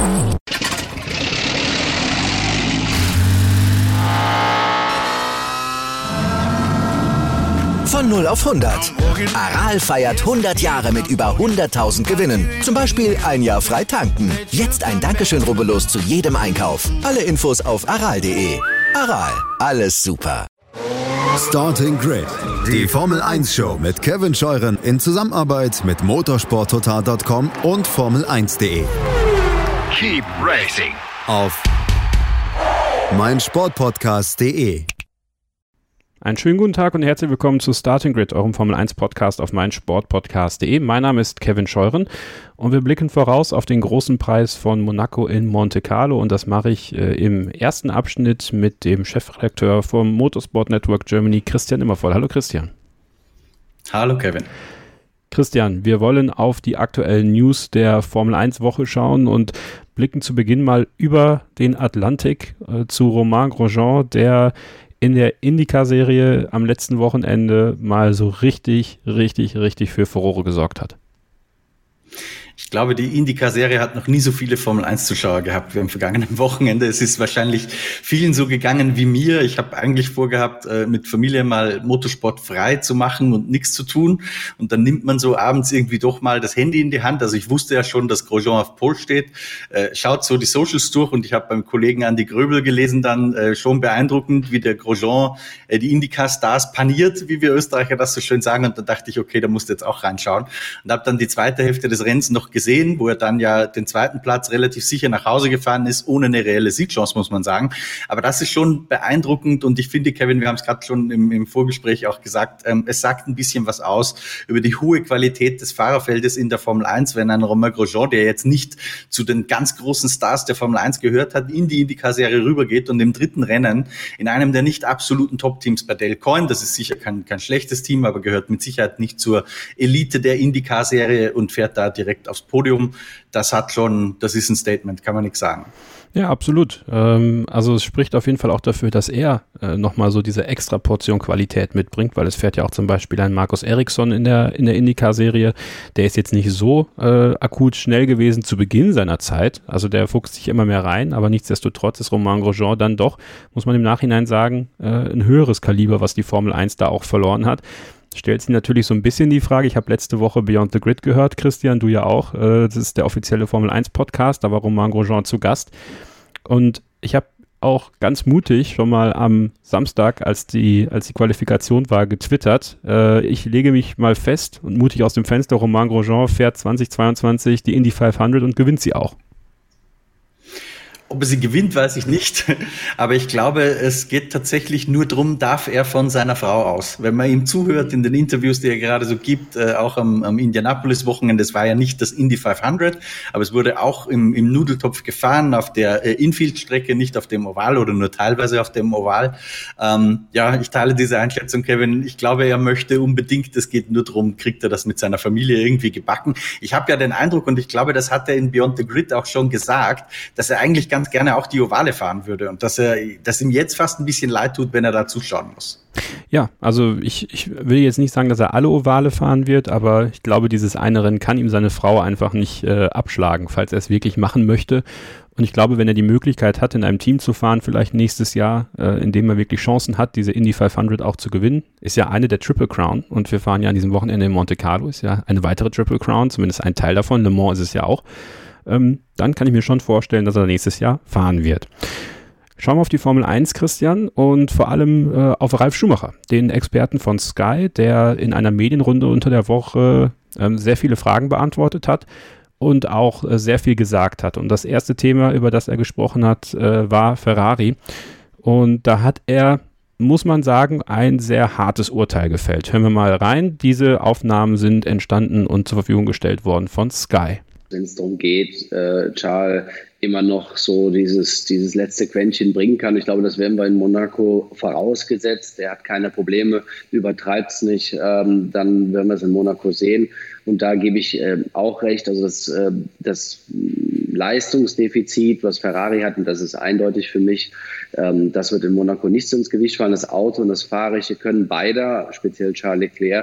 Von 0 auf 100. Aral feiert 100 Jahre mit über 100.000 Gewinnen. Zum Beispiel ein Jahr frei tanken. Jetzt ein Dankeschön, rubbellos zu jedem Einkauf. Alle Infos auf aral.de. Aral, alles super. Starting Grid, die Formel 1 Show mit Kevin Scheuren in Zusammenarbeit mit motorsporttotal.com und Formel1.de. Keep racing Auf meinsportpodcast.de. Einen schönen guten Tag und herzlich willkommen zu Starting Grid, eurem Formel 1 Podcast auf meinsportpodcast.de. Mein Name ist Kevin Scheuren und wir blicken voraus auf den großen Preis von Monaco in Monte Carlo, und das mache ich im ersten Abschnitt mit dem Chefredakteur vom Motorsport Network Germany, Christian Immervoll. Hallo Christian. Hallo Kevin. Christian, wir wollen auf die aktuellen News der Formel 1 Woche schauen und blicken zu Beginn mal über den Atlantik zu Romain Grosjean, der in der IndyCar-Serie am letzten Wochenende mal so richtig für Furore gesorgt hat. Ich glaube, die IndyCar-Serie hat noch nie so viele Formel-1-Zuschauer gehabt wie am vergangenen Wochenende. Es ist wahrscheinlich vielen so gegangen wie mir. Ich habe eigentlich vorgehabt, mit Familie mal Motorsport frei zu machen und nichts zu tun. Und dann nimmt man so abends irgendwie doch mal das Handy in die Hand. Also ich wusste ja schon, dass Grosjean auf Pole steht. Schaut so die Socials durch, und ich habe beim Kollegen Andi Gröbel gelesen dann, schon beeindruckend, wie der Grosjean die IndyCar-Stars paniert, wie wir Österreicher das so schön sagen. Und dann dachte ich, okay, da musst du jetzt auch reinschauen. Und habe dann die zweite Hälfte des Rennens noch gesehen, wo er dann ja den zweiten Platz relativ sicher nach Hause gefahren ist, ohne eine reelle Siegchance, muss man sagen. Aber das ist schon beeindruckend, und ich finde, Kevin, wir haben es gerade schon im Vorgespräch auch gesagt, es sagt ein bisschen was aus über die hohe Qualität des Fahrerfeldes in der Formel 1, wenn ein Romain Grosjean, der jetzt nicht zu den ganz großen Stars der Formel 1 gehört hat, in die IndyCar-Serie rübergeht und im dritten Rennen in einem der nicht absoluten Top-Teams bei Dale Coyne, das ist sicher kein schlechtes Team, aber gehört mit Sicherheit nicht zur Elite der IndyCar-Serie, und fährt da direkt aufs Podium. Das ist ein Statement, kann man nichts sagen. Ja, absolut. Also es spricht auf jeden Fall auch dafür, dass er nochmal so diese extra Portion Qualität mitbringt, weil es fährt ja auch zum Beispiel ein Marcus Ericsson in der IndyCar-Serie. Der ist jetzt nicht so akut schnell gewesen zu Beginn seiner Zeit. Also der fuchst sich immer mehr rein, aber nichtsdestotrotz ist Romain Grosjean dann doch, muss man im Nachhinein sagen, ein höheres Kaliber, was die Formel 1 da auch verloren hat. Stellt sich natürlich so ein bisschen die Frage, ich habe letzte Woche Beyond the Grid gehört, Christian, du ja auch, das ist der offizielle Formel 1 Podcast, da war Romain Grosjean zu Gast, und ich habe auch ganz mutig schon mal am Samstag, als die Qualifikation war, getwittert, ich lege mich mal fest und mutig aus dem Fenster, Romain Grosjean fährt 2022 die Indy 500 und gewinnt sie auch. Ob er sie gewinnt, weiß ich nicht. Aber ich glaube, es geht tatsächlich nur darum, darf er von seiner Frau aus. Wenn man ihm zuhört in den Interviews, die er gerade so gibt, auch am Indianapolis-Wochenende, es war ja nicht das Indy 500, aber es wurde auch im Nudeltopf gefahren, auf der Infield-Strecke, nicht auf dem Oval oder nur teilweise auf dem Oval. Ich teile diese Einschätzung, Kevin. Ich glaube, er möchte unbedingt, es geht nur darum, kriegt er das mit seiner Familie irgendwie gebacken. Ich habe ja den Eindruck, und ich glaube, das hat er in Beyond the Grid auch schon gesagt, dass er eigentlich ganz gerne auch die Ovale fahren würde, und dass ihm jetzt fast ein bisschen leid tut, wenn er da zuschauen muss. Ja, also ich will jetzt nicht sagen, dass er alle Ovale fahren wird, aber ich glaube, dieses eine Rennen kann ihm seine Frau einfach nicht abschlagen, falls er es wirklich machen möchte. Und ich glaube, wenn er die Möglichkeit hat, in einem Team zu fahren, vielleicht nächstes Jahr, in dem er wirklich Chancen hat, diese Indy 500 auch zu gewinnen, ist ja eine der Triple Crown, und wir fahren ja an diesem Wochenende in Monte Carlo, ist ja eine weitere Triple Crown, zumindest ein Teil davon, Le Mans ist es ja auch. Dann kann ich mir schon vorstellen, dass er nächstes Jahr fahren wird. Schauen wir auf die Formel 1, Christian, und vor allem auf Ralf Schumacher, den Experten von Sky, der in einer Medienrunde unter der Woche sehr viele Fragen beantwortet hat und auch sehr viel gesagt hat. Und das erste Thema, über das er gesprochen hat, war Ferrari. Und da hat er, muss man sagen, ein sehr hartes Urteil gefällt. Hören wir mal rein. Diese Aufnahmen sind entstanden und zur Verfügung gestellt worden von Sky. Wenn es darum geht, Charles immer noch so dieses letzte Quäntchen bringen kann. Ich glaube, das werden wir in Monaco vorausgesetzt. Er hat keine Probleme, übertreibt es nicht. Dann werden wir es in Monaco sehen. Und da gebe ich auch recht. Also das Leistungsdefizit, was Ferrari hat, und das ist eindeutig für mich, das wird in Monaco nicht so ins Gewicht fallen. Das Auto und das Fahrerische können beide, speziell Charles Leclerc,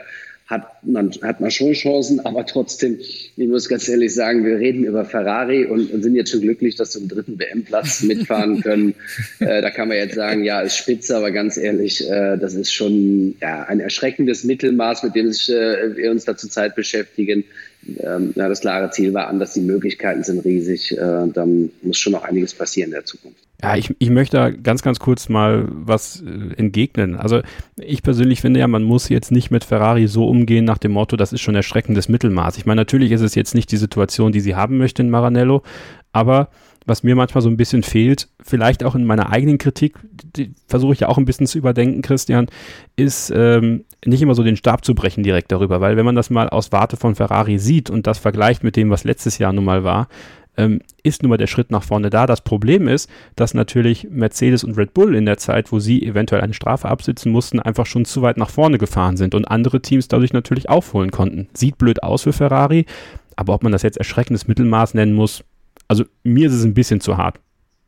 hat man schon Chancen, aber trotzdem, ich muss ganz ehrlich sagen, wir reden über Ferrari und sind jetzt schon glücklich, dass wir im 3. WM-Platz mitfahren können. Da kann man jetzt sagen, ja, ist spitze, aber ganz ehrlich, das ist schon ein erschreckendes Mittelmaß, mit dem wir uns da zurzeit beschäftigen. Das klare Ziel war anders, die Möglichkeiten sind riesig, dann muss schon noch einiges passieren in der Zukunft. Ja, ich möchte da ganz, ganz kurz mal was entgegnen. Also ich persönlich finde ja, man muss jetzt nicht mit Ferrari so umgehen nach dem Motto, das ist schon erschreckendes Mittelmaß. Ich meine, natürlich ist es jetzt nicht die Situation, die sie haben möchte in Maranello, aber was mir manchmal so ein bisschen fehlt, vielleicht auch in meiner eigenen Kritik, die versuche ich ja auch ein bisschen zu überdenken, Christian, ist nicht immer so den Stab zu brechen direkt darüber, weil wenn man das mal aus Warte von Ferrari sieht und das vergleicht mit dem, was letztes Jahr nun mal war, ist nun mal der Schritt nach vorne da. Das Problem ist, dass natürlich Mercedes und Red Bull in der Zeit, wo sie eventuell eine Strafe absitzen mussten, einfach schon zu weit nach vorne gefahren sind und andere Teams dadurch natürlich aufholen konnten. Sieht blöd aus für Ferrari, aber ob man das jetzt erschreckendes Mittelmaß nennen muss, also mir ist es ein bisschen zu hart.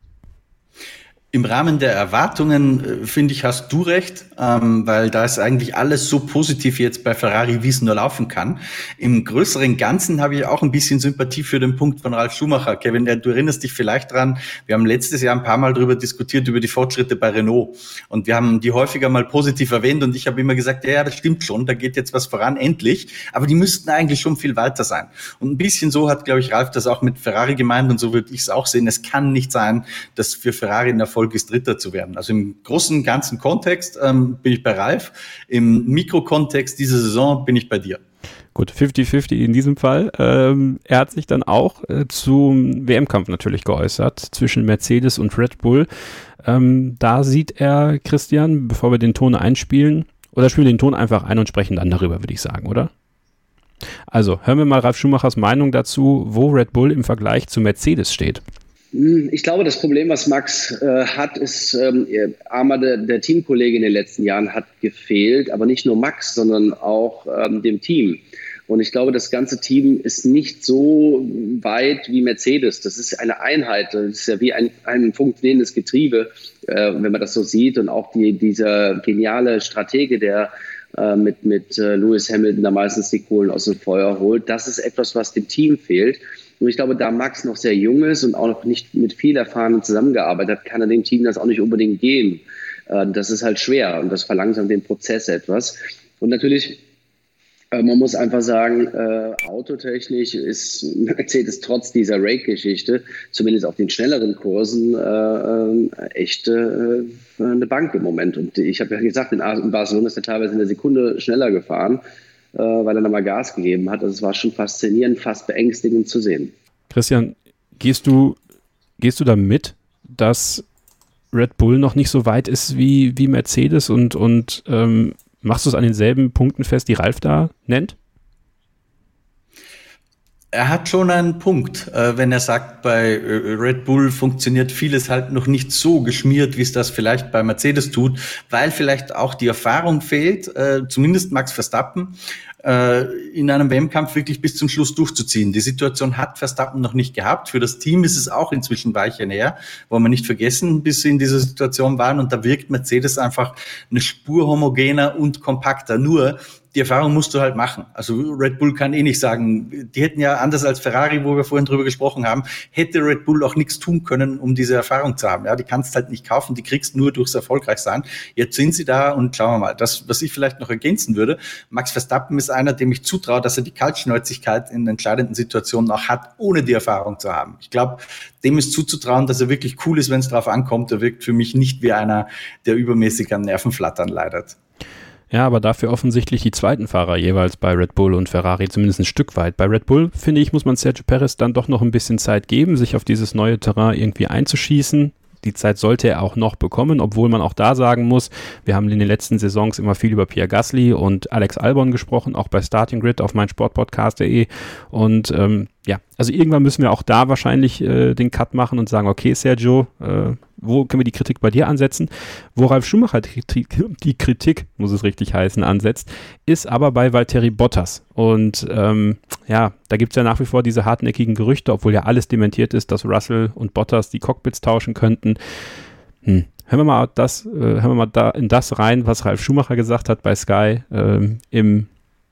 Im Rahmen der Erwartungen, finde ich, hast du recht, weil da ist eigentlich alles so positiv jetzt bei Ferrari, wie es nur laufen kann. Im größeren Ganzen habe ich auch ein bisschen Sympathie für den Punkt von Ralf Schumacher. Kevin, du erinnerst dich vielleicht dran, wir haben letztes Jahr ein paar Mal darüber diskutiert, über die Fortschritte bei Renault. Und wir haben die häufiger mal positiv erwähnt und ich habe immer gesagt, ja, das stimmt schon, da geht jetzt was voran, endlich. Aber die müssten eigentlich schon viel weiter sein. Und ein bisschen so hat, glaube ich, Ralf das auch mit Ferrari gemeint und so würde ich es auch sehen. Es kann nicht sein, dass für Ferrari ein Erfolg ist, Dritter zu werden. Also im großen, ganzen Kontext bin ich bei Ralf. Im Mikrokontext dieser Saison bin ich bei dir. Gut, 50-50 in diesem Fall. Er hat sich dann auch zum WM-Kampf natürlich geäußert zwischen Mercedes und Red Bull. Da sieht er, Christian, bevor wir den Ton einspielen, oder spielen wir den Ton einfach ein und sprechen dann darüber, würde ich sagen, oder? Also, hören wir mal Ralf Schumachers Meinung dazu, wo Red Bull im Vergleich zu Mercedes steht. Ich glaube, das Problem, was Max hat, ist, der Teamkollege in den letzten Jahren hat gefehlt, aber nicht nur Max, sondern auch dem Team. Und ich glaube, das ganze Team ist nicht so weit wie Mercedes. Das ist eine Einheit, das ist ja wie ein funktionierendes Getriebe, wenn man das so sieht. Und auch dieser geniale Stratege, der mit Lewis Hamilton da meistens die Kohlen aus dem Feuer holt, das ist etwas, was dem Team fehlt. Und ich glaube, da Max noch sehr jung ist und auch noch nicht mit viel Erfahrenen zusammengearbeitet hat, kann er dem Team das auch nicht unbedingt geben. Das ist halt schwer und das verlangsamt den Prozess etwas. Und natürlich, man muss einfach sagen, autotechnisch ist Mercedes trotz dieser Rake-Geschichte, zumindest auf den schnelleren Kursen, echt eine Bank im Moment. Und ich habe ja gesagt, in Barcelona ist er teilweise in der Sekunde schneller gefahren, weil er nochmal Gas gegeben hat. Also es war schon faszinierend, fast beängstigend zu sehen. Christian, gehst du da mit, dass Red Bull noch nicht so weit ist wie Mercedes und machst du es an denselben Punkten fest, die Ralf da nennt? Er hat schon einen Punkt, wenn er sagt, bei Red Bull funktioniert vieles halt noch nicht so geschmiert, wie es das vielleicht bei Mercedes tut, weil vielleicht auch die Erfahrung fehlt, zumindest Max Verstappen, in einem WM-Kampf wirklich bis zum Schluss durchzuziehen. Die Situation hat Verstappen noch nicht gehabt. Für das Team ist es auch inzwischen Weiche näher, wollen wir nicht vergessen, bis sie in dieser Situation waren. Und da wirkt Mercedes einfach eine Spur homogener und kompakter. Nur die Erfahrung musst du halt machen. Also Red Bull kann nicht sagen, die hätten ja anders als Ferrari, wo wir vorhin drüber gesprochen haben, hätte Red Bull auch nichts tun können, um diese Erfahrung zu haben. Ja, die kannst halt nicht kaufen, die kriegst nur durchs Erfolgreichsein. Jetzt sind sie da und schauen wir mal. Das, was ich vielleicht noch ergänzen würde, Max Verstappen ist einer, dem ich zutraue, dass er die Kaltschnäuzigkeit in entscheidenden Situationen auch hat, ohne die Erfahrung zu haben. Ich glaube, dem ist zuzutrauen, dass er wirklich cool ist, wenn es drauf ankommt. Er wirkt für mich nicht wie einer, der übermäßig an Nervenflattern leidet. Ja, aber dafür offensichtlich die zweiten Fahrer jeweils bei Red Bull und Ferrari zumindest ein Stück weit. Bei Red Bull, finde ich, muss man Sergio Perez dann doch noch ein bisschen Zeit geben, sich auf dieses neue Terrain irgendwie einzuschießen. Die Zeit sollte er auch noch bekommen, obwohl man auch da sagen muss, wir haben in den letzten Saisons immer viel über Pierre Gasly und Alex Albon gesprochen, auch bei Starting Grid auf meinsportpodcast.de und also irgendwann müssen wir auch da wahrscheinlich den Cut machen und sagen, okay Sergio, wo können wir die Kritik bei dir ansetzen? Wo Ralf Schumacher die Kritik, muss es richtig heißen, ansetzt, ist aber bei Valtteri Bottas. Und da gibt es ja nach wie vor diese hartnäckigen Gerüchte, obwohl ja alles dementiert ist, dass Russell und Bottas die Cockpits tauschen könnten. Hören wir mal da in das rein, was Ralf Schumacher gesagt hat bei Sky im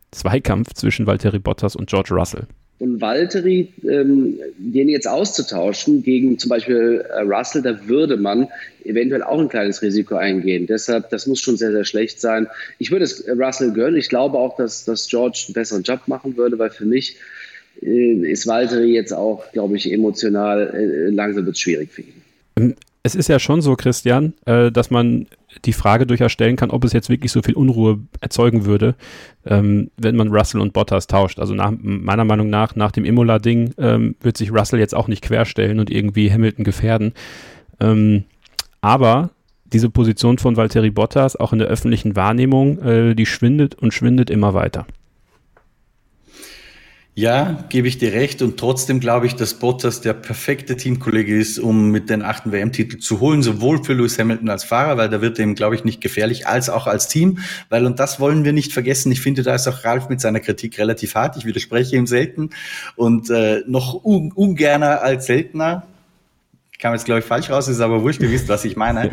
Zweikampf zwischen Valtteri Bottas und George Russell. Und Valtteri, den jetzt auszutauschen gegen zum Beispiel Russell, da würde man eventuell auch ein kleines Risiko eingehen. Deshalb, das muss schon sehr, sehr schlecht sein. Ich würde es Russell gönnen. Ich glaube auch, dass George einen besseren Job machen würde, weil für mich ist Valtteri jetzt auch, glaube ich, emotional langsam wird es schwierig für ihn. Es ist ja schon so, Christian, dass man die Frage durchaus stellen kann, ob es jetzt wirklich so viel Unruhe erzeugen würde, wenn man Russell und Bottas tauscht. Also meiner Meinung nach dem Imola-Ding wird sich Russell jetzt auch nicht querstellen und irgendwie Hamilton gefährden. Aber diese Position von Valtteri Bottas, auch in der öffentlichen Wahrnehmung, die schwindet und schwindet immer weiter. Ja, gebe ich dir recht, und trotzdem glaube ich, dass Bottas der perfekte Teamkollege ist, um mit den 8. WM-Titel zu holen, sowohl für Lewis Hamilton als Fahrer, weil da wird ihm, glaube ich, nicht gefährlich, als auch als Team, weil, und das wollen wir nicht vergessen, ich finde, da ist auch Ralf mit seiner Kritik relativ hart, ich widerspreche ihm selten und noch ungerner als seltener, kam jetzt, glaube ich, falsch raus, ist aber wurscht, ihr wisst, was ich meine.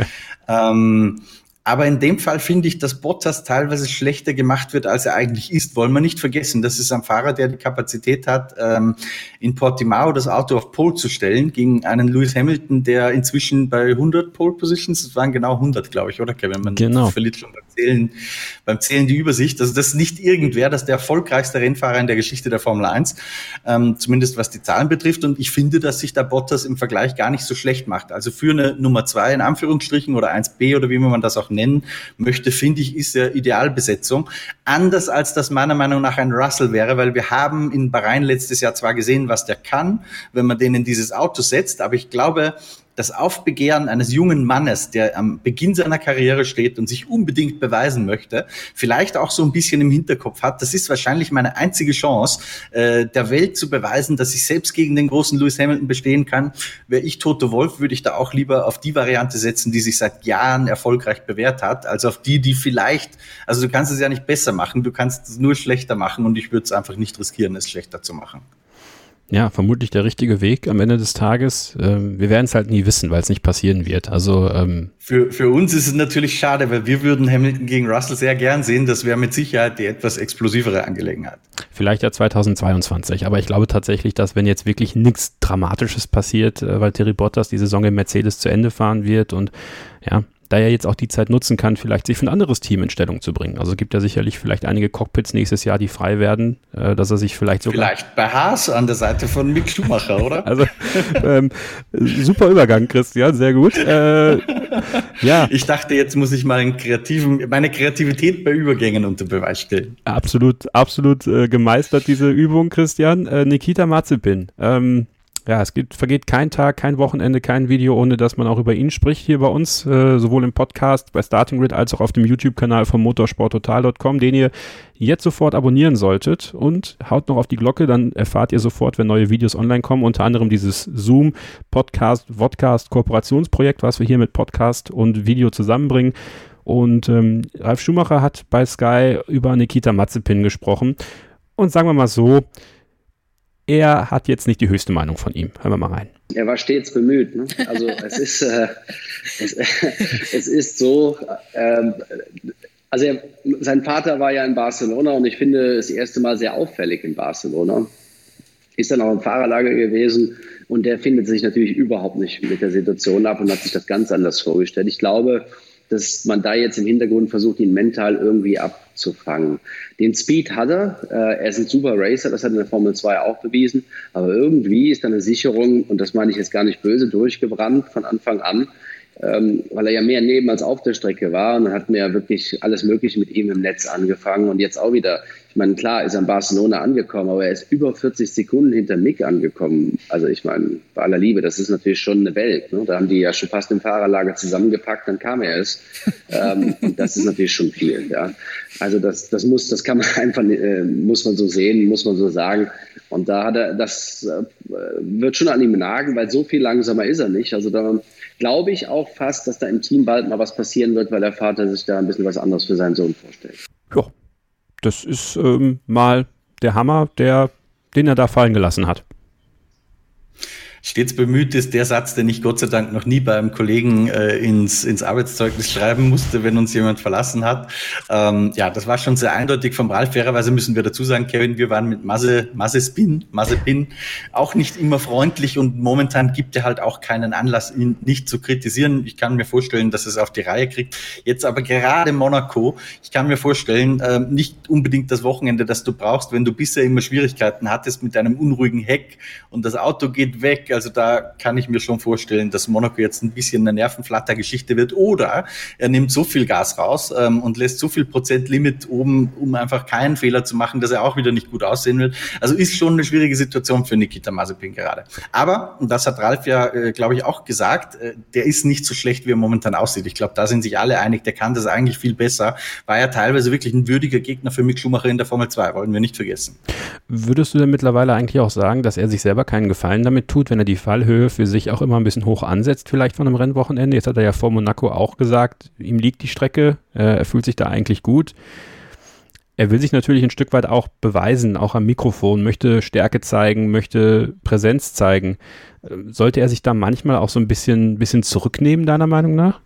Aber in dem Fall finde ich, dass Bottas teilweise schlechter gemacht wird, als er eigentlich ist. Wollen wir nicht vergessen, das ist ein Fahrer, der die Kapazität hat, in Portimao das Auto auf Pole zu stellen, gegen einen Lewis Hamilton, der inzwischen bei 100 Pole Positions, das waren genau 100, glaube ich, oder Kevin? Man verliert schon beim Zählen die Übersicht. Also das ist nicht irgendwer, das ist der erfolgreichste Rennfahrer in der Geschichte der Formel 1, zumindest was die Zahlen betrifft. Und ich finde, dass sich da Bottas im Vergleich gar nicht so schlecht macht. Also für eine Nummer 2 in Anführungsstrichen oder 1B oder wie man das auch nennen möchte, finde ich, ist ja Idealbesetzung. Anders als das meiner Meinung nach ein Russell wäre, weil wir haben in Bahrain letztes Jahr zwar gesehen, was der kann, wenn man den in dieses Auto setzt, aber ich glaube, das Aufbegehren eines jungen Mannes, der am Beginn seiner Karriere steht und sich unbedingt beweisen möchte, vielleicht auch so ein bisschen im Hinterkopf hat, das ist wahrscheinlich meine einzige Chance, der Welt zu beweisen, dass ich selbst gegen den großen Lewis Hamilton bestehen kann. Wäre ich Toto Wolff, würde ich da auch lieber auf die Variante setzen, die sich seit Jahren erfolgreich bewährt hat, als auf die vielleicht, also du kannst es ja nicht besser machen, du kannst es nur schlechter machen, und ich würde es einfach nicht riskieren, es schlechter zu machen. Ja, vermutlich der richtige Weg am Ende des Tages. Wir werden es halt nie wissen, weil es nicht passieren wird. Also Für uns ist es natürlich schade, weil wir würden Hamilton gegen Russell sehr gern sehen. Das wäre mit Sicherheit die etwas explosivere Angelegenheit. Vielleicht ja 2022, aber ich glaube tatsächlich, dass wenn jetzt wirklich nichts Dramatisches passiert, Valtteri Bottas die Saison im Mercedes zu Ende fahren wird und ja, da er jetzt auch die Zeit nutzen kann, vielleicht sich für ein anderes Team in Stellung zu bringen. Also es gibt ja sicherlich vielleicht einige Cockpits nächstes Jahr, die frei werden, dass er sich vielleicht sogar... Vielleicht bei Haas an der Seite von Mick Schumacher, oder? Also super Übergang, Christian, sehr gut. Ja. Ich dachte, jetzt muss ich mal meine Kreativität bei Übergängen unter Beweis stellen. Absolut gemeistert, diese Übung, Christian. Nikita Mazepin. Ja, vergeht kein Tag, kein Wochenende, kein Video, ohne dass man auch über ihn spricht hier bei uns, sowohl im Podcast, bei Starting Grid, als auch auf dem YouTube-Kanal von motorsporttotal.com, den ihr jetzt sofort abonnieren solltet, und haut noch auf die Glocke, dann erfahrt ihr sofort, wenn neue Videos online kommen, unter anderem dieses Zoom-Podcast-Vodcast-Kooperationsprojekt, was wir hier mit Podcast und Video zusammenbringen. Und Ralf Schumacher hat bei Sky über Nikita Mazepin gesprochen, und sagen wir mal so, er hat jetzt nicht die höchste Meinung von ihm. Hören wir mal rein. Er war stets bemüht. Ne? Also es ist so, sein Vater war ja in Barcelona, und ich finde das erste Mal sehr auffällig in Barcelona. Ist dann auch im Fahrerlager gewesen, und der findet sich natürlich überhaupt nicht mit der Situation ab und hat sich das ganz anders vorgestellt. Ich glaube, dass man da jetzt im Hintergrund versucht, ihn mental irgendwie abzufangen. Den Speed hat er. Er ist ein super Racer, das hat er in der Formel 2 auch bewiesen. Aber irgendwie ist da eine Sicherung, und das meine ich jetzt gar nicht böse, durchgebrannt von Anfang an, weil er ja mehr neben als auf der Strecke war. Und dann hatten wir ja wirklich alles Mögliche mit ihm im Netz angefangen. Und jetzt auch wieder, ich meine, klar ist er in Barcelona angekommen, aber er ist über 40 Sekunden hinter Mick angekommen. Also ich meine, bei aller Liebe, das ist natürlich schon eine Welt. Ne? Da haben die ja schon fast im Fahrerlager zusammengepackt, dann kam er es. Und das ist natürlich schon viel. Ja? Also das kann man einfach, muss man so sehen, muss man so sagen. Und da hat er, das wird schon an ihm nagen, weil so viel langsamer ist er nicht. Also da glaube ich auch fast, dass da im Team bald mal was passieren wird, weil der Vater sich da ein bisschen was anderes für seinen Sohn vorstellt. Ja, das ist mal der Hammer, den er da fallen gelassen hat. stets bemüht ist, der Satz, den ich Gott sei Dank noch nie bei einem Kollegen ins Arbeitszeugnis schreiben musste, wenn uns jemand verlassen hat. Das war schon sehr eindeutig vom Ralf. Fairerweise müssen wir dazu sagen, Kevin, wir waren mit Mazepin auch nicht immer freundlich und momentan gibt er halt auch keinen Anlass, ihn nicht zu kritisieren. Ich kann mir vorstellen, dass es auf die Reihe kriegt. Jetzt aber gerade Monaco, ich kann mir vorstellen, nicht unbedingt das Wochenende, das du brauchst, wenn du bisher immer Schwierigkeiten hattest mit einem unruhigen Heck und das Auto geht weg. Also da kann ich mir schon vorstellen, dass Monaco jetzt ein bisschen eine Nervenflatter-Geschichte wird. Oder er nimmt so viel Gas raus und lässt so viel Prozentlimit oben, um einfach keinen Fehler zu machen, dass er auch wieder nicht gut aussehen wird. Also ist schon eine schwierige Situation für Nikita Mazepin gerade. Aber, und das hat Ralf ja, glaube ich, auch gesagt, der ist nicht so schlecht, wie er momentan aussieht. Ich glaube, da sind sich alle einig, der kann das eigentlich viel besser. War ja teilweise wirklich ein würdiger Gegner für Mick Schumacher in der Formel 2, wollen wir nicht vergessen. Würdest du denn mittlerweile eigentlich auch sagen, dass er sich selber keinen Gefallen damit tut, wenn er die Fallhöhe für sich auch immer ein bisschen hoch ansetzt, vielleicht von einem Rennwochenende? Jetzt hat er ja vor Monaco auch gesagt, ihm liegt die Strecke, er fühlt sich da eigentlich gut. Er will sich natürlich ein Stück weit auch beweisen, auch am Mikrofon, möchte Stärke zeigen, möchte Präsenz zeigen. Sollte er sich da manchmal auch so ein bisschen zurücknehmen, deiner Meinung nach?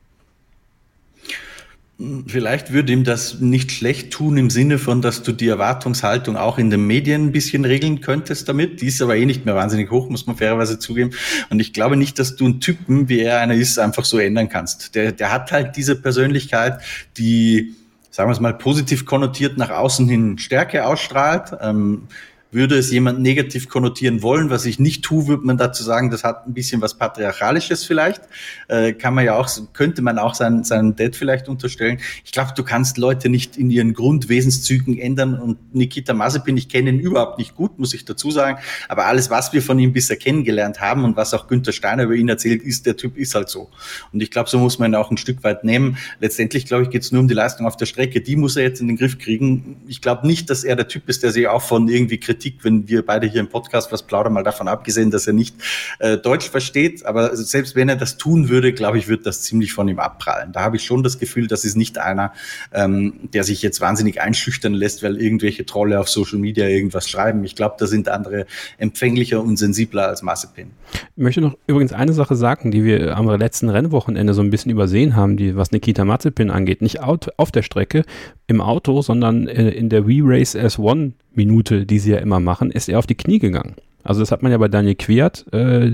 Vielleicht würde ihm das nicht schlecht tun im Sinne von, dass du die Erwartungshaltung auch in den Medien ein bisschen regeln könntest damit. Die ist aber nicht mehr wahnsinnig hoch, muss man fairerweise zugeben. Und ich glaube nicht, dass du einen Typen, wie er einer ist, einfach so ändern kannst. Der hat halt diese Persönlichkeit, die, sagen wir es mal, positiv konnotiert nach außen hin Stärke ausstrahlt. Würde es jemand negativ konnotieren wollen, was ich nicht tue, würde man dazu sagen, das hat ein bisschen was Patriarchalisches vielleicht. Könnte man auch seinem Dad vielleicht unterstellen. Ich glaube, du kannst Leute nicht in ihren Grundwesenszügen ändern und Nikita Mazepin, ich kenne ihn überhaupt nicht gut, muss ich dazu sagen, aber alles, was wir von ihm bisher kennengelernt haben und was auch Günther Steiner über ihn erzählt, ist, der Typ ist halt so. Und ich glaube, so muss man ihn auch ein Stück weit nehmen. Letztendlich, glaube ich, geht es nur um die Leistung auf der Strecke. Die muss er jetzt in den Griff kriegen. Ich glaube nicht, dass er der Typ ist, der sich auch von irgendwie Kritik, wenn wir beide hier im Podcast was plaudern, mal davon abgesehen, dass er nicht Deutsch versteht, aber selbst wenn er das tun würde, glaube ich, wird das ziemlich von ihm abprallen. Da habe ich schon das Gefühl, das ist nicht einer, der sich jetzt wahnsinnig einschüchtern lässt, weil irgendwelche Trolle auf Social Media irgendwas schreiben. Ich glaube, da sind andere empfänglicher und sensibler als Mazepin. Ich möchte noch übrigens eine Sache sagen, die wir am letzten Rennwochenende so ein bisschen übersehen haben, was Nikita Mazepin angeht. Nicht auf der Strecke, im Auto, sondern in der We Race as One Minute, die sie ja immer machen, ist er auf die Knie gegangen. Also das hat man ja bei Daniel Kvyat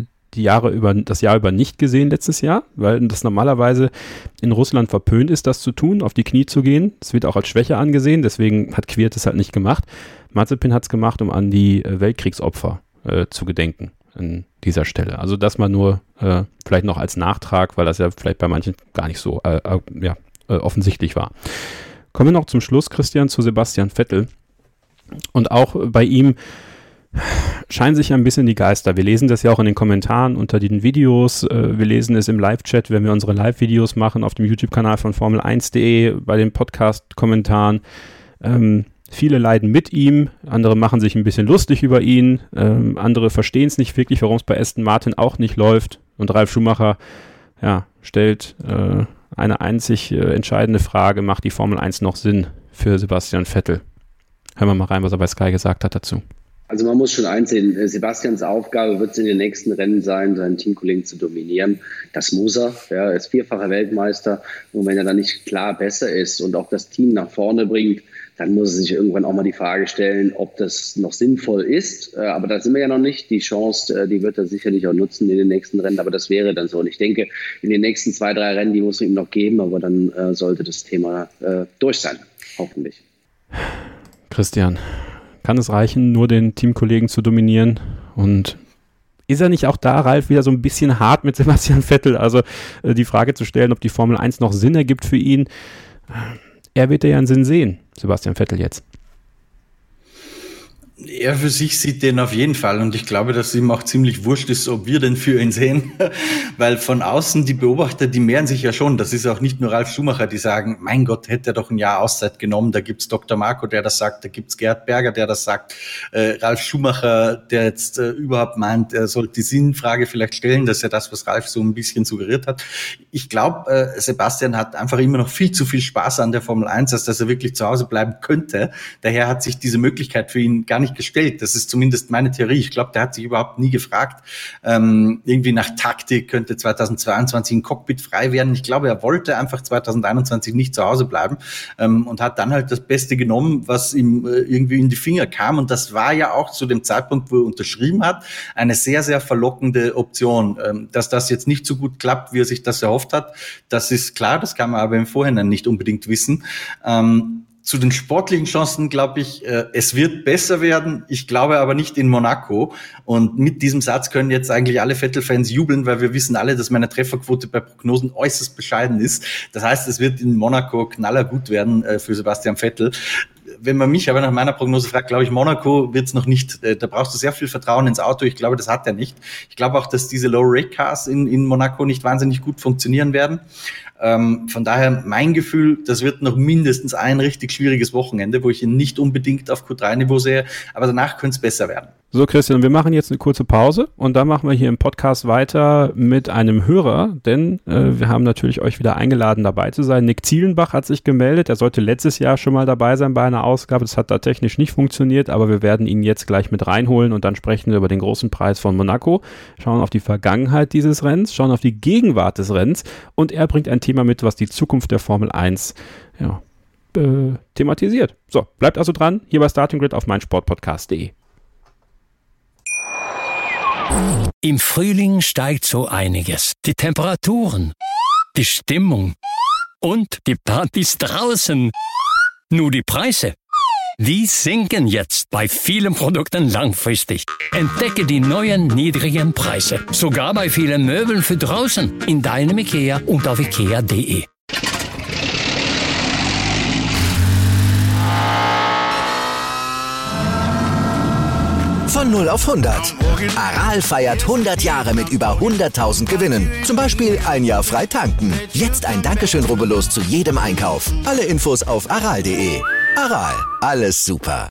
das Jahr über nicht gesehen letztes Jahr, weil das normalerweise in Russland verpönt ist, das zu tun, auf die Knie zu gehen. Das wird auch als Schwäche angesehen, deswegen hat Kvyat es halt nicht gemacht. Mazepin hat es gemacht, um an die Weltkriegsopfer zu gedenken an dieser Stelle. Also das mal nur vielleicht noch als Nachtrag, weil das ja vielleicht bei manchen gar nicht so offensichtlich war. Kommen wir noch zum Schluss, Christian, zu Sebastian Vettel. Und auch bei ihm scheinen sich ja ein bisschen die Geister. Wir lesen das ja auch in den Kommentaren unter den Videos. Wir lesen es im Live-Chat, wenn wir unsere Live-Videos machen auf dem YouTube-Kanal von Formel1.de, bei den Podcast-Kommentaren. Viele leiden mit ihm, andere machen sich ein bisschen lustig über ihn, andere verstehen es nicht wirklich, warum es bei Aston Martin auch nicht läuft. Und Ralf Schumacher stellt eine einzig entscheidende Frage: Macht die Formel 1 noch Sinn für Sebastian Vettel? Hören wir mal rein, was er bei Sky gesagt hat dazu. Also man muss schon einsehen, Sebastians Aufgabe wird es in den nächsten Rennen sein, seinen Teamkollegen zu dominieren. Das muss er. Er ist vierfacher Weltmeister. Und wenn er dann nicht klar besser ist und auch das Team nach vorne bringt, dann muss er sich irgendwann auch mal die Frage stellen, ob das noch sinnvoll ist. Aber da sind wir ja noch nicht. Die Chance, die wird er sicherlich auch nutzen in den nächsten Rennen. Aber das wäre dann so. Und ich denke, in den nächsten 2-3 Rennen, die muss man ihm noch geben. Aber dann sollte das Thema durch sein. Hoffentlich. Christian, kann es reichen, nur den Teamkollegen zu dominieren? Und ist er nicht auch da, Ralf, wieder so ein bisschen hart mit Sebastian Vettel? Also die Frage zu stellen, ob die Formel 1 noch Sinn ergibt für ihn. Er wird ja einen Sinn sehen, Sebastian Vettel jetzt. Er für sich sieht den auf jeden Fall und ich glaube, dass ihm auch ziemlich wurscht ist, ob wir den für ihn sehen, weil von außen die Beobachter, die mehren sich ja schon. Das ist auch nicht nur Ralf Schumacher, die sagen, mein Gott, hätte er doch ein Jahr Auszeit genommen. Da gibt's Dr. Marco, der das sagt, da gibt's Gerhard Berger, der das sagt, Ralf Schumacher, der jetzt überhaupt meint, er sollte die Sinnfrage vielleicht stellen. Das ist ja das, was Ralf so ein bisschen suggeriert hat. Ich glaube, Sebastian hat einfach immer noch viel zu viel Spaß an der Formel 1, als dass er wirklich zu Hause bleiben könnte. Daher hat sich diese Möglichkeit für ihn gar nicht nicht gestellt. Das ist zumindest meine Theorie. Ich glaube, der hat sich überhaupt nie gefragt, irgendwie nach Taktik könnte 2022 ein Cockpit frei werden. Ich glaube, er wollte einfach 2021 nicht zu Hause bleiben und hat dann halt das Beste genommen, was ihm irgendwie in die Finger kam. Und das war ja auch zu dem Zeitpunkt, wo er unterschrieben hat, eine sehr, sehr verlockende Option. Dass das jetzt nicht so gut klappt, wie er sich das erhofft hat, das ist klar, das kann man aber im Vorhinein nicht unbedingt wissen. Zu den sportlichen Chancen glaube ich, es wird besser werden. Ich glaube aber nicht in Monaco. Und mit diesem Satz können jetzt eigentlich alle Vettel-Fans jubeln, weil wir wissen alle, dass meine Trefferquote bei Prognosen äußerst bescheiden ist. Das heißt, es wird in Monaco knallergut werden für Sebastian Vettel. Wenn man mich aber nach meiner Prognose fragt, glaube ich, Monaco wird's noch nicht. Da brauchst du sehr viel Vertrauen ins Auto. Ich glaube, das hat er nicht. Ich glaube auch, dass diese Low-Rake-Cars in Monaco nicht wahnsinnig gut funktionieren werden. Von daher mein Gefühl, das wird noch mindestens ein richtig schwieriges Wochenende, wo ich ihn nicht unbedingt auf Q3-Niveau sehe, aber danach könnte es besser werden. So, Christian, wir machen jetzt eine kurze Pause und dann machen wir hier im Podcast weiter mit einem Hörer, denn wir haben natürlich euch wieder eingeladen, dabei zu sein. Nick Zielenbach hat sich gemeldet, er sollte letztes Jahr schon mal dabei sein bei einer Ausgabe, das hat da technisch nicht funktioniert, aber wir werden ihn jetzt gleich mit reinholen und dann sprechen wir über den großen Preis von Monaco, schauen auf die Vergangenheit dieses Rennens, schauen auf die Gegenwart des Rennens und er bringt ein Thema mit, was die Zukunft der Formel 1 thematisiert. So, bleibt also dran, hier bei Starting Grid auf meinsportpodcast.de. Im Frühling steigt so einiges. Die Temperaturen, die Stimmung und die Partys draußen. Nur die Preise, die sinken jetzt bei vielen Produkten langfristig. Entdecke die neuen niedrigen Preise. Sogar bei vielen Möbeln für draußen. In deinem IKEA und auf ikea.de. Von 0 auf 100. Aral feiert 100 Jahre mit über 100.000 Gewinnen. Zum Beispiel ein Jahr frei tanken. Jetzt ein Dankeschön, rubbellos zu jedem Einkauf. Alle Infos auf aral.de. Aral, alles super.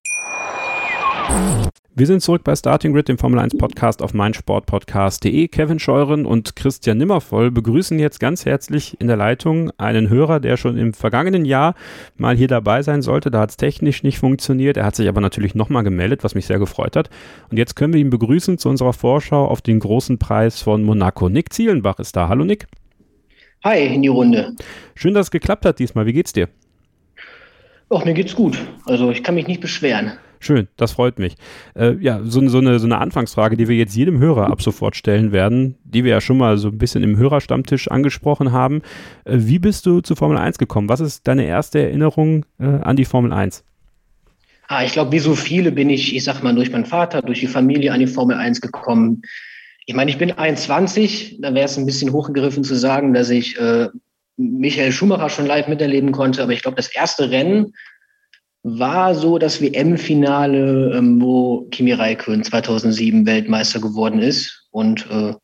Wir sind zurück bei Starting Grid, dem Formel 1 Podcast auf meinsportpodcast.de. Kevin Scheuren und Christian Nimmervoll begrüßen jetzt ganz herzlich in der Leitung einen Hörer, der schon im vergangenen Jahr mal hier dabei sein sollte. Da hat es technisch nicht funktioniert. Er hat sich aber natürlich nochmal gemeldet, was mich sehr gefreut hat. Und jetzt können wir ihn begrüßen zu unserer Vorschau auf den großen Preis von Monaco. Nick Zielenbach ist da. Hallo Nick. Hi, in die Runde. Schön, dass es geklappt hat diesmal. Wie geht's dir? Ach, mir geht's gut. Also ich kann mich nicht beschweren. Schön, das freut mich. So eine Anfangsfrage, die wir jetzt jedem Hörer ab sofort stellen werden, die wir ja schon mal so ein bisschen im Hörerstammtisch angesprochen haben. Wie bist du zu Formel 1 gekommen? Was ist deine erste Erinnerung an die Formel 1? Ich glaube, wie so viele bin ich sag mal, durch meinen Vater, durch die Familie an die Formel 1 gekommen. Ich meine, ich bin 21, da wäre es ein bisschen hochgegriffen zu sagen, dass ich Michael Schumacher schon live miterleben konnte, aber ich glaube, das erste Rennen war so das WM-Finale, wo Kimi Räikkönen 2007 Weltmeister geworden ist. Und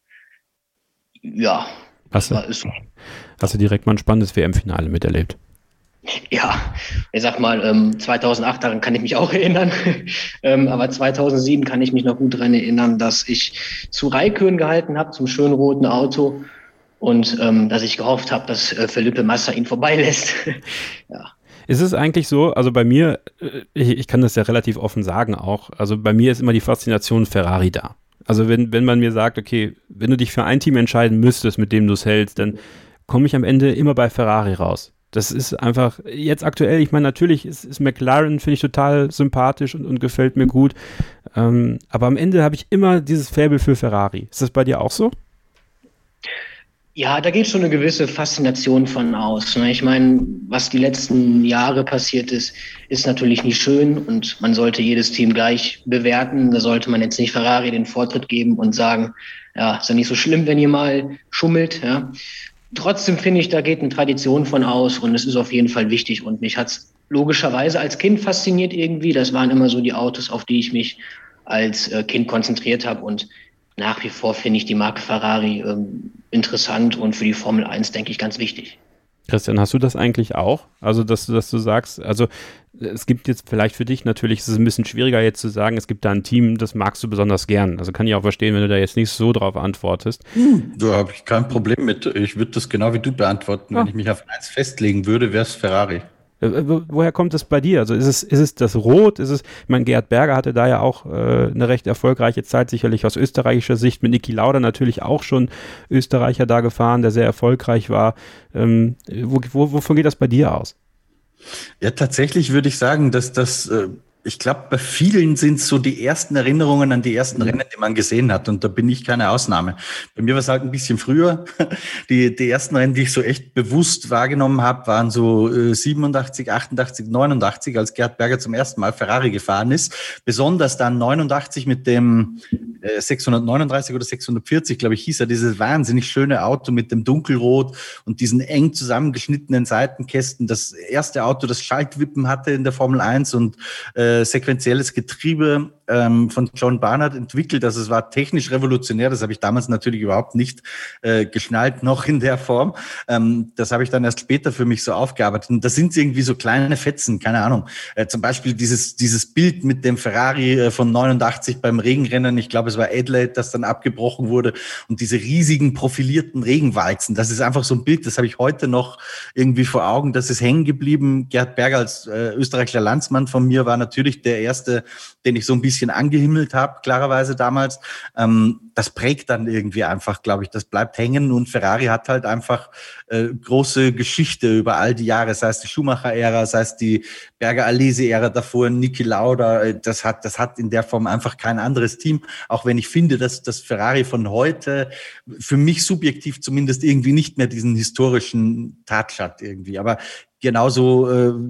Hast du direkt mal ein spannendes WM-Finale miterlebt? Ja, ich sag mal, 2008, daran kann ich mich auch erinnern. Aber 2007 kann ich mich noch gut daran erinnern, dass ich zu Räikkönen gehalten habe, zum schönen roten Auto. Und dass ich gehofft habe, dass Felipe Massa ihn vorbeilässt. Ja. Ist es eigentlich so, also bei mir, ich kann das ja relativ offen sagen auch, also bei mir ist immer die Faszination Ferrari da. Also wenn man mir sagt, okay, wenn du dich für ein Team entscheiden müsstest, mit dem du es hältst, dann komme ich am Ende immer bei Ferrari raus. Das ist einfach, jetzt aktuell, ich meine, natürlich ist McLaren, finde ich total sympathisch und gefällt mir gut, aber am Ende habe ich immer dieses Faible für Ferrari. Ist das bei dir auch so? Ja, da geht schon eine gewisse Faszination von aus. Ich meine, was die letzten Jahre passiert ist, ist natürlich nicht schön und man sollte jedes Team gleich bewerten. Da sollte man jetzt nicht Ferrari den Vortritt geben und sagen, ja, ist ja nicht so schlimm, wenn ihr mal schummelt. Ja. Trotzdem finde ich, da geht eine Tradition von aus und es ist auf jeden Fall wichtig. Und mich hat es logischerweise als Kind fasziniert irgendwie. Das waren immer so die Autos, auf die ich mich als Kind konzentriert habe und nach wie vor finde ich die Marke Ferrari interessant und für die Formel 1, denke ich, ganz wichtig. Christian, hast du das eigentlich auch? Also, dass du sagst, also es gibt jetzt vielleicht für dich natürlich, es ist ein bisschen schwieriger jetzt zu sagen, es gibt da ein Team, das magst du besonders gern. Also kann ich auch verstehen, wenn du da jetzt nicht so drauf antwortest. Da habe ich kein Problem mit. Ich würde das genau wie du beantworten. Ja. Wenn ich mich auf eins festlegen würde, wäre es Ferrari. Woher kommt das bei dir? Also ist es das Rot? Ich meine, Gerhard Berger hatte da ja auch eine recht erfolgreiche Zeit, sicherlich aus österreichischer Sicht, mit Niki Lauda natürlich auch schon Österreicher da gefahren, der sehr erfolgreich war. Wovon geht das bei dir aus? Ja, tatsächlich würde ich sagen, dass das ich glaube, bei vielen sind es so die ersten Erinnerungen an die ersten Rennen, die man gesehen hat. Und da bin ich keine Ausnahme. Bei mir war es halt ein bisschen früher. Die ersten Rennen, die ich so echt bewusst wahrgenommen habe, waren so 87, 88, 89, als Gerhard Berger zum ersten Mal Ferrari gefahren ist. Besonders dann 89 mit dem 639 oder 640, glaube ich, hieß er, dieses wahnsinnig schöne Auto mit dem Dunkelrot und diesen eng zusammengeschnittenen Seitenkästen. Das erste Auto, das Schaltwippen hatte in der Formel 1 und sequenzielles Getriebe von John Barnard entwickelt. Also es war technisch revolutionär. Das habe ich damals natürlich überhaupt nicht geschnallt, noch in der Form. Das habe ich dann erst später für mich so aufgearbeitet. Und das sind irgendwie so kleine Fetzen, keine Ahnung. Zum Beispiel dieses Bild mit dem Ferrari von 89 beim Regenrennen. Ich glaube, es war Adelaide, das dann abgebrochen wurde. Und diese riesigen profilierten Regenwalzen. Das ist einfach so ein Bild, das habe ich heute noch irgendwie vor Augen. Das ist hängen geblieben. Gerhard Berger als österreichischer Landsmann von mir war natürlich der erste, den ich so ein bisschen angehimmelt habe, klarerweise damals. Das prägt dann irgendwie einfach, glaube ich, das bleibt hängen und Ferrari hat halt einfach große Geschichte über all die Jahre, sei es die Schumacher-Ära, sei es die Berger-Alesi-Ära davor, Niki Lauda, das hat in der Form einfach kein anderes Team, auch wenn ich finde, dass das Ferrari von heute für mich subjektiv zumindest irgendwie nicht mehr diesen historischen Touch hat irgendwie, aber genauso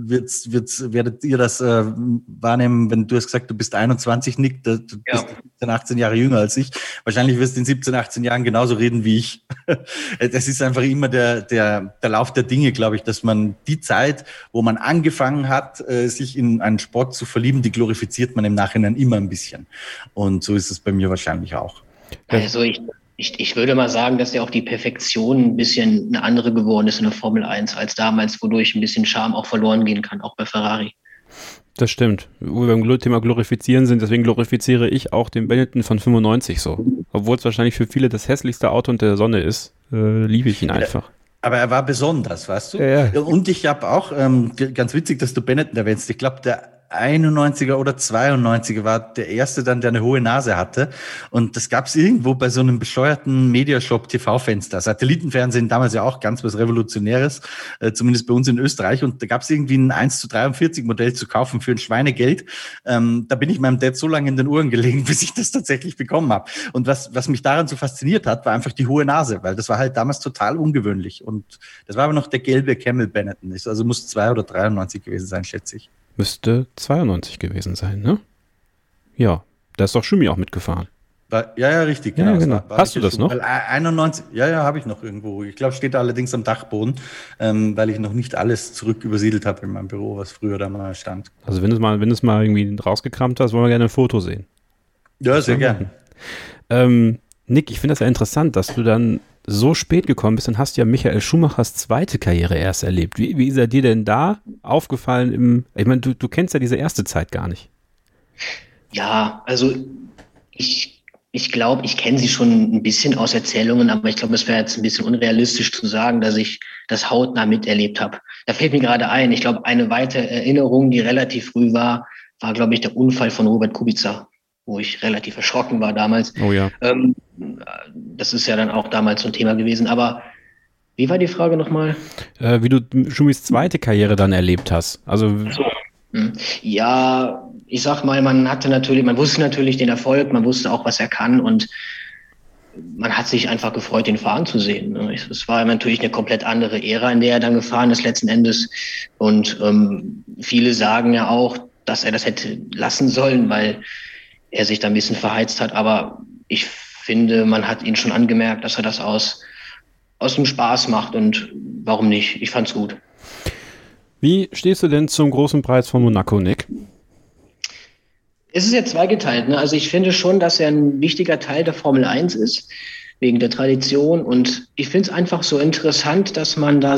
werdet ihr das wahrnehmen, wenn du hast gesagt, du bist 21, Nick, du bist 17, 18 Jahre jünger als ich. Wahrscheinlich wirst du in 17, 18 Jahren genauso reden wie ich. Das ist einfach immer der Lauf der Dinge, glaube ich, dass man die Zeit, wo man angefangen hat, sich in einen Sport zu verlieben, die glorifiziert man im Nachhinein immer ein bisschen. Und so ist es bei mir wahrscheinlich auch. Also ich würde mal sagen, dass ja auch die Perfektion ein bisschen eine andere geworden ist in der Formel 1 als damals, wodurch ein bisschen Charme auch verloren gehen kann, auch bei Ferrari. Das stimmt. Wo wir beim Thema Glorifizieren sind, deswegen glorifiziere ich auch den Benetton von 95 so. Obwohl es wahrscheinlich für viele das hässlichste Auto unter der Sonne ist, liebe ich ihn einfach. Aber er war besonders, weißt du? Ja. Und ich habe auch, ganz witzig, dass du Benetton erwähnst, ich glaube, der 91er oder 92er war der erste dann, der eine hohe Nase hatte. Und das gab es irgendwo bei so einem bescheuerten Mediashop-TV-Fenster. Satellitenfernsehen damals ja auch ganz was Revolutionäres, zumindest bei uns in Österreich. Und da gab es irgendwie ein 1:43-Modell zu kaufen für ein Schweinegeld. Da bin ich meinem Dad so lange in den Ohren gelegen, bis ich das tatsächlich bekommen habe. Und was mich daran so fasziniert hat, war einfach die hohe Nase, weil das war halt damals total ungewöhnlich. Und das war aber noch der gelbe Camel Benetton. Also muss 2 oder 93 gewesen sein, schätze ich. Müsste 92 gewesen sein, ne? Ja, da ist doch Schumi auch mitgefahren. Ja, richtig. Ja, genau. Hast du das noch? 91, ja, habe ich noch irgendwo. Ich glaube, steht da allerdings am Dachboden, weil ich noch nicht alles zurück übersiedelt habe in meinem Büro, was früher da mal stand. Also wenn du es mal irgendwie rausgekramt hast, wollen wir gerne ein Foto sehen. Ja, sehr gerne. Nick, ich finde das ja interessant, dass du dann so spät gekommen bist, dann hast du ja Michael Schumachers zweite Karriere erst erlebt. Wie ist er dir denn da aufgefallen? Ich meine, du kennst ja diese erste Zeit gar nicht. Ja, also ich glaube, ich kenne sie schon ein bisschen aus Erzählungen, aber ich glaube, es wäre jetzt ein bisschen unrealistisch zu sagen, dass ich das hautnah miterlebt habe. Da fällt mir gerade ein, ich glaube, eine weitere Erinnerung, die relativ früh war, glaube ich, der Unfall von Robert Kubica, wo ich relativ erschrocken war damals. Oh ja. Das ist ja dann auch damals so ein Man gewesen. Aber wie war die Frage nochmal? Wie du Schumis zweite Karriere dann erlebt hast. Also ja, ich sag mal, man wusste natürlich den Erfolg, man wusste auch, was er kann und man hat sich einfach gefreut, ihn fahren zu sehen. Es war natürlich eine komplett andere Ära, in der er dann gefahren ist letzten Endes. Und viele sagen ja auch, dass er das hätte lassen sollen, weil er sich da ein bisschen verheizt hat. Aber ich finde, man hat ihn schon angemerkt, dass er das aus dem Spaß macht und warum nicht? Ich fand's gut. Wie stehst du denn zum großen Preis von Monaco, Nick? Es ist ja zweigeteilt, ne? Also ich finde schon, dass er ein wichtiger Teil der Formel 1 ist, wegen der Tradition. Und ich finde es einfach so interessant, dass man da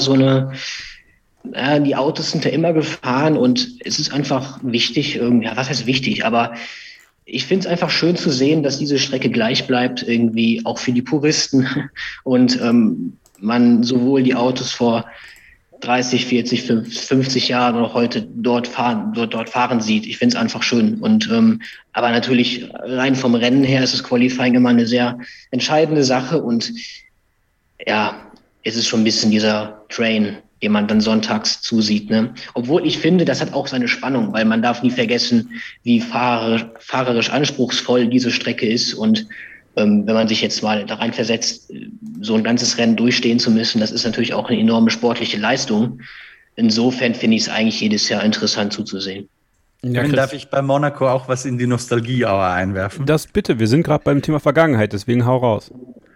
die Autos sind ja immer gefahren und es ist einfach wichtig irgendwie, was heißt wichtig, aber ich finde es einfach schön zu sehen, dass diese Strecke gleich bleibt, irgendwie auch für die Puristen und man sowohl die Autos vor 30, 40, 50 Jahren noch heute dort fahren sieht. Ich finde es einfach schön. Und aber natürlich rein vom Rennen her ist das Qualifying immer eine sehr entscheidende Sache. Und ja, es ist schon ein bisschen dieser Train, den man dann sonntags zusieht. Ne? Obwohl ich finde, das hat auch seine Spannung, weil man darf nie vergessen, wie fahrerisch anspruchsvoll diese Strecke ist. Und wenn man sich jetzt mal da rein versetzt, so ein ganzes Rennen durchstehen zu müssen, das ist natürlich auch eine enorme sportliche Leistung. Insofern finde ich es eigentlich jedes Jahr interessant zuzusehen. Ja, darf ich bei Monaco auch was in die Nostalgie-Hour einwerfen? Das bitte, wir sind gerade beim Thema Vergangenheit, deswegen hau raus.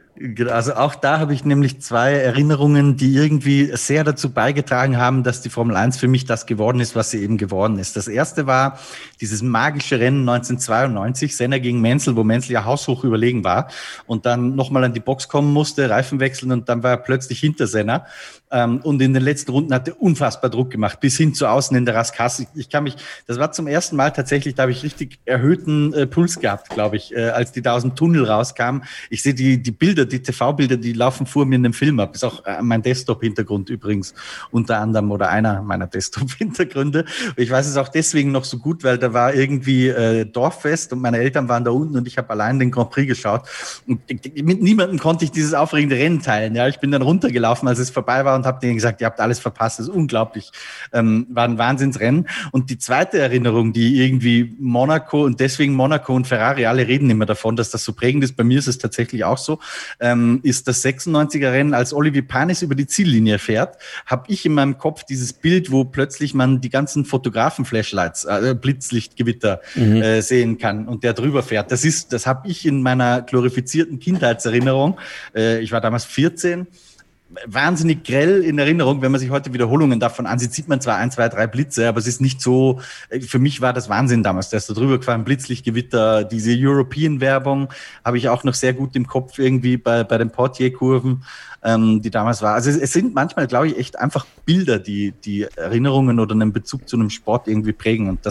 Also auch da habe ich nämlich 2 Erinnerungen, die irgendwie sehr dazu beigetragen haben, dass die Formel 1 für mich das geworden ist, was sie eben geworden ist. Das erste war dieses magische Rennen 1992, Senna gegen Mansell, wo Mansell ja haushoch überlegen war und dann nochmal an die Box kommen musste, Reifen wechseln und dann war er plötzlich hinter Senna. Und in den letzten Runden hat er unfassbar Druck gemacht, bis hin zu außen in der Rascasse. Das war zum ersten Mal tatsächlich, da habe ich richtig erhöhten Puls gehabt, glaube ich, als die da aus dem Tunnel rauskamen. Ich sehe die Bilder, die TV-Bilder, die laufen vor mir in dem Film ab. Ist auch mein Desktop-Hintergrund übrigens unter anderem oder einer meiner Desktop-Hintergründe. Ich weiß es auch deswegen noch so gut, weil da war irgendwie Dorffest und meine Eltern waren da unten und ich habe allein den Grand Prix geschaut. Und mit niemandem konnte ich dieses aufregende Rennen teilen. Ja, ich bin dann runtergelaufen, als es vorbei war und habe denen gesagt, ihr habt alles verpasst. Das ist unglaublich. War ein Wahnsinnsrennen. Und die zweite Erinnerung, die irgendwie Monaco und Ferrari, alle reden immer davon, dass das so prägend ist. Bei mir ist es tatsächlich auch so. Ist das 96er Rennen, als Olivier Panis über die Ziellinie fährt, habe ich in meinem Kopf dieses Bild, wo plötzlich man die ganzen Fotografen-Flashlights, Blitzlichtgewitter sehen kann und der drüber fährt. Das habe ich in meiner glorifizierten Kindheitserinnerung. Ich war damals 14. Wahnsinnig grell in Erinnerung, wenn man sich heute Wiederholungen davon ansieht, sieht man zwar 1, 2, 3 Blitze, aber es ist nicht so, für mich war das Wahnsinn damals, da ist da drüber gefahren, Blitzlichtgewitter, diese European-Werbung habe ich auch noch sehr gut im Kopf irgendwie bei den Portier-Kurven, die damals war. Also es sind manchmal, glaube ich, echt einfach Bilder, die Erinnerungen oder einen Bezug zu einem Sport irgendwie prägen und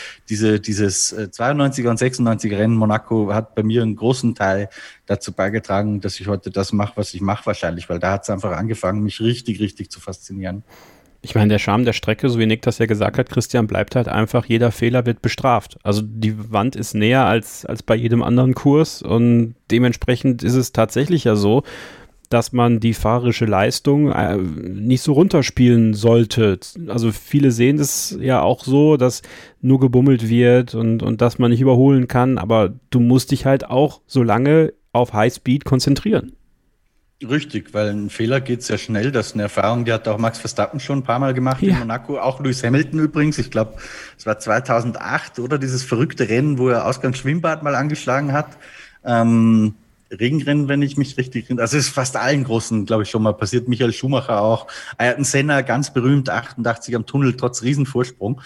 dieses 92er und 96er Rennen Monaco hat bei mir einen großen Teil dazu beigetragen, dass ich heute das mache, was ich mache wahrscheinlich, weil da hat es einfach angefangen, mich richtig, richtig zu faszinieren. Ich meine, der Charme der Strecke, so wie Nick das ja gesagt hat, Christian, bleibt halt einfach, jeder Fehler wird bestraft. Also die Wand ist näher als bei jedem anderen Kurs und dementsprechend ist es tatsächlich ja so, dass man die fahrerische Leistung nicht so runterspielen sollte. Also viele sehen es ja auch so, dass nur gebummelt wird und dass man nicht überholen kann, aber du musst dich halt auch so lange auf Highspeed konzentrieren. Richtig, weil ein Fehler geht sehr schnell. Das ist eine Erfahrung, die hat auch Max Verstappen schon ein paar Mal gemacht in Monaco. Auch Lewis Hamilton übrigens. Ich glaube, es war 2008, oder? Dieses verrückte Rennen, wo er Ausgangsschwimmbad mal angeschlagen hat. Regenrennen, wenn ich mich richtig erinnere. Also es ist fast allen Großen, glaube ich, schon mal passiert. Michael Schumacher auch. Ayrton Senna, ganz berühmt, 88 am Tunnel, trotz Riesenvorsprung.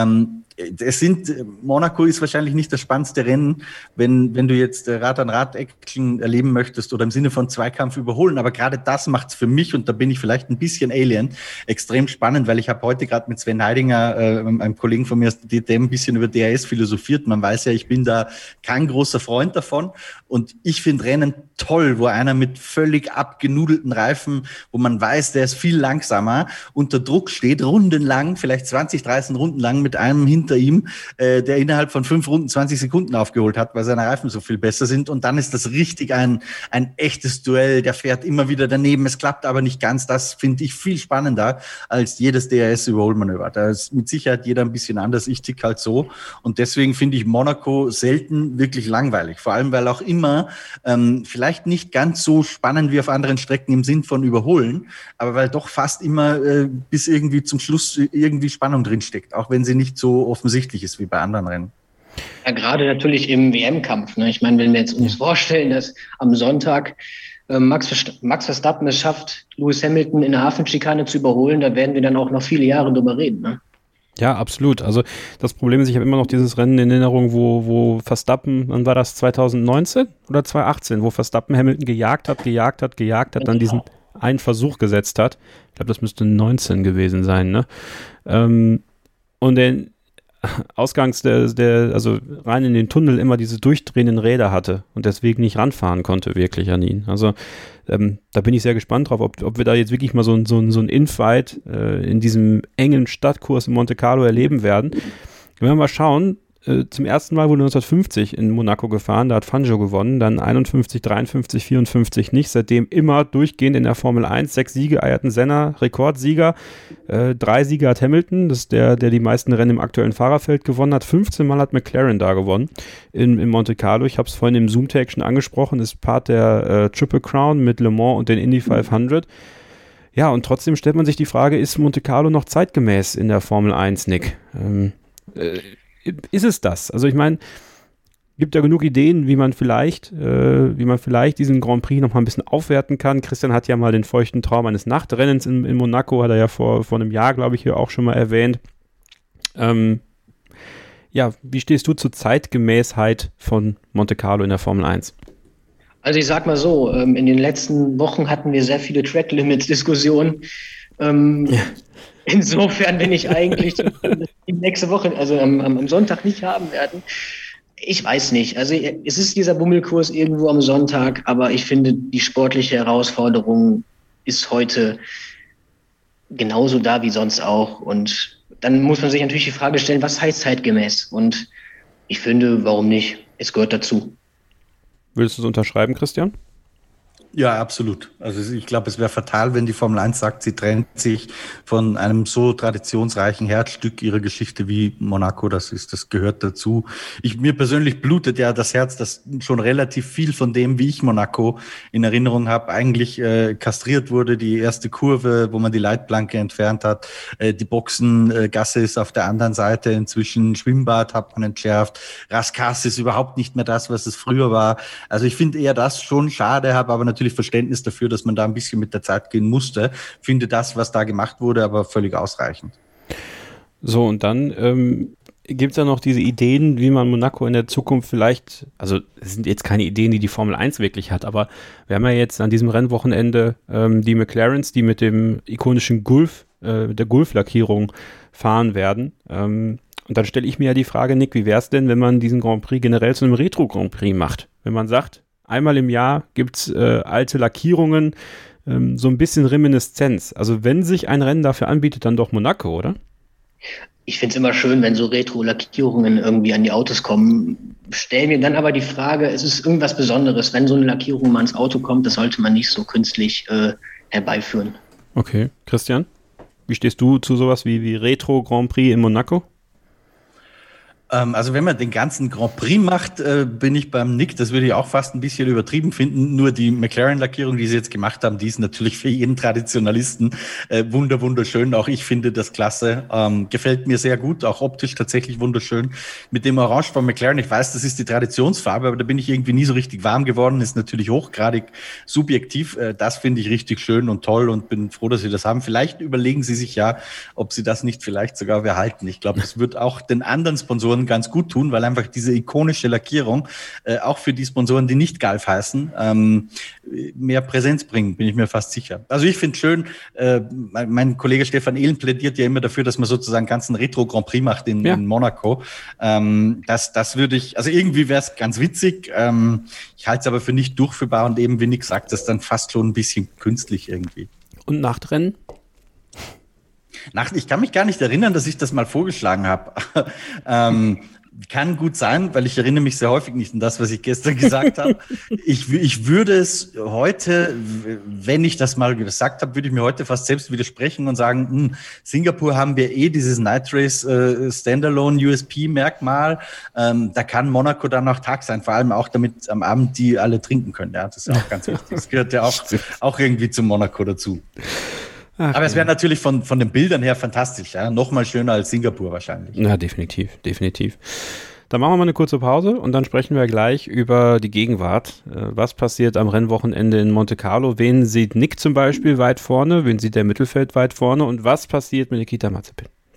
Monaco ist wahrscheinlich nicht das spannendste Rennen, wenn du jetzt Rad-an-Rad-Action erleben möchtest oder im Sinne von Zweikampf überholen. Aber gerade das macht es für mich, und da bin ich vielleicht ein bisschen Alien, extrem spannend, weil ich habe heute gerade mit Sven Heidinger, einem Kollegen von mir aus der DTM, ein bisschen über DRS philosophiert. Man weiß ja, ich bin da kein großer Freund davon. Und ich finde Rennen toll, wo einer mit völlig abgenudelten Reifen, wo man weiß, der ist viel langsamer, unter Druck steht, rundenlang, vielleicht 20, 30 Runden lang mit einem hinter ihm, der innerhalb von 5 Runden 20 Sekunden aufgeholt hat, weil seine Reifen so viel besser sind. Und dann ist das richtig ein echtes Duell. Der fährt immer wieder daneben. Es klappt aber nicht ganz. Das finde ich viel spannender als jedes DRS-Überholmanöver. Da ist mit Sicherheit jeder ein bisschen anders. Ich tick halt so. Und deswegen finde ich Monaco selten wirklich langweilig. Vor allem, weil auch immer vielleicht nicht ganz so spannend wie auf anderen Strecken im Sinn von Überholen, aber weil doch fast immer bis irgendwie zum Schluss irgendwie Spannung drinsteckt, auch wenn sie nicht so offensichtlich ist wie bei anderen Rennen. Ja, gerade natürlich im WM-Kampf. Ne? Ich meine, wenn wir jetzt uns vorstellen, dass am Sonntag Max Verstappen es schafft, Lewis Hamilton in der Hafenschikane zu überholen, da werden wir dann auch noch viele Jahre drüber reden. Ne? Ja, absolut. Also das Problem ist, ich habe immer noch dieses Rennen in Erinnerung, wo Verstappen, wann war das, 2019 oder 2018, wo Verstappen Hamilton gejagt hat, dann diesen einen Versuch gesetzt hat. Ich glaube, das müsste 19 gewesen sein, ne? Und dann, ausgangs also rein in den Tunnel immer diese durchdrehenden Räder hatte und deswegen nicht ranfahren konnte wirklich an ihn. Also da bin ich sehr gespannt drauf, ob wir da jetzt wirklich mal so ein Infight in diesem engen Stadtkurs in Monte Carlo erleben werden. Wenn wir mal schauen, zum ersten Mal wurde 1950 in Monaco gefahren, da hat Fangio gewonnen, dann 51, 53, 54 nicht, seitdem immer durchgehend in der Formel 1, 6 Siege, Ayrton Senna, Rekordsieger, 3 Siege hat Hamilton, das ist der die meisten Rennen im aktuellen Fahrerfeld gewonnen hat, 15 Mal hat McLaren da gewonnen in Monte Carlo, ich habe es vorhin im Zoom-Tag schon angesprochen, ist Part der Triple Crown mit Le Mans und den Indy 500. Ja, und trotzdem stellt man sich die Frage, ist Monte Carlo noch zeitgemäß in der Formel 1, Nick? Ist es das? Also ich meine, gibt ja genug Ideen, wie man vielleicht diesen Grand Prix noch mal ein bisschen aufwerten kann. Christian hat ja mal den feuchten Traum eines Nachtrennens in Monaco, hat er ja vor einem Jahr, glaube ich, hier auch schon mal erwähnt. Ja, wie stehst du zur Zeitgemäßheit von Monte Carlo in der Formel 1? Also ich sag mal so, in den letzten Wochen hatten wir sehr viele Track-Limits-Diskussionen. Insofern bin ich eigentlich die nächste Woche, also am Sonntag nicht haben werden. Ich weiß nicht. Also es ist dieser Bummelkurs irgendwo am Sonntag, aber ich finde, die sportliche Herausforderung ist heute genauso da wie sonst auch. Und dann muss man sich natürlich die Frage stellen, was heißt zeitgemäß? Und ich finde, warum nicht? Es gehört dazu. Würdest du es unterschreiben, Christian? Ja, absolut. Also ich glaube, es wäre fatal, wenn die Formel 1 sagt, sie trennt sich von einem so traditionsreichen Herzstück ihrer Geschichte wie Monaco. Das gehört dazu. Mir persönlich blutet ja das Herz, dass schon relativ viel von dem, wie ich Monaco in Erinnerung habe, eigentlich kastriert wurde. Die erste Kurve, wo man die Leitplanke entfernt hat, die Boxengasse ist auf der anderen Seite. Inzwischen Schwimmbad hat man entschärft. Rascasse ist überhaupt nicht mehr das, was es früher war. Also ich finde eher das schon schade, habe aber natürlich Verständnis dafür, dass man da ein bisschen mit der Zeit gehen musste. Finde das, was da gemacht wurde, aber völlig ausreichend. So, und dann gibt es ja noch diese Ideen, wie man Monaco in der Zukunft vielleicht, also es sind jetzt keine Ideen, die Formel 1 wirklich hat, aber wir haben ja jetzt an diesem Rennwochenende die McLarens, die mit dem ikonischen der Gulf-Lackierung fahren werden. Und dann stelle ich mir ja die Frage, Nick, wie wäre es denn, wenn man diesen Grand Prix generell zu einem Retro-Grand Prix macht? Wenn man sagt, einmal im Jahr gibt es alte Lackierungen, so ein bisschen Reminiszenz. Also wenn sich ein Rennen dafür anbietet, dann doch Monaco, oder? Ich finde es immer schön, wenn so Retro-Lackierungen irgendwie an die Autos kommen. Stell mir dann aber die Frage, es ist irgendwas Besonderes. Wenn so eine Lackierung mal ins Auto kommt, das sollte man nicht so künstlich herbeiführen. Okay, Christian, wie stehst du zu sowas wie Retro-Grand Prix in Monaco? Also wenn man den ganzen Grand Prix macht, bin ich beim Nick, das würde ich auch fast ein bisschen übertrieben finden. Nur die McLaren-Lackierung, die sie jetzt gemacht haben, die ist natürlich für jeden Traditionalisten wunderschön. Auch ich finde das klasse. Gefällt mir sehr gut, auch optisch tatsächlich wunderschön. Mit dem Orange von McLaren, ich weiß, das ist die Traditionsfarbe, aber da bin ich irgendwie nie so richtig warm geworden. Ist natürlich hochgradig subjektiv. Das finde ich richtig schön und toll und bin froh, dass sie das haben. Vielleicht überlegen sie sich ja, ob sie das nicht vielleicht sogar behalten. Ich glaube, das wird auch den anderen Sponsoren ganz gut tun, weil einfach diese ikonische Lackierung auch für die Sponsoren, die nicht Gulf heißen, mehr Präsenz bringen, bin ich mir fast sicher. Also ich finde schön, mein Kollege Stefan Ehlen plädiert ja immer dafür, dass man sozusagen einen ganzen Retro-Grand Prix macht in Monaco. Das würde ich, also irgendwie wäre es ganz witzig. Ich halte es aber für nicht durchführbar und eben, wie Nick sagt, das ist dann fast schon ein bisschen künstlich irgendwie. Und Nachtrennen? Ich kann mich gar nicht erinnern, dass ich das mal vorgeschlagen habe. Kann gut sein, weil ich erinnere mich sehr häufig nicht an das, was ich gestern gesagt habe. Ich würde es heute, wenn ich das mal gesagt habe, würde ich mir heute fast selbst widersprechen und sagen, Singapur haben wir dieses Night Race Standalone USP-Merkmal. Da kann Monaco dann auch Tag sein, vor allem auch damit am Abend die alle trinken können. Ja, das ist ja auch ganz wichtig. Das gehört ja auch irgendwie zum Monaco dazu. Ach, aber es wäre natürlich von den Bildern her fantastisch, ja? Nochmal schöner als Singapur wahrscheinlich. Ja, definitiv. Dann machen wir mal eine kurze Pause und dann sprechen wir gleich über die Gegenwart. Was passiert am Rennwochenende in Monte Carlo? Wen sieht Nick zum Beispiel weit vorne? Wen sieht der Mittelfeld weit vorne? Und was passiert mit Nikita Mazepin?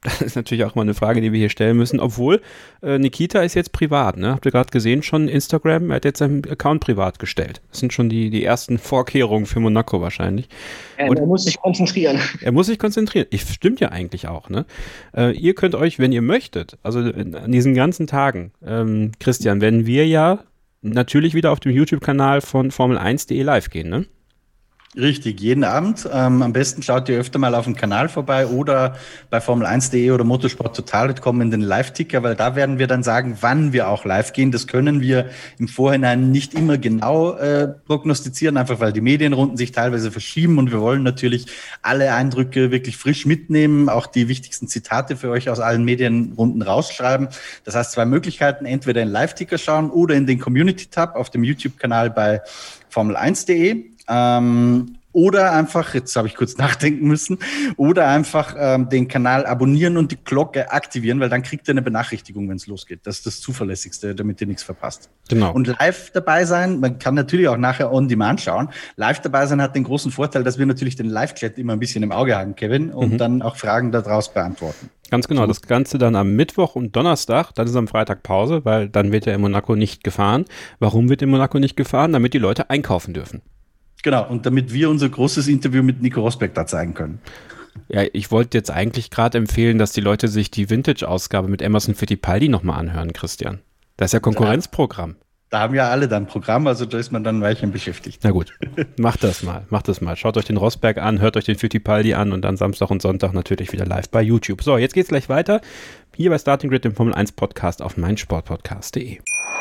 Das ist natürlich auch mal eine Frage, die wir hier stellen müssen, obwohl Nikita ist jetzt privat, ne? Habt ihr gerade gesehen, schon Instagram, er hat jetzt seinen Account privat gestellt. Das sind schon die ersten Vorkehrungen für Monaco wahrscheinlich. Er muss sich konzentrieren. Er muss sich konzentrieren. Stimmt ja eigentlich auch, ne? Ihr könnt euch, wenn ihr möchtet, also an diesen ganzen Tagen, Christian, werden wir ja natürlich wieder auf dem YouTube-Kanal von Formel1.de live gehen, ne? Richtig, jeden Abend. Am besten schaut ihr öfter mal auf dem Kanal vorbei oder bei Formel1.de oder motorsporttotal.com in den Live-Ticker, weil da werden wir dann sagen, wann wir auch live gehen. Das können wir im Vorhinein nicht immer genau prognostizieren, einfach weil die Medienrunden sich teilweise verschieben und wir wollen natürlich alle Eindrücke wirklich frisch mitnehmen, auch die wichtigsten Zitate für euch aus allen Medienrunden rausschreiben. Das heißt, 2 Möglichkeiten, entweder in Live-Ticker schauen oder in den Community-Tab auf dem YouTube-Kanal bei Formel1.de. Oder einfach, jetzt habe ich kurz nachdenken müssen, oder einfach den Kanal abonnieren und die Glocke aktivieren, weil dann kriegt ihr eine Benachrichtigung, wenn es losgeht. Das ist das Zuverlässigste, damit ihr nichts verpasst. Genau. Und live dabei sein, man kann natürlich auch nachher on demand schauen. Live dabei sein hat den großen Vorteil, dass wir natürlich den Live-Chat immer ein bisschen im Auge haben, Kevin, und dann auch Fragen daraus beantworten. Ganz genau, das Ganze dann am Mittwoch und Donnerstag, dann ist am Freitag Pause, weil dann wird ja in Monaco nicht gefahren. Warum wird in Monaco nicht gefahren? Damit die Leute einkaufen dürfen. Genau, und damit wir unser großes Interview mit Nico Rosberg da zeigen können. Ja, ich wollte jetzt eigentlich gerade empfehlen, dass die Leute sich die Vintage-Ausgabe mit Emerson Fittipaldi nochmal anhören, Christian. Das ist ja Konkurrenzprogramm. Da haben ja alle dann Programm, also da ist man dann ein Weilchen beschäftigt. Na gut, macht das mal. Schaut euch den Rosberg an, hört euch den Fittipaldi an und dann Samstag und Sonntag natürlich wieder live bei YouTube. So, jetzt geht's gleich weiter. Hier bei Starting Grid, dem Formel 1 Podcast auf meinsportpodcast.de.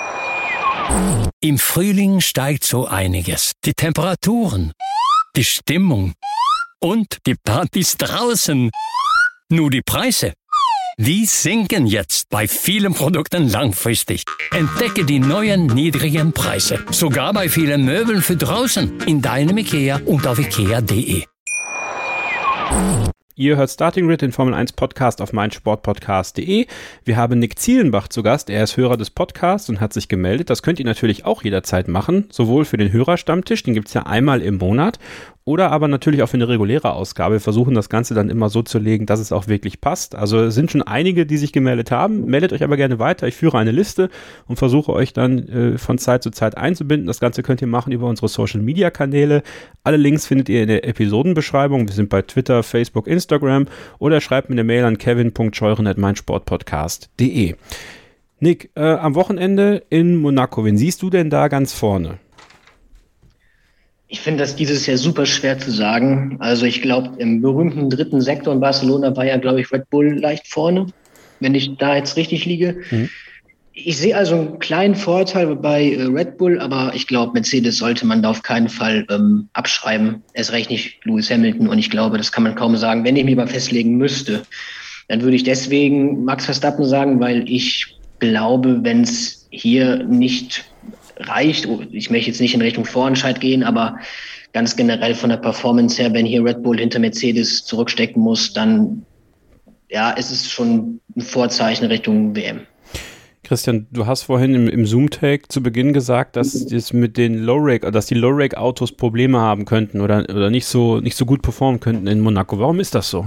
Im Frühling steigt so einiges. Die Temperaturen, die Stimmung und die Partys draußen. Nur die Preise, die sinken jetzt bei vielen Produkten langfristig. Entdecke die neuen niedrigen Preise. Sogar bei vielen Möbeln für draußen. In deinem IKEA und auf ikea.de. Ihr hört Starting Grid, den Formel 1 Podcast auf meinsportpodcast.de. Wir haben Nick Zielenbach zu Gast. Er ist Hörer des Podcasts und hat sich gemeldet. Das könnt ihr natürlich auch jederzeit machen, sowohl für den Hörerstammtisch, den gibt es ja einmal im Monat, oder aber natürlich auch für eine reguläre Ausgabe. Wir versuchen das Ganze dann immer so zu legen, dass es auch wirklich passt. Also es sind schon einige, die sich gemeldet haben. Meldet euch aber gerne weiter. Ich führe eine Liste und versuche euch dann von Zeit zu Zeit einzubinden. Das Ganze könnt ihr machen über unsere Social-Media-Kanäle. Alle Links findet ihr in der Episodenbeschreibung. Wir sind bei Twitter, Facebook, Instagram oder schreibt mir eine Mail an kevin.scheuren@meinsportpodcast.de. Nick, am Wochenende in Monaco, wen siehst du denn da ganz vorne? Ich finde das dieses Jahr super schwer zu sagen. Also ich glaube, im berühmten 3. Sektor in Barcelona war ja, glaube ich, Red Bull leicht vorne, wenn ich da jetzt richtig liege. Ich sehe also einen kleinen Vorteil bei Red Bull, aber ich glaube, Mercedes sollte man da auf keinen Fall abschreiben. Erst recht nicht Lewis Hamilton, und ich glaube, das kann man kaum sagen. Wenn ich mich mal festlegen müsste, dann würde ich deswegen Max Verstappen sagen, weil ich glaube, wenn es hier nicht reicht, ich möchte jetzt nicht in Richtung Vorentscheid gehen, aber ganz generell von der Performance her, wenn hier Red Bull hinter Mercedes zurückstecken muss, dann ja, ist es schon ein Vorzeichen Richtung WM. Christian, du hast vorhin im Zoom-Take zu Beginn gesagt, dass das mit den dass die Low-Rake-Autos Probleme haben könnten oder nicht so gut performen könnten in Monaco. Warum ist das so?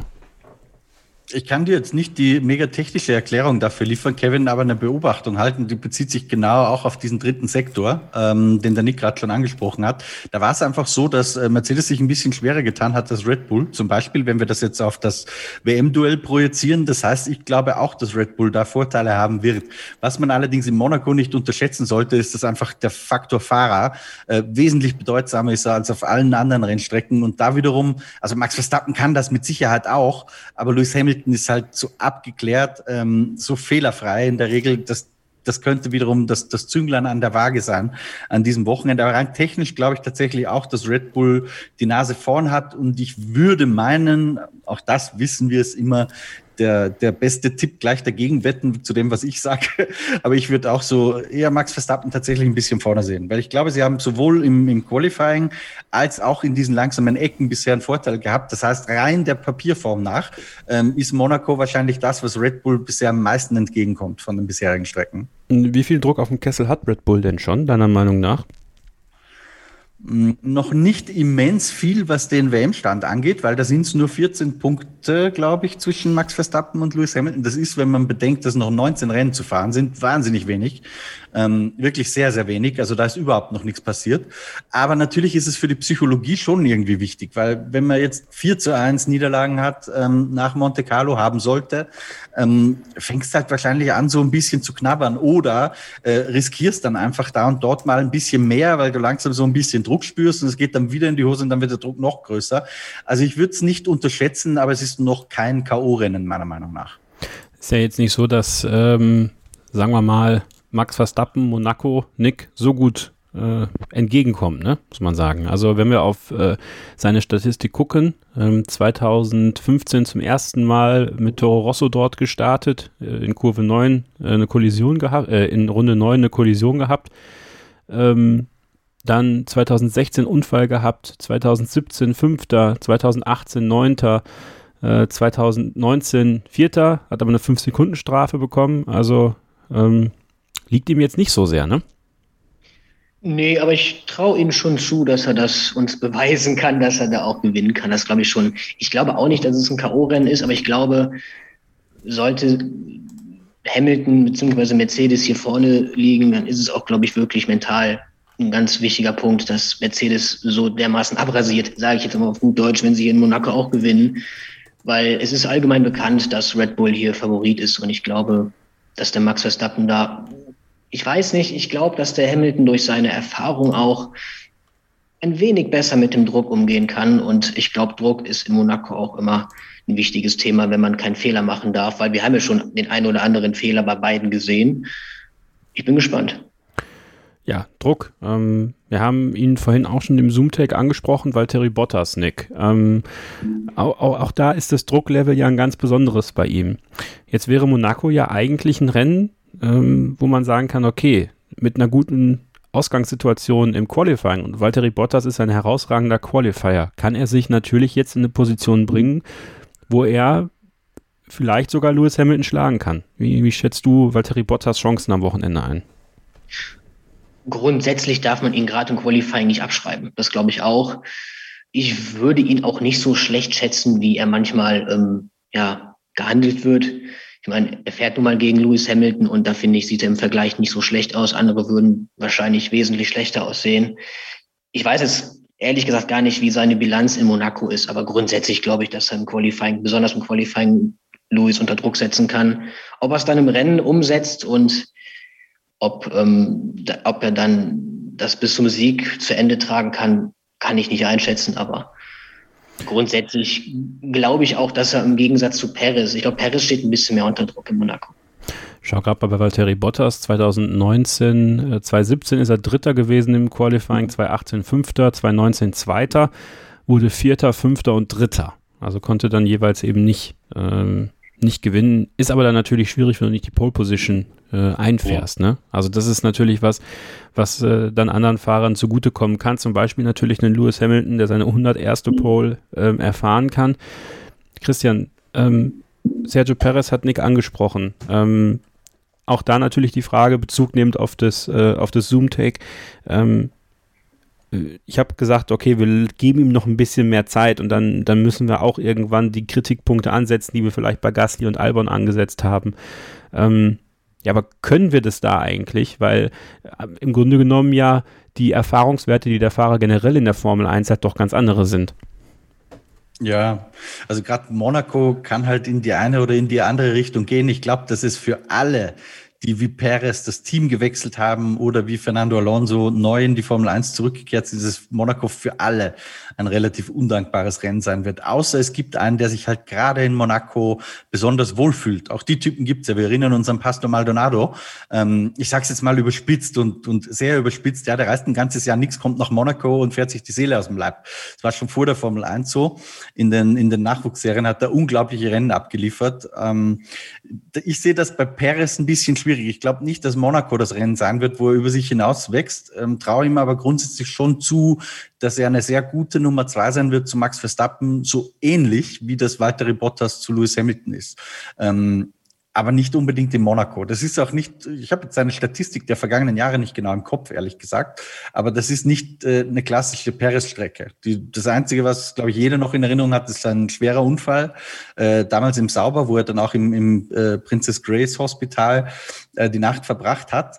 Ich kann dir jetzt nicht die mega technische Erklärung dafür liefern, Kevin, aber eine Beobachtung halten, die bezieht sich genau auch auf diesen 3. Sektor, den der Nick gerade schon angesprochen hat. Da war es einfach so, dass Mercedes sich ein bisschen schwerer getan hat als Red Bull. Zum Beispiel, wenn wir das jetzt auf das WM-Duell projizieren. Das heißt, ich glaube auch, dass Red Bull da Vorteile haben wird. Was man allerdings in Monaco nicht unterschätzen sollte, ist, dass einfach der Faktor Fahrer wesentlich bedeutsamer ist als auf allen anderen Rennstrecken. Und da wiederum, also Max Verstappen kann das mit Sicherheit auch, aber Lewis Hamilton ist halt so abgeklärt, so fehlerfrei in der Regel, das könnte wiederum das Zünglein an der Waage sein an diesem Wochenende. Aber rein technisch glaube ich tatsächlich auch, dass Red Bull die Nase vorn hat, und ich würde meinen, auch das wissen wir es immer, der beste Tipp gleich dagegen wetten zu dem, was ich sage. Aber ich würde auch so eher Max Verstappen tatsächlich ein bisschen vorne sehen. Weil ich glaube, sie haben sowohl im Qualifying als auch in diesen langsamen Ecken bisher einen Vorteil gehabt. Das heißt, rein der Papierform nach ist Monaco wahrscheinlich das, was Red Bull bisher am meisten entgegenkommt von den bisherigen Strecken. Wie viel Druck auf dem Kessel hat Red Bull denn schon, deiner Meinung nach? Noch nicht immens viel, was den WM-Stand angeht, weil da sind es nur 14 Punkte, glaube ich, zwischen Max Verstappen und Lewis Hamilton. Das ist, wenn man bedenkt, dass noch 19 Rennen zu fahren sind, wahnsinnig wenig. Wirklich sehr, sehr wenig. Also da ist überhaupt noch nichts passiert. Aber natürlich ist es für die Psychologie schon irgendwie wichtig, weil wenn man jetzt 4:1 Niederlagen hat, nach Monte Carlo haben sollte, fängst halt wahrscheinlich an, so ein bisschen zu knabbern oder riskierst dann einfach da und dort mal ein bisschen mehr, weil du langsam so ein bisschen Druck spürst und es geht dann wieder in die Hose und dann wird der Druck noch größer. Also ich würde es nicht unterschätzen, aber es ist noch kein K.O.-Rennen, meiner Meinung nach. Ist ja jetzt nicht so, dass, sagen wir mal, Max Verstappen, Monaco, Nick so gut entgegenkommt, ne? Muss man sagen. Also wenn wir auf seine Statistik gucken, 2015 zum ersten Mal mit Toro Rosso dort gestartet, in Kurve 9 eine Kollision gehabt, in Runde 9 eine Kollision gehabt, dann 2016 Unfall gehabt, 2017 Fünfter, 2018 Neunter, 2019 Vierter, hat aber eine 5-Sekunden-Strafe bekommen, also liegt ihm jetzt nicht so sehr, ne? Nee, aber ich traue ihm schon zu, dass er das uns beweisen kann, dass er da auch gewinnen kann. Das glaube ich schon. Ich glaube auch nicht, dass es ein K.O.-Rennen ist, aber ich glaube, sollte Hamilton bzw. Mercedes hier vorne liegen, dann ist es auch, glaube ich, wirklich mental ein ganz wichtiger Punkt, dass Mercedes so dermaßen abrasiert, sage ich jetzt mal auf gut Deutsch, wenn sie in Monaco auch gewinnen. Weil es ist allgemein bekannt, dass Red Bull hier Favorit ist und ich glaube, dass der Max Verstappen da, ich weiß nicht, ich glaube, dass der Hamilton durch seine Erfahrung auch ein wenig besser mit dem Druck umgehen kann und ich glaube, Druck ist in Monaco auch immer ein wichtiges Thema, wenn man keinen Fehler machen darf, weil wir haben ja schon den einen oder anderen Fehler bei beiden gesehen. Ich bin gespannt. Ja, Druck. Wir haben ihn vorhin auch schon im Zoom-Tag angesprochen, Valtteri Bottas, Nick. Auch da ist das Drucklevel ja ein ganz besonderes bei ihm. Jetzt wäre Monaco ja eigentlich ein Rennen, wo man sagen kann, okay, mit einer guten Ausgangssituation im Qualifying und Valtteri Bottas ist ein herausragender Qualifier, kann er sich natürlich jetzt in eine Position bringen, wo er vielleicht sogar Lewis Hamilton schlagen kann. Wie schätzt du Valtteri Bottas Chancen am Wochenende ein? Grundsätzlich darf man ihn gerade im Qualifying nicht abschreiben. Das glaube ich auch. Ich würde ihn auch nicht so schlecht schätzen, wie er manchmal gehandelt wird. Ich meine, er fährt nun mal gegen Lewis Hamilton und da finde ich, sieht er im Vergleich nicht so schlecht aus. Andere würden wahrscheinlich wesentlich schlechter aussehen. Ich weiß jetzt ehrlich gesagt gar nicht, wie seine Bilanz in Monaco ist, aber grundsätzlich glaube ich, dass er im Qualifying, besonders im Qualifying, Lewis unter Druck setzen kann. Ob er es dann im Rennen umsetzt und ob er dann das bis zum Sieg zu Ende tragen kann, kann ich nicht einschätzen, aber grundsätzlich glaube ich auch, dass er im Gegensatz zu Perez, ich glaube, Perez steht ein bisschen mehr unter Druck in Monaco. Schau gerade mal bei Valtteri Bottas, 2017 ist er Dritter gewesen im Qualifying, 2018 Fünfter, 2019 Zweiter, wurde Vierter, Fünfter und Dritter. Also konnte dann jeweils eben nicht gewinnen. Ist aber dann natürlich schwierig, wenn du nicht die Pole Position einfährst. Ne? Also das ist natürlich was dann anderen Fahrern zugutekommen kann. Zum Beispiel natürlich einen Lewis Hamilton, der seine 101. Pole erfahren kann. Christian, Sergio Perez hat Nick angesprochen. Auch da natürlich die Frage, Bezug nehmend auf das Zoom-Take. Ich habe gesagt, okay, wir geben ihm noch ein bisschen mehr Zeit und dann müssen wir auch irgendwann die Kritikpunkte ansetzen, die wir vielleicht bei Gasly und Albon angesetzt haben. Aber können wir das da eigentlich? Weil im Grunde genommen ja die Erfahrungswerte, die der Fahrer generell in der Formel 1 hat, doch ganz andere sind. Ja, also gerade Monaco kann halt in die eine oder in die andere Richtung gehen. Ich glaube, das ist für alle, die wie Perez das Team gewechselt haben oder wie Fernando Alonso neu in die Formel 1 zurückgekehrt sind, dieses Monaco für alle ein relativ undankbares Rennen sein wird. Außer es gibt einen, der sich halt gerade in Monaco besonders wohlfühlt. Auch die Typen gibt's ja. Wir erinnern uns an Pastor Maldonado. Ich sag's jetzt mal überspitzt und sehr überspitzt. Ja, der reist ein ganzes Jahr nichts, kommt nach Monaco und fährt sich die Seele aus dem Leib. Das war schon vor der Formel 1 so. In den Nachwuchsserien hat er unglaubliche Rennen abgeliefert. Ich sehe das bei Perez ein bisschen schwierig. Ich glaube nicht, dass Monaco das Rennen sein wird, wo er über sich hinaus wächst. Traue ihm aber grundsätzlich schon zu, dass er eine sehr gute Nummer 2 sein wird zu Max Verstappen, so ähnlich wie das Valtteri Bottas zu Lewis Hamilton ist. aber nicht unbedingt in Monaco. Das ist auch nicht, ich habe jetzt seine Statistik der vergangenen Jahre nicht genau im Kopf, ehrlich gesagt, aber das ist nicht eine klassische Perez-Strecke. Das Einzige, was, glaube ich, jeder noch in Erinnerung hat, ist ein schwerer Unfall, damals im Sauber, wo er dann auch im Princess Grace Hospital die Nacht verbracht hat.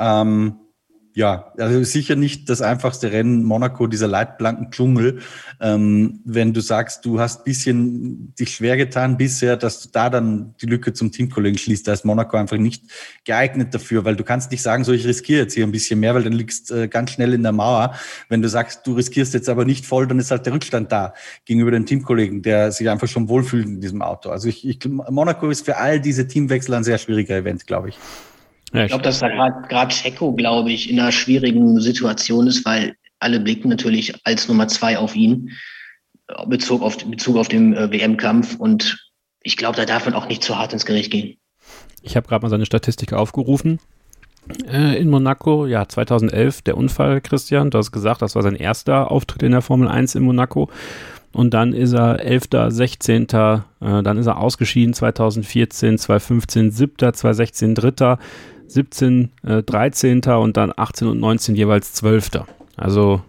Ja, also sicher nicht das einfachste Rennen Monaco, dieser leitblanken Dschungel. Wenn du sagst, du hast ein bisschen dich schwer getan bisher, dass du da dann die Lücke zum Teamkollegen schließt, da ist Monaco einfach nicht geeignet dafür, weil du kannst nicht sagen, so ich riskiere jetzt hier ein bisschen mehr, weil dann liegst ganz schnell in der Mauer. Wenn du sagst, du riskierst jetzt aber nicht voll, dann ist halt der Rückstand da gegenüber dem Teamkollegen, der sich einfach schon wohlfühlt in diesem Auto. Also Monaco ist für all diese Teamwechsel ein sehr schwieriger Event, glaube ich. Ja, ich glaube, dass da gerade Checo, glaube ich, in einer schwierigen Situation ist, weil alle blicken natürlich als Nummer 2 auf ihn, Bezug auf den WM-Kampf. Und ich glaube, da darf man auch nicht zu hart ins Gericht gehen. Ich habe gerade mal seine Statistik aufgerufen. In Monaco, ja, 2011, der Unfall, Christian, du hast gesagt, das war sein erster Auftritt in der Formel 1 in Monaco. Und dann ist er 11., 16., dann ist er ausgeschieden 2014, 2015, 7., 2016, 3., 17, 13. und dann 18 und 19 jeweils 12. Also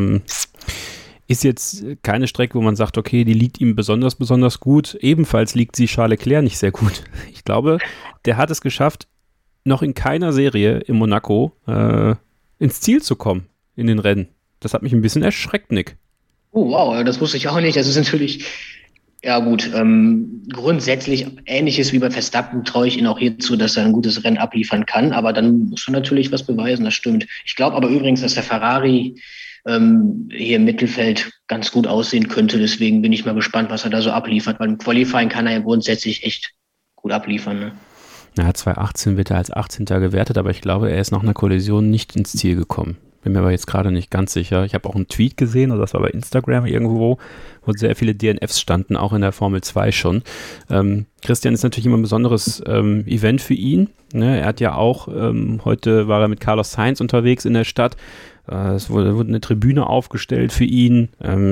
ist jetzt keine Strecke, wo man sagt, okay, die liegt ihm besonders gut. Ebenfalls liegt sie Charles Leclerc nicht sehr gut. Ich glaube, der hat es geschafft, noch in keiner Serie in Monaco ins Ziel zu kommen in den Rennen. Das hat mich ein bisschen erschreckt, Nick. Oh, wow, das wusste ich auch nicht. Das ist natürlich, ja gut, grundsätzlich Ähnliches wie bei Verstappen traue ich ihn auch hierzu, dass er ein gutes Rennen abliefern kann, aber dann muss er natürlich was beweisen, das stimmt. Ich glaube aber übrigens, dass der Ferrari hier im Mittelfeld ganz gut aussehen könnte, deswegen bin ich mal gespannt, was er da so abliefert, weil im Qualifying kann er ja grundsätzlich echt gut abliefern, ne? Ja, 2018 wird er als 18. gewertet, aber ich glaube, er ist nach einer Kollision nicht ins Ziel gekommen. Bin mir aber jetzt gerade nicht ganz sicher. Ich habe auch einen Tweet gesehen, oder das war bei Instagram irgendwo, wo sehr viele DNFs standen, auch in der Formel 2 schon. Christian ist natürlich immer ein besonderes Event für ihn. Ne? Er hat ja auch, heute war er mit Carlos Sainz unterwegs in der Stadt. Es wurde eine Tribüne aufgestellt für ihn.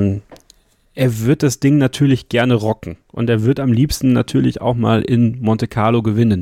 Er wird das Ding natürlich gerne rocken. Und er wird am liebsten natürlich auch mal in Monte Carlo gewinnen.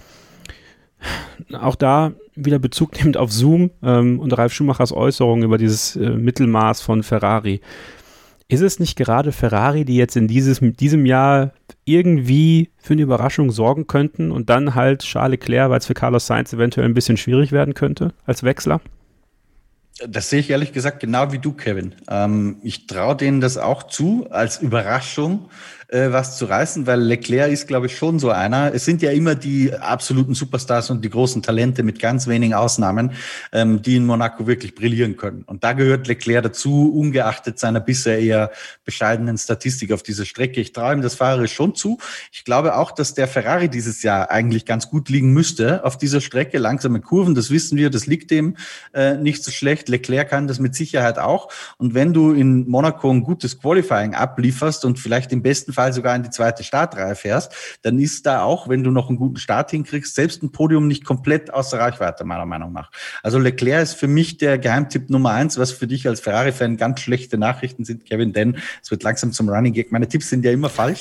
Auch da wieder Bezug nehmend auf Zoom und Ralf Schumachers Äußerung über dieses Mittelmaß von Ferrari. Ist es nicht gerade Ferrari, die jetzt in diesem Jahr irgendwie für eine Überraschung sorgen könnten und dann halt Charles Leclerc, weil es für Carlos Sainz eventuell ein bisschen schwierig werden könnte als Wechsler? Das sehe ich ehrlich gesagt genau wie du, Kevin. Ich traue denen das auch zu, als Überraschung was zu reißen, weil Leclerc ist, glaube ich, schon so einer. Es sind ja immer die absoluten Superstars und die großen Talente mit ganz wenigen Ausnahmen, die in Monaco wirklich brillieren können. Und da gehört Leclerc dazu, ungeachtet seiner bisher eher bescheidenen Statistik auf dieser Strecke. Ich traue ihm das fahrerisch schon zu. Ich glaube auch, dass der Ferrari dieses Jahr eigentlich ganz gut liegen müsste auf dieser Strecke. Langsame Kurven, das wissen wir, das liegt dem nicht so schlecht. Leclerc kann das mit Sicherheit auch. Und wenn du in Monaco ein gutes Qualifying ablieferst und vielleicht im besten Fall sogar in die zweite Startreihe fährst, dann ist da auch, wenn du noch einen guten Start hinkriegst, selbst ein Podium nicht komplett außer Reichweite, meiner Meinung nach. Also Leclerc ist für mich der Geheimtipp Nummer 1, was für dich als Ferrari-Fan ganz schlechte Nachrichten sind, Kevin, denn es wird langsam zum Running Gag. Meine Tipps sind ja immer falsch.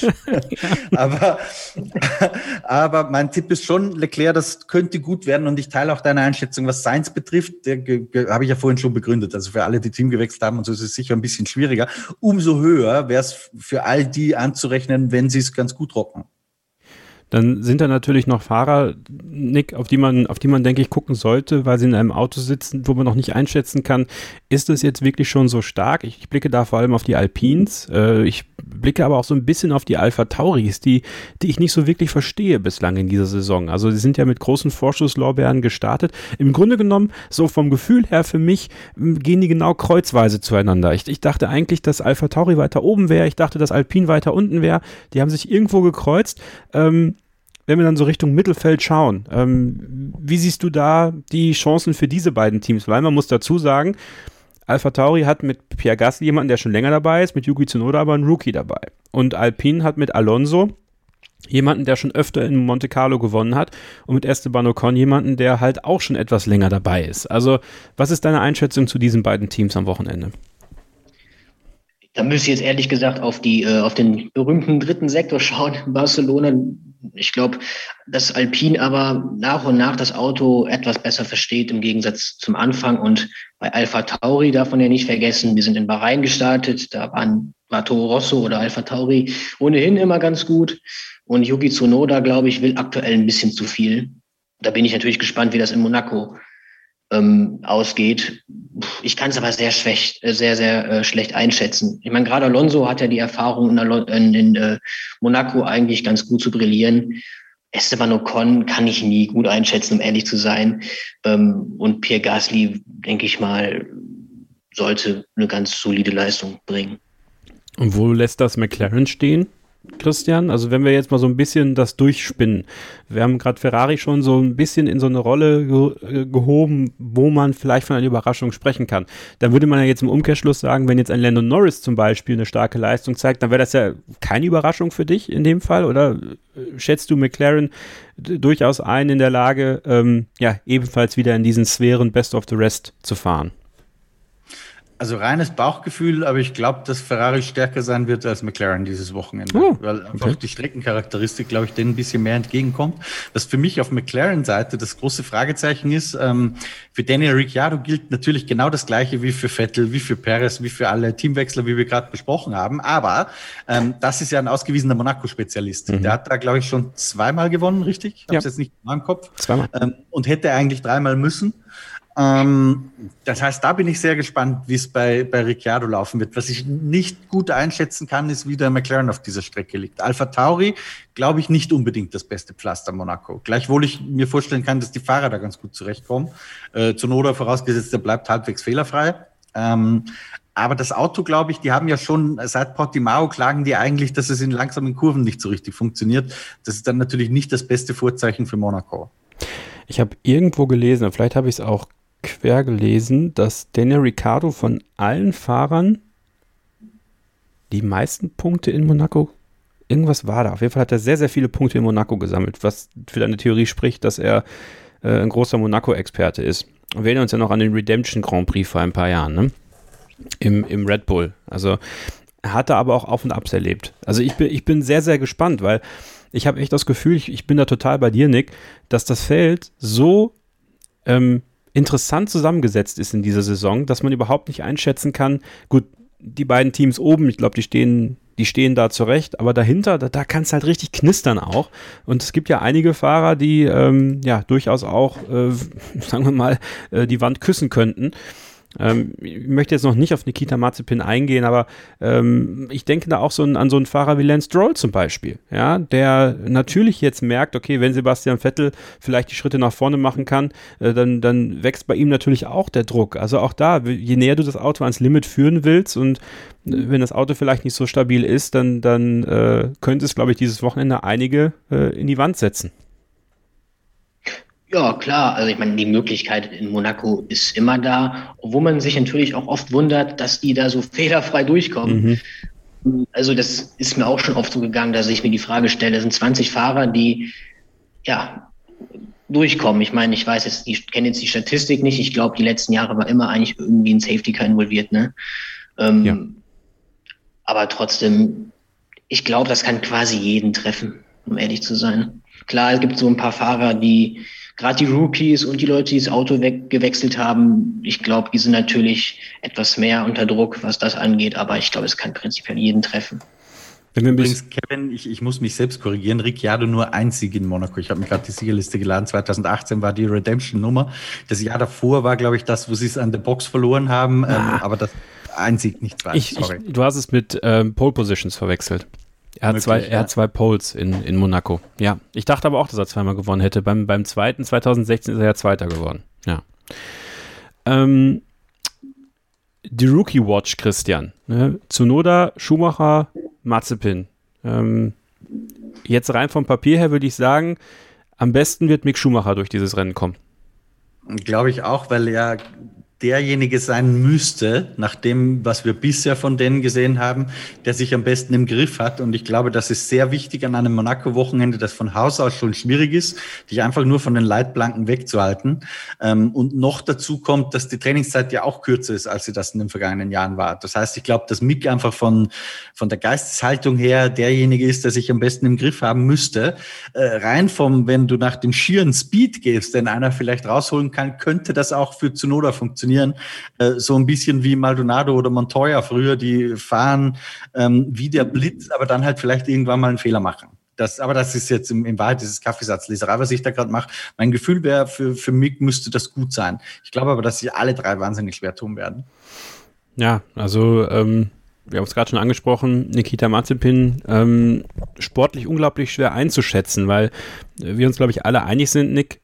aber mein Tipp ist schon, Leclerc, das könnte gut werden und ich teile auch deine Einschätzung, was Sainz betrifft. Der habe ich ja vorhin schon begründet. Also für alle, die Team gewechselt haben und so ist es sicher ein bisschen schwieriger. Umso höher wäre es für all die anzurechnen, wenn sie es ganz gut rocken. Dann sind da natürlich noch Fahrer, Nick, auf die man, denke ich, gucken sollte, weil sie in einem Auto sitzen, wo man noch nicht einschätzen kann, ist es jetzt wirklich schon so stark? Ich blicke da vor allem auf die Alpines, ich blicke aber auch so ein bisschen auf die Alpha Tauris, die ich nicht so wirklich verstehe bislang in dieser Saison. Also sie sind ja mit großen Vorschusslorbeeren gestartet. Im Grunde genommen, so vom Gefühl her für mich, gehen die genau kreuzweise zueinander. Ich dachte eigentlich, dass Alpha Tauri weiter oben wäre, ich dachte, dass Alpine weiter unten wäre. Die haben sich irgendwo gekreuzt. Wenn wir dann so Richtung Mittelfeld schauen, wie siehst du da die Chancen für diese beiden Teams? Weil man muss dazu sagen, Alpha Tauri hat mit Pierre Gasly jemanden, der schon länger dabei ist, mit Yuki Tsunoda aber einen Rookie dabei. Und Alpine hat mit Alonso jemanden, der schon öfter in Monte Carlo gewonnen hat und mit Esteban Ocon jemanden, der halt auch schon etwas länger dabei ist. Also was ist deine Einschätzung zu diesen beiden Teams am Wochenende? Da müsste ich jetzt ehrlich gesagt auf den berühmten dritten Sektor schauen. Barcelona Ich glaube, dass Alpine aber nach und nach das Auto etwas besser versteht im Gegensatz zum Anfang. Und bei AlphaTauri darf man ja nicht vergessen, wir sind in Bahrain gestartet, da war Toro Rosso oder AlphaTauri ohnehin immer ganz gut. Und Yuki Tsunoda, glaube ich, will aktuell ein bisschen zu viel. Da bin ich natürlich gespannt, wie das in Monaco ausgeht. Ich kann es aber sehr schlecht einschätzen. Ich meine, gerade Alonso hat ja die Erfahrung in Monaco eigentlich ganz gut zu brillieren. Esteban Ocon kann ich nie gut einschätzen, um ehrlich zu sein. Und Pierre Gasly, denke ich mal, sollte eine ganz solide Leistung bringen. Und wo lässt das McLaren stehen, Christian? Also wenn wir jetzt mal so ein bisschen das durchspinnen. Wir haben gerade Ferrari schon so ein bisschen in so eine Rolle gehoben, wo man vielleicht von einer Überraschung sprechen kann. Dann würde man ja jetzt im Umkehrschluss sagen, wenn jetzt ein Lando Norris zum Beispiel eine starke Leistung zeigt, dann wäre das ja keine Überraschung für dich in dem Fall, oder schätzt du McLaren durchaus ein, in der Lage, ebenfalls wieder in diesen Sphären Best of the Rest zu fahren? Also reines Bauchgefühl, aber ich glaube, dass Ferrari stärker sein wird als McLaren dieses Wochenende, weil einfach die Streckencharakteristik, glaube ich, denen ein bisschen mehr entgegenkommt. Was für mich auf McLaren-Seite das große Fragezeichen ist, für Daniel Ricciardo gilt natürlich genau das Gleiche wie für Vettel, wie für Perez, wie für alle Teamwechsler, wie wir gerade besprochen haben, aber das ist ja ein ausgewiesener Monaco-Spezialist. Der hat da, glaube ich, schon 2-mal gewonnen, richtig? Ich habe es jetzt nicht in meinem Kopf. 2-mal. Und hätte eigentlich 3-mal müssen. Das heißt, da bin ich sehr gespannt, wie es bei Ricciardo laufen wird. Was ich nicht gut einschätzen kann, ist, wie der McLaren auf dieser Strecke liegt. AlphaTauri, glaube ich, nicht unbedingt das beste Pflaster Monaco. Gleichwohl ich mir vorstellen kann, dass die Fahrer da ganz gut zurechtkommen. Tsunoda vorausgesetzt, der bleibt halbwegs fehlerfrei. Aber das Auto, glaube ich, die haben ja schon seit Portimao klagen die eigentlich, dass es in langsamen Kurven nicht so richtig funktioniert. Das ist dann natürlich nicht das beste Vorzeichen für Monaco. Ich habe irgendwo gelesen, vielleicht habe ich es auch quer gelesen, dass Daniel Ricciardo von allen Fahrern die meisten Punkte in Monaco, irgendwas war da. Auf jeden Fall hat er sehr, sehr viele Punkte in Monaco gesammelt, was für deine Theorie spricht, dass er ein großer Monaco-Experte ist. Wir erinnern uns ja noch an den Redemption Grand Prix vor ein paar Jahren, ne? Im Red Bull. Also er hatte aber auch Auf und Abs erlebt. Also ich bin sehr, sehr gespannt, weil ich habe echt das Gefühl, ich bin da total bei dir, Nick, dass das Feld so interessant zusammengesetzt ist in dieser Saison, dass man überhaupt nicht einschätzen kann, gut, die beiden Teams oben, ich glaube, die stehen da zurecht, aber dahinter, da kann es halt richtig knistern auch. Und es gibt ja einige Fahrer, die durchaus auch, sagen wir mal, die Wand küssen könnten. Ich möchte jetzt noch nicht auf Nikita Mazepin eingehen, aber ich denke da auch an so einen Fahrer wie Lance Stroll zum Beispiel, ja, der natürlich jetzt merkt, okay, wenn Sebastian Vettel vielleicht die Schritte nach vorne machen kann, dann wächst bei ihm natürlich auch der Druck. Also auch da, je näher du das Auto ans Limit führen willst und wenn das Auto vielleicht nicht so stabil ist, dann könnte es, glaube ich, dieses Wochenende einige in die Wand setzen. Ja, klar. Also ich meine, die Möglichkeit in Monaco ist immer da, obwohl man sich natürlich auch oft wundert, dass die da so fehlerfrei durchkommen. Also das ist mir auch schon oft so gegangen, dass ich mir die Frage stelle, es sind 20 Fahrer, die durchkommen. Ich meine, ich weiß jetzt, ich kenne jetzt die Statistik nicht. Ich glaube, die letzten Jahre war immer eigentlich irgendwie ein Safety Car involviert, ne? Aber trotzdem, ich glaube, das kann quasi jeden treffen, um ehrlich zu sein. Klar, es gibt so ein paar Fahrer, die gerade die Rookies und die Leute, die das Auto gewechselt haben, ich glaube, die sind natürlich etwas mehr unter Druck, was das angeht, aber ich glaube, es kann prinzipiell jeden treffen. Übrigens, Kevin, ich muss mich selbst korrigieren, Ricciardo nur ein Sieg in Monaco. Ich habe mir gerade die Siegerliste geladen, 2018 war die Redemption-Nummer. Das Jahr davor war, glaube ich, das, wo sie es an der Box verloren haben, aber das ein Sieg, nicht zwei, sorry. Du hast es mit Pole Positions verwechselt. Er hat zwei Poles in Monaco. Ja, ich dachte aber auch, dass er zweimal gewonnen hätte. Beim zweiten, 2016, ist er ja Zweiter geworden. Ja. Die Rookie Watch, Christian. Ne? Tsunoda, Schumacher, Mazepin. Jetzt rein vom Papier her würde ich sagen, am besten wird Mick Schumacher durch dieses Rennen kommen. Glaube ich auch, weil er derjenige sein müsste, nach dem, was wir bisher von denen gesehen haben, der sich am besten im Griff hat. Und ich glaube, das ist sehr wichtig an einem Monaco-Wochenende, das von Haus aus schon schwierig ist, dich einfach nur von den Leitplanken wegzuhalten. Und noch dazu kommt, dass die Trainingszeit ja auch kürzer ist, als sie das in den vergangenen Jahren war. Das heißt, ich glaube, dass Mick einfach von der Geisteshaltung her derjenige ist, der sich am besten im Griff haben müsste. Rein wenn du nach dem schieren Speed gehst, den einer vielleicht rausholen kann, könnte das auch für Tsunoda funktionieren. So ein bisschen wie Maldonado oder Montoya früher, die fahren wie der Blitz, aber dann halt vielleicht irgendwann mal einen Fehler machen. Aber das ist jetzt in Wahrheit dieses Kaffeesatzleserei, was ich da gerade mache. Mein Gefühl wäre, für Mick müsste das gut sein. Ich glaube aber, dass sie alle drei wahnsinnig schwer tun werden. Ja, also wir haben es gerade schon angesprochen, Nikita Mazepin, sportlich unglaublich schwer einzuschätzen, weil wir uns, glaube ich, alle einig sind, Nick,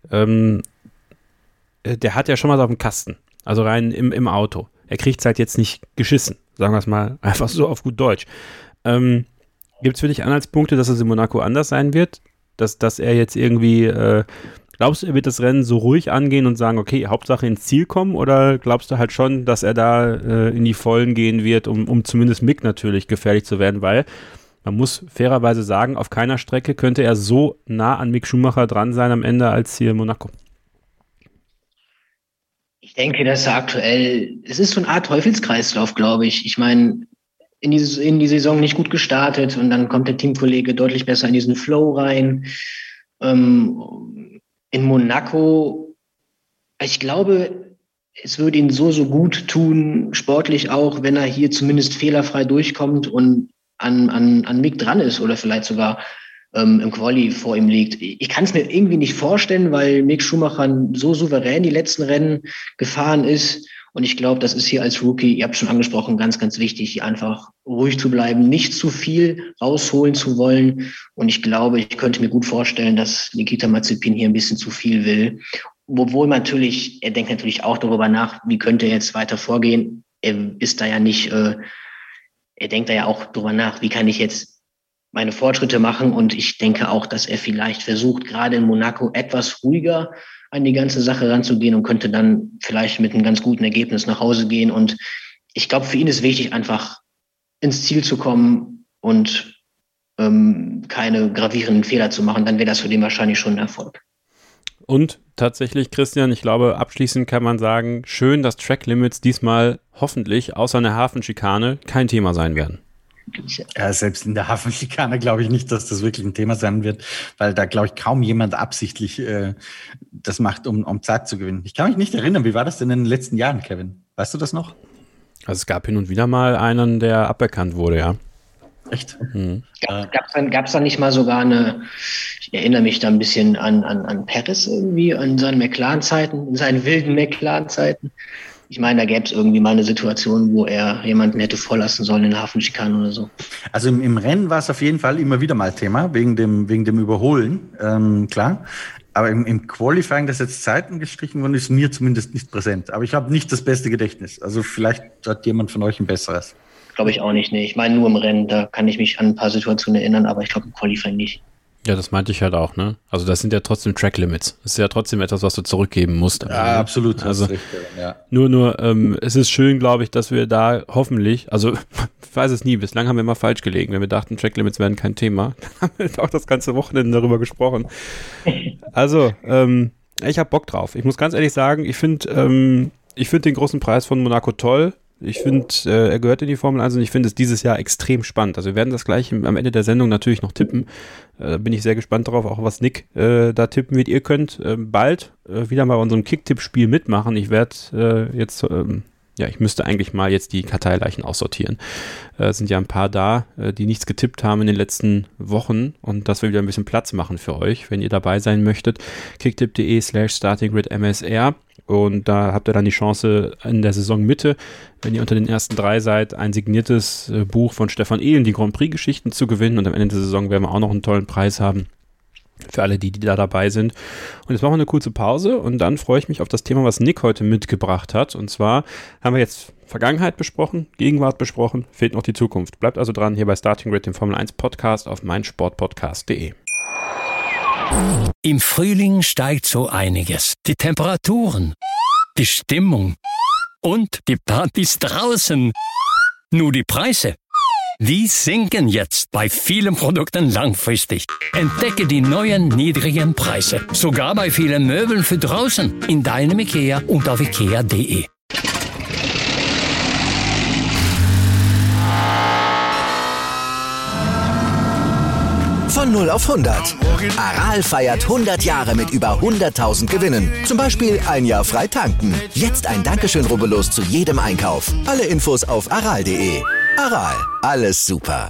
der hat ja schon was auf dem Kasten. Also rein im Auto. Er kriegt es halt jetzt nicht geschissen, sagen wir es mal einfach so auf gut Deutsch. Gibt es für dich Anhaltspunkte, dass es in Monaco anders sein wird? Dass er jetzt irgendwie, glaubst du, er wird das Rennen so ruhig angehen und sagen, okay, Hauptsache ins Ziel kommen? Oder glaubst du halt schon, dass er da in die Vollen gehen wird, um zumindest Mick natürlich gefährlich zu werden? Weil man muss fairerweise sagen, auf keiner Strecke könnte er so nah an Mick Schumacher dran sein am Ende als hier in Monaco. Ich denke, dass er aktuell, es ist so eine Art Teufelskreislauf, glaube ich. Ich meine, in die Saison nicht gut gestartet und dann kommt der Teamkollege deutlich besser in diesen Flow rein. In Monaco, ich glaube, es würde ihn so gut tun, sportlich auch, wenn er hier zumindest fehlerfrei durchkommt und an Mick dran ist oder vielleicht sogar im Quali vor ihm liegt. Ich kann es mir irgendwie nicht vorstellen, weil Mick Schumacher so souverän die letzten Rennen gefahren ist. Und ich glaube, das ist hier als Rookie, ihr habt schon angesprochen, ganz, ganz wichtig, hier einfach ruhig zu bleiben, nicht zu viel rausholen zu wollen. Und ich glaube, ich könnte mir gut vorstellen, dass Nikita Mazepin hier ein bisschen zu viel will. Obwohl er denkt natürlich auch darüber nach, wie könnte er jetzt weiter vorgehen. Er ist da ja nicht, er denkt da ja auch darüber nach, wie kann ich jetzt meine Fortschritte machen, und ich denke auch, dass er vielleicht versucht, gerade in Monaco etwas ruhiger an die ganze Sache ranzugehen und könnte dann vielleicht mit einem ganz guten Ergebnis nach Hause gehen. Und ich glaube, für ihn ist wichtig, einfach ins Ziel zu kommen und keine gravierenden Fehler zu machen. Dann wäre das für den wahrscheinlich schon ein Erfolg. Und tatsächlich, Christian, ich glaube, abschließend kann man sagen, schön, dass Track Limits diesmal hoffentlich außer einer Hafenschikane kein Thema sein werden. Ja, selbst in der Hafenschikane glaube ich nicht, dass das wirklich ein Thema sein wird, weil da, glaube ich, kaum jemand absichtlich das macht, um Zeit zu gewinnen. Ich kann mich nicht erinnern, wie war das denn in den letzten Jahren, Kevin? Weißt du das noch? Also es gab hin und wieder mal einen, der aberkannt wurde, ja. Echt? Mhm. Gab es da nicht mal sogar ich erinnere mich da ein bisschen an Perez irgendwie, an seinen McLaren-Zeiten, in seinen wilden McLaren-Zeiten. Ich meine, da gäbe es irgendwie mal eine Situation, wo er jemanden hätte vorlassen sollen in der Hafenschikane oder so. Also im Rennen war es auf jeden Fall immer wieder mal Thema, wegen dem Überholen, klar. Aber im Qualifying, das jetzt Zeiten gestrichen worden ist, mir zumindest nicht präsent. Aber ich habe nicht das beste Gedächtnis. Also vielleicht hat jemand von euch ein besseres. Glaube ich auch nicht, nee. Ich meine nur im Rennen, da kann ich mich an ein paar Situationen erinnern, aber ich glaube im Qualifying nicht. Ja, das meinte ich halt auch, ne? Also das sind ja trotzdem Track Limits. Das ist ja trotzdem etwas, was du zurückgeben musst. Ja, absolut. Also richtig, ja. Nur, es ist schön, glaube ich, dass wir da hoffentlich, also ich weiß es nie, bislang haben wir immer falsch gelegen. Wenn wir dachten, Track Limits werden kein Thema, dann haben wir auch das ganze Wochenende darüber gesprochen. Also, ich habe Bock drauf. Ich muss ganz ehrlich sagen, ich finde den großen Preis von Monaco toll. Ich finde, er gehört in die Formel 1 und ich finde es dieses Jahr extrem spannend. Also wir werden das gleich am Ende der Sendung natürlich noch tippen. Bin ich sehr gespannt darauf, auch was Nick da tippen wird. Ihr könnt bald wieder mal bei unserem Kick-Tipp-Spiel mitmachen. Ich werde ich müsste eigentlich mal jetzt die Karteileichen aussortieren. Es sind ja ein paar da, die nichts getippt haben in den letzten Wochen, und dass wir wieder ein bisschen Platz machen für euch, wenn ihr dabei sein möchtet. kicktipp.de/startinggridmsr. Und da habt ihr dann die Chance in der Saisonmitte, wenn ihr unter den ersten 3 seid, ein signiertes Buch von Stefan Ehlen, die Grand Prix-Geschichten zu gewinnen. Und am Ende der Saison werden wir auch noch einen tollen Preis haben für alle, die da dabei sind. Und jetzt machen wir eine kurze Pause und dann freue ich mich auf das Thema, was Nick heute mitgebracht hat. Und zwar haben wir jetzt Vergangenheit besprochen, Gegenwart besprochen, fehlt noch die Zukunft. Bleibt also dran hier bei Starting Grid, dem Formel 1 Podcast auf meinsportpodcast.de. Im Frühling steigt so einiges. Die Temperaturen, die Stimmung und die Partys draußen. Nur die Preise, die sinken jetzt bei vielen Produkten langfristig. Entdecke die neuen niedrigen Preise, sogar bei vielen Möbeln für draußen, in deinem IKEA und auf ikea.de. Von 0 auf 100. Aral feiert 100 Jahre mit über 100.000 Gewinnen. Zum Beispiel ein Jahr frei tanken. Jetzt ein Dankeschön, rubbellos zu jedem Einkauf. Alle Infos auf aral.de. Aral, alles super.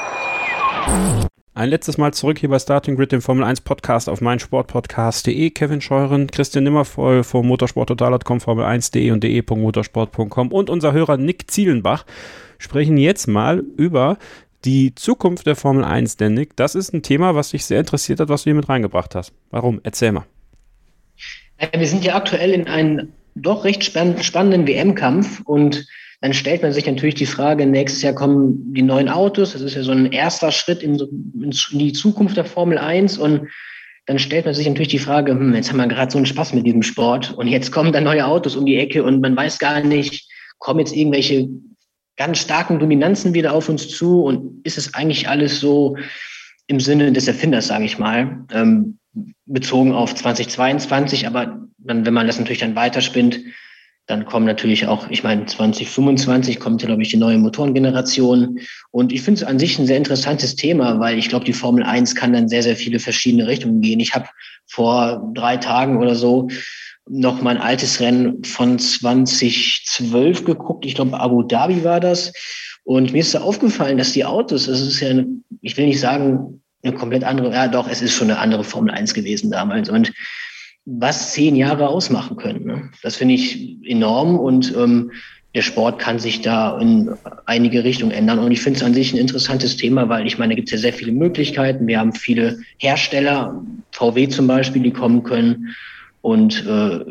Ein letztes Mal zurück hier bei Starting Grid, dem Formel 1 Podcast auf meinsportpodcast.de. Kevin Scheuren, Christian Nimmervoll von motorsporttotal.com, formel1.de und de.motorsport.com und unser Hörer Nick Zielenbach sprechen jetzt mal über die Zukunft der Formel 1, denn Nick, das ist ein Thema, was dich sehr interessiert hat, was du hier mit reingebracht hast. Warum? Erzähl mal. Wir sind ja aktuell in einem doch recht spannenden WM-Kampf und dann stellt man sich natürlich die Frage, nächstes Jahr kommen die neuen Autos, das ist ja so ein erster Schritt in die Zukunft der Formel 1 und dann stellt man sich natürlich die Frage, jetzt haben wir gerade so einen Spaß mit diesem Sport und jetzt kommen da neue Autos um die Ecke und man weiß gar nicht, kommen jetzt irgendwelche ganz starken Dominanzen wieder auf uns zu und ist es eigentlich alles so im Sinne des Erfinders, sage ich mal, bezogen auf 2022, aber dann, wenn man das natürlich dann weiterspinnt, dann kommen natürlich auch, 2025 kommt ja, glaube ich, die neue Motorengeneration und ich finde es an sich ein sehr interessantes Thema, weil ich glaube, die Formel 1 kann dann sehr, sehr viele verschiedene Richtungen gehen. Ich habe vor 3 Tagen oder so noch mein altes Rennen von 2012 geguckt. Ich glaube, Abu Dhabi war das. Und mir ist da aufgefallen, dass die Autos, das ist ja, ich will nicht sagen, eine komplett andere, ja doch, es ist schon eine andere Formel 1 gewesen damals. Und was 10 Jahre ausmachen können, ne? Das finde ich enorm und der Sport kann sich da in einige Richtungen ändern. Und ich finde es an sich ein interessantes Thema, weil da gibt es ja sehr viele Möglichkeiten. Wir haben viele Hersteller, VW zum Beispiel, die kommen können. Und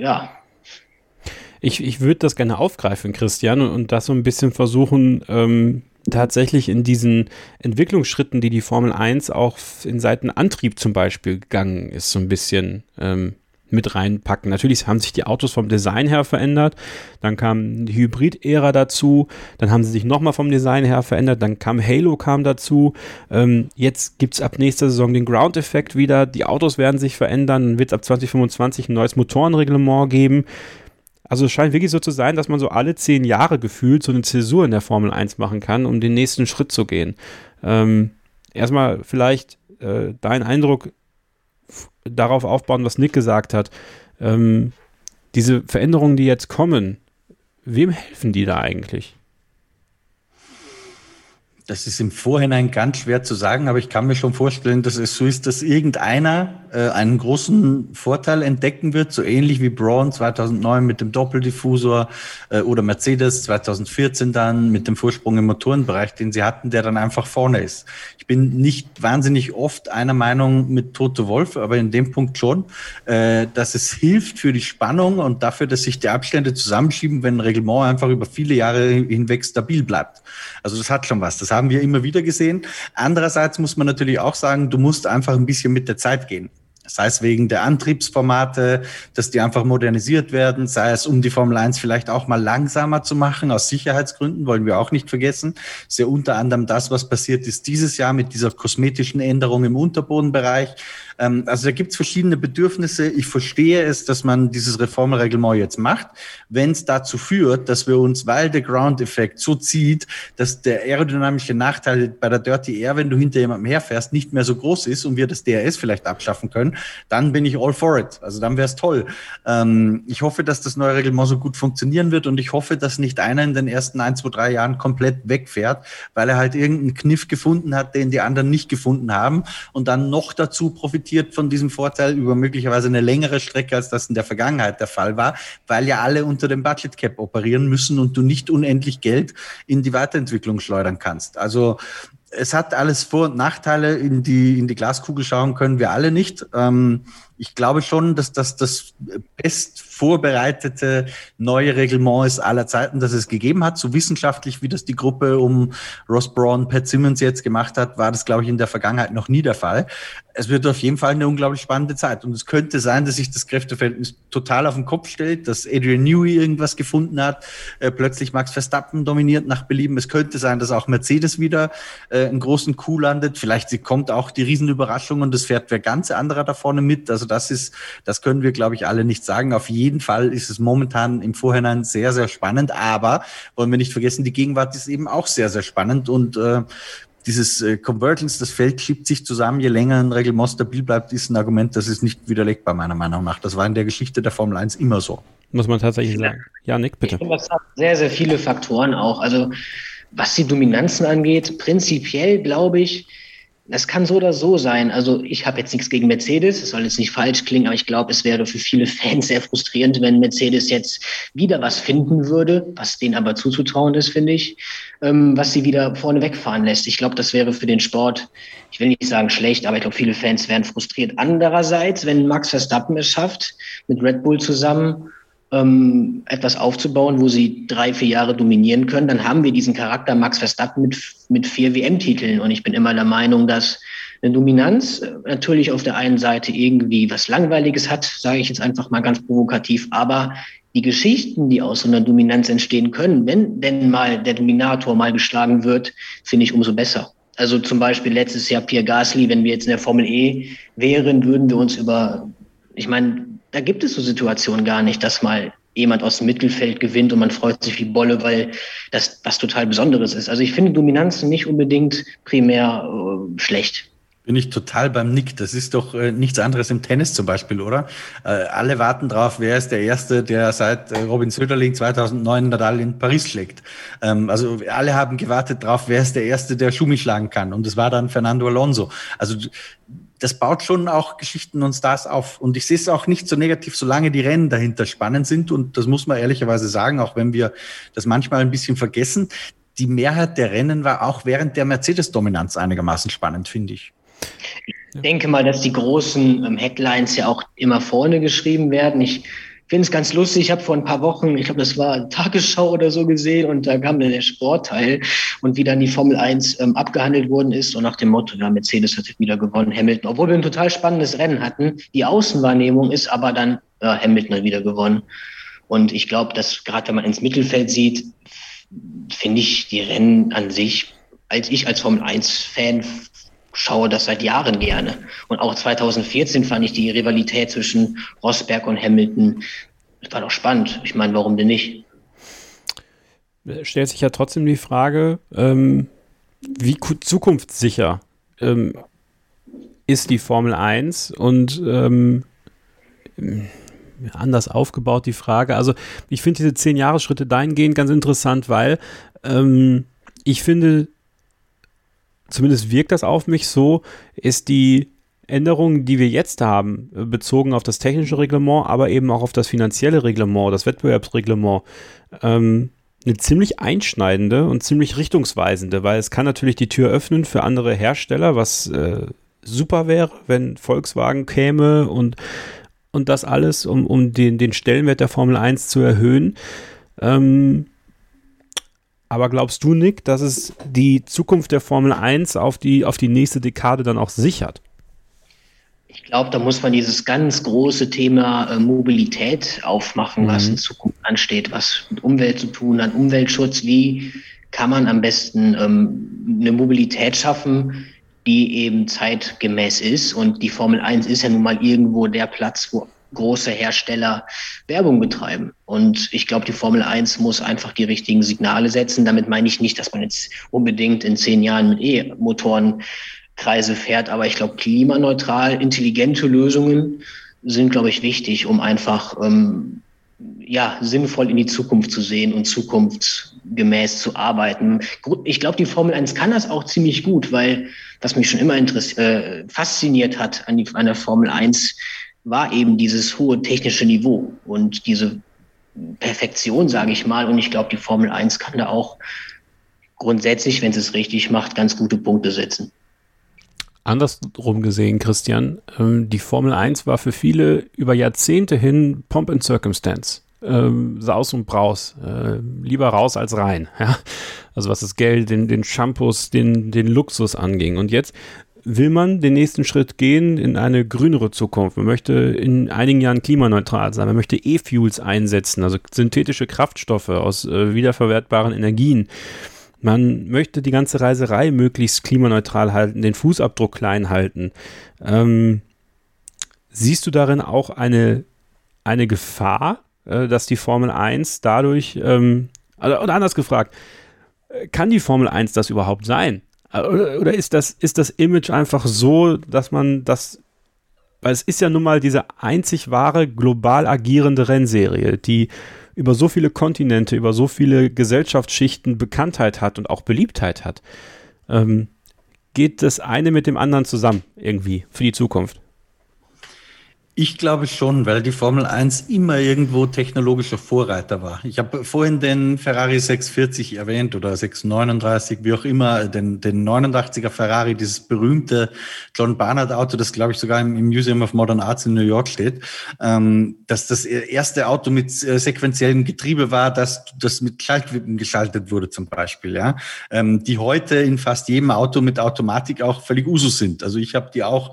Ich würde das gerne aufgreifen, Christian, und das so ein bisschen versuchen, tatsächlich in diesen Entwicklungsschritten, die Formel 1 auch in Seiten Antrieb zum Beispiel gegangen ist, so ein bisschen mit reinpacken. Natürlich haben sich die Autos vom Design her verändert, dann kam die Hybrid-Ära dazu, dann haben sie sich nochmal vom Design her verändert, dann kam Halo dazu, jetzt gibt es ab nächster Saison den Ground-Effekt wieder, die Autos werden sich verändern, dann wird es ab 2025 ein neues Motorenreglement geben. Also es scheint wirklich so zu sein, dass man so alle 10 Jahre gefühlt so eine Zäsur in der Formel 1 machen kann, um den nächsten Schritt zu gehen. Erstmal vielleicht dein Eindruck darauf aufbauen, was Nick gesagt hat. Diese Veränderungen, die jetzt kommen, wem helfen die da eigentlich? Das ist im Vorhinein ganz schwer zu sagen, aber ich kann mir schon vorstellen, dass es so ist, dass irgendeiner einen großen Vorteil entdecken wird, so ähnlich wie Braun 2009 mit dem Doppeldiffusor oder Mercedes 2014 dann mit dem Vorsprung im Motorenbereich, den sie hatten, der dann einfach vorne ist. Ich bin nicht wahnsinnig oft einer Meinung mit Toto Wolff, aber in dem Punkt schon, dass es hilft für die Spannung und dafür, dass sich die Abstände zusammenschieben, wenn ein Reglement einfach über viele Jahre hinweg stabil bleibt. Also das hat schon was. Das haben wir immer wieder gesehen. Andererseits muss man natürlich auch sagen, du musst einfach ein bisschen mit der Zeit gehen. Sei es wegen der Antriebsformate, dass die einfach modernisiert werden, sei es um die Formel 1 vielleicht auch mal langsamer zu machen, aus Sicherheitsgründen, wollen wir auch nicht vergessen. Das ist ja unter anderem das, was passiert ist dieses Jahr mit dieser kosmetischen Änderung im Unterbodenbereich. Also da gibt's verschiedene Bedürfnisse. Ich verstehe es, dass man dieses Reformreglement jetzt macht. Wenn es dazu führt, dass wir uns, weil der Ground-Effekt so zieht, dass der aerodynamische Nachteil bei der Dirty Air, wenn du hinter jemandem herfährst, nicht mehr so groß ist und wir das DRS vielleicht abschaffen können, dann bin ich all for it. Also dann wäre es toll. Ich hoffe, dass das neue Reglement so gut funktionieren wird und ich hoffe, dass nicht einer in den ersten 1, 2, 3 Jahren komplett wegfährt, weil er halt irgendeinen Kniff gefunden hat, den die anderen nicht gefunden haben und dann noch dazu profitiert von diesem Vorteil über möglicherweise eine längere Strecke, als das in der Vergangenheit der Fall war, weil ja alle unter dem Budget Cap operieren müssen und du nicht unendlich Geld in die Weiterentwicklung schleudern kannst. Also es hat alles Vor- und Nachteile. In die Glaskugel schauen können wir alle nicht. ich glaube schon, dass das best vorbereitete neue Reglement ist aller Zeiten, das es gegeben hat. So wissenschaftlich, wie das die Gruppe um Ross Brawn, Pat Simmons jetzt gemacht hat, war das, glaube ich, in der Vergangenheit noch nie der Fall. Es wird auf jeden Fall eine unglaublich spannende Zeit. Und es könnte sein, dass sich das Kräfteverhältnis total auf den Kopf stellt, dass Adrian Newey irgendwas gefunden hat, plötzlich Max Verstappen dominiert nach Belieben. Es könnte sein, dass auch Mercedes wieder einen großen Coup landet. Vielleicht kommt auch die Riesenüberraschung und es fährt wer ganz anderer da vorne mit. Also das können wir, glaube ich, alle nicht sagen. Auf jeden Fall ist es momentan im Vorhinein sehr, sehr spannend. Aber wollen wir nicht vergessen, die Gegenwart ist eben auch sehr, sehr spannend und dieses Convergence, das Feld schiebt sich zusammen, je länger ein Reglement stabil bleibt, ist ein Argument, das ist nicht widerlegbar, meiner Meinung nach. Das war in der Geschichte der Formel 1 immer so. Muss man tatsächlich sagen. Ja, Nick, bitte. Ich finde, das hat sehr, sehr viele Faktoren auch. Also was die Dominanzen angeht, prinzipiell glaube ich, das kann so oder so sein. Also ich habe jetzt nichts gegen Mercedes, es soll jetzt nicht falsch klingen, aber ich glaube, es wäre für viele Fans sehr frustrierend, wenn Mercedes jetzt wieder was finden würde, was denen aber zuzutrauen ist, finde ich, was sie wieder vorne wegfahren lässt. Ich glaube, das wäre für den Sport, ich will nicht sagen schlecht, aber ich glaube, viele Fans wären frustriert. Andererseits, wenn Max Verstappen es schafft, mit Red Bull zusammen etwas aufzubauen, wo sie 3-4 Jahre dominieren können, dann haben wir diesen Charakter Max Verstappen mit 4 WM-Titeln. Und ich bin immer der Meinung, dass eine Dominanz natürlich auf der einen Seite irgendwie was Langweiliges hat, sage ich jetzt einfach mal ganz provokativ, aber die Geschichten, die aus so einer Dominanz entstehen können, wenn denn mal der Dominator mal geschlagen wird, finde ich umso besser. Also zum Beispiel letztes Jahr Pierre Gasly, wenn wir jetzt in der Formel E wären, würden wir uns da gibt es so Situationen gar nicht, dass mal jemand aus dem Mittelfeld gewinnt und man freut sich wie Bolle, weil das was total Besonderes ist. Also ich finde Dominanz nicht unbedingt primär schlecht. Bin ich total beim Nick. Das ist doch nichts anderes im Tennis zum Beispiel, oder? Alle warten drauf, wer ist der Erste, der seit Robin Söderling 2009 Nadal in Paris schlägt. Also alle haben gewartet drauf, wer ist der Erste, der Schumi schlagen kann. Und es war dann Fernando Alonso. Also das baut schon auch Geschichten und Stars auf. Und ich sehe es auch nicht so negativ, solange die Rennen dahinter spannend sind. Und das muss man ehrlicherweise sagen, auch wenn wir das manchmal ein bisschen vergessen. Die Mehrheit der Rennen war auch während der Mercedes-Dominanz einigermaßen spannend, finde ich. Ich denke mal, dass die großen Headlines ja auch immer vorne geschrieben werden. Ich finde es ganz lustig. Ich habe vor ein paar Wochen, ich glaube, das war Tagesschau oder so gesehen und da kam dann der Sportteil und wie dann die Formel 1 abgehandelt worden ist und nach dem Motto, ja, Mercedes hat wieder gewonnen, Hamilton. Obwohl wir ein total spannendes Rennen hatten. Die Außenwahrnehmung ist aber dann, Hamilton hat wieder gewonnen. Und ich glaube, dass gerade wenn man ins Mittelfeld sieht, finde ich die Rennen an sich, als Formel 1-Fan schaue das seit Jahren gerne. Und auch 2014 fand ich die Rivalität zwischen Rosberg und Hamilton, das war doch spannend. Ich meine, warum denn nicht? Stellt sich ja trotzdem die Frage, wie zukunftssicher ist die Formel 1 und anders aufgebaut die Frage. Also ich finde diese 10-Jahres-Schritte dahingehend ganz interessant, weil ich finde, zumindest wirkt das auf mich so, ist die Änderung, die wir jetzt haben, bezogen auf das technische Reglement, aber eben auch auf das finanzielle Reglement, das Wettbewerbsreglement, eine ziemlich einschneidende und ziemlich richtungsweisende, weil es kann natürlich die Tür öffnen für andere Hersteller, was super wäre, wenn Volkswagen käme und das alles, um den Stellenwert der Formel 1 zu erhöhen. Aber glaubst du, Nick, dass es die Zukunft der Formel 1 auf die nächste Dekade dann auch sichert? Ich glaube, da muss man dieses ganz große Thema Mobilität aufmachen, was in Zukunft ansteht, was mit Umwelt zu tun hat, Umweltschutz. Wie kann man am besten eine Mobilität schaffen, die eben zeitgemäß ist? Und die Formel 1 ist ja nun mal irgendwo der Platz, wo große Hersteller Werbung betreiben. Und ich glaube, die Formel 1 muss einfach die richtigen Signale setzen. Damit meine ich nicht, dass man jetzt unbedingt in 10 Jahren mit E-Motorenkreise fährt, aber ich glaube, klimaneutral, intelligente Lösungen sind, glaube ich, wichtig, um einfach sinnvoll in die Zukunft zu sehen und zukunftsgemäß zu arbeiten. Ich glaube, die Formel 1 kann das auch ziemlich gut, weil was mich schon immer fasziniert hat an der Formel 1, war eben dieses hohe technische Niveau und diese Perfektion, sage ich mal. Und ich glaube, die Formel 1 kann da auch grundsätzlich, wenn sie es richtig macht, ganz gute Punkte setzen. Andersrum gesehen, Christian, die Formel 1 war für viele über Jahrzehnte hin Pomp and Circumstance. Saus und Braus. Lieber raus als rein. Ja? Also was das Geld, den Shampoos, den Luxus anging. Und jetzt will man den nächsten Schritt gehen in eine grünere Zukunft. Man möchte in einigen Jahren klimaneutral sein. Man möchte E-Fuels einsetzen, also synthetische Kraftstoffe aus wiederverwertbaren Energien. Man möchte die ganze Reiserei möglichst klimaneutral halten, den Fußabdruck klein halten. Siehst du darin auch eine Gefahr, dass die Formel 1 dadurch, oder anders gefragt, kann die Formel 1 das überhaupt sein? Oder ist das Image einfach so, dass man das, weil es ist ja nun mal diese einzig wahre, global agierende Rennserie, die über so viele Kontinente, über so viele Gesellschaftsschichten Bekanntheit hat und auch Beliebtheit hat. Geht das eine mit dem anderen zusammen irgendwie für die Zukunft? Ich glaube schon, weil die Formel 1 immer irgendwo technologischer Vorreiter war. Ich habe vorhin den Ferrari 640 erwähnt oder 639, wie auch immer, den 89er Ferrari, dieses berühmte John Barnard Auto, das glaube ich sogar im Museum of Modern Arts in New York steht, dass das erste Auto mit sequenziellem Getriebe war, das mit Schaltwippen geschaltet wurde zum Beispiel, ja, die heute in fast jedem Auto mit Automatik auch völlig Usus sind. Also ich habe die auch,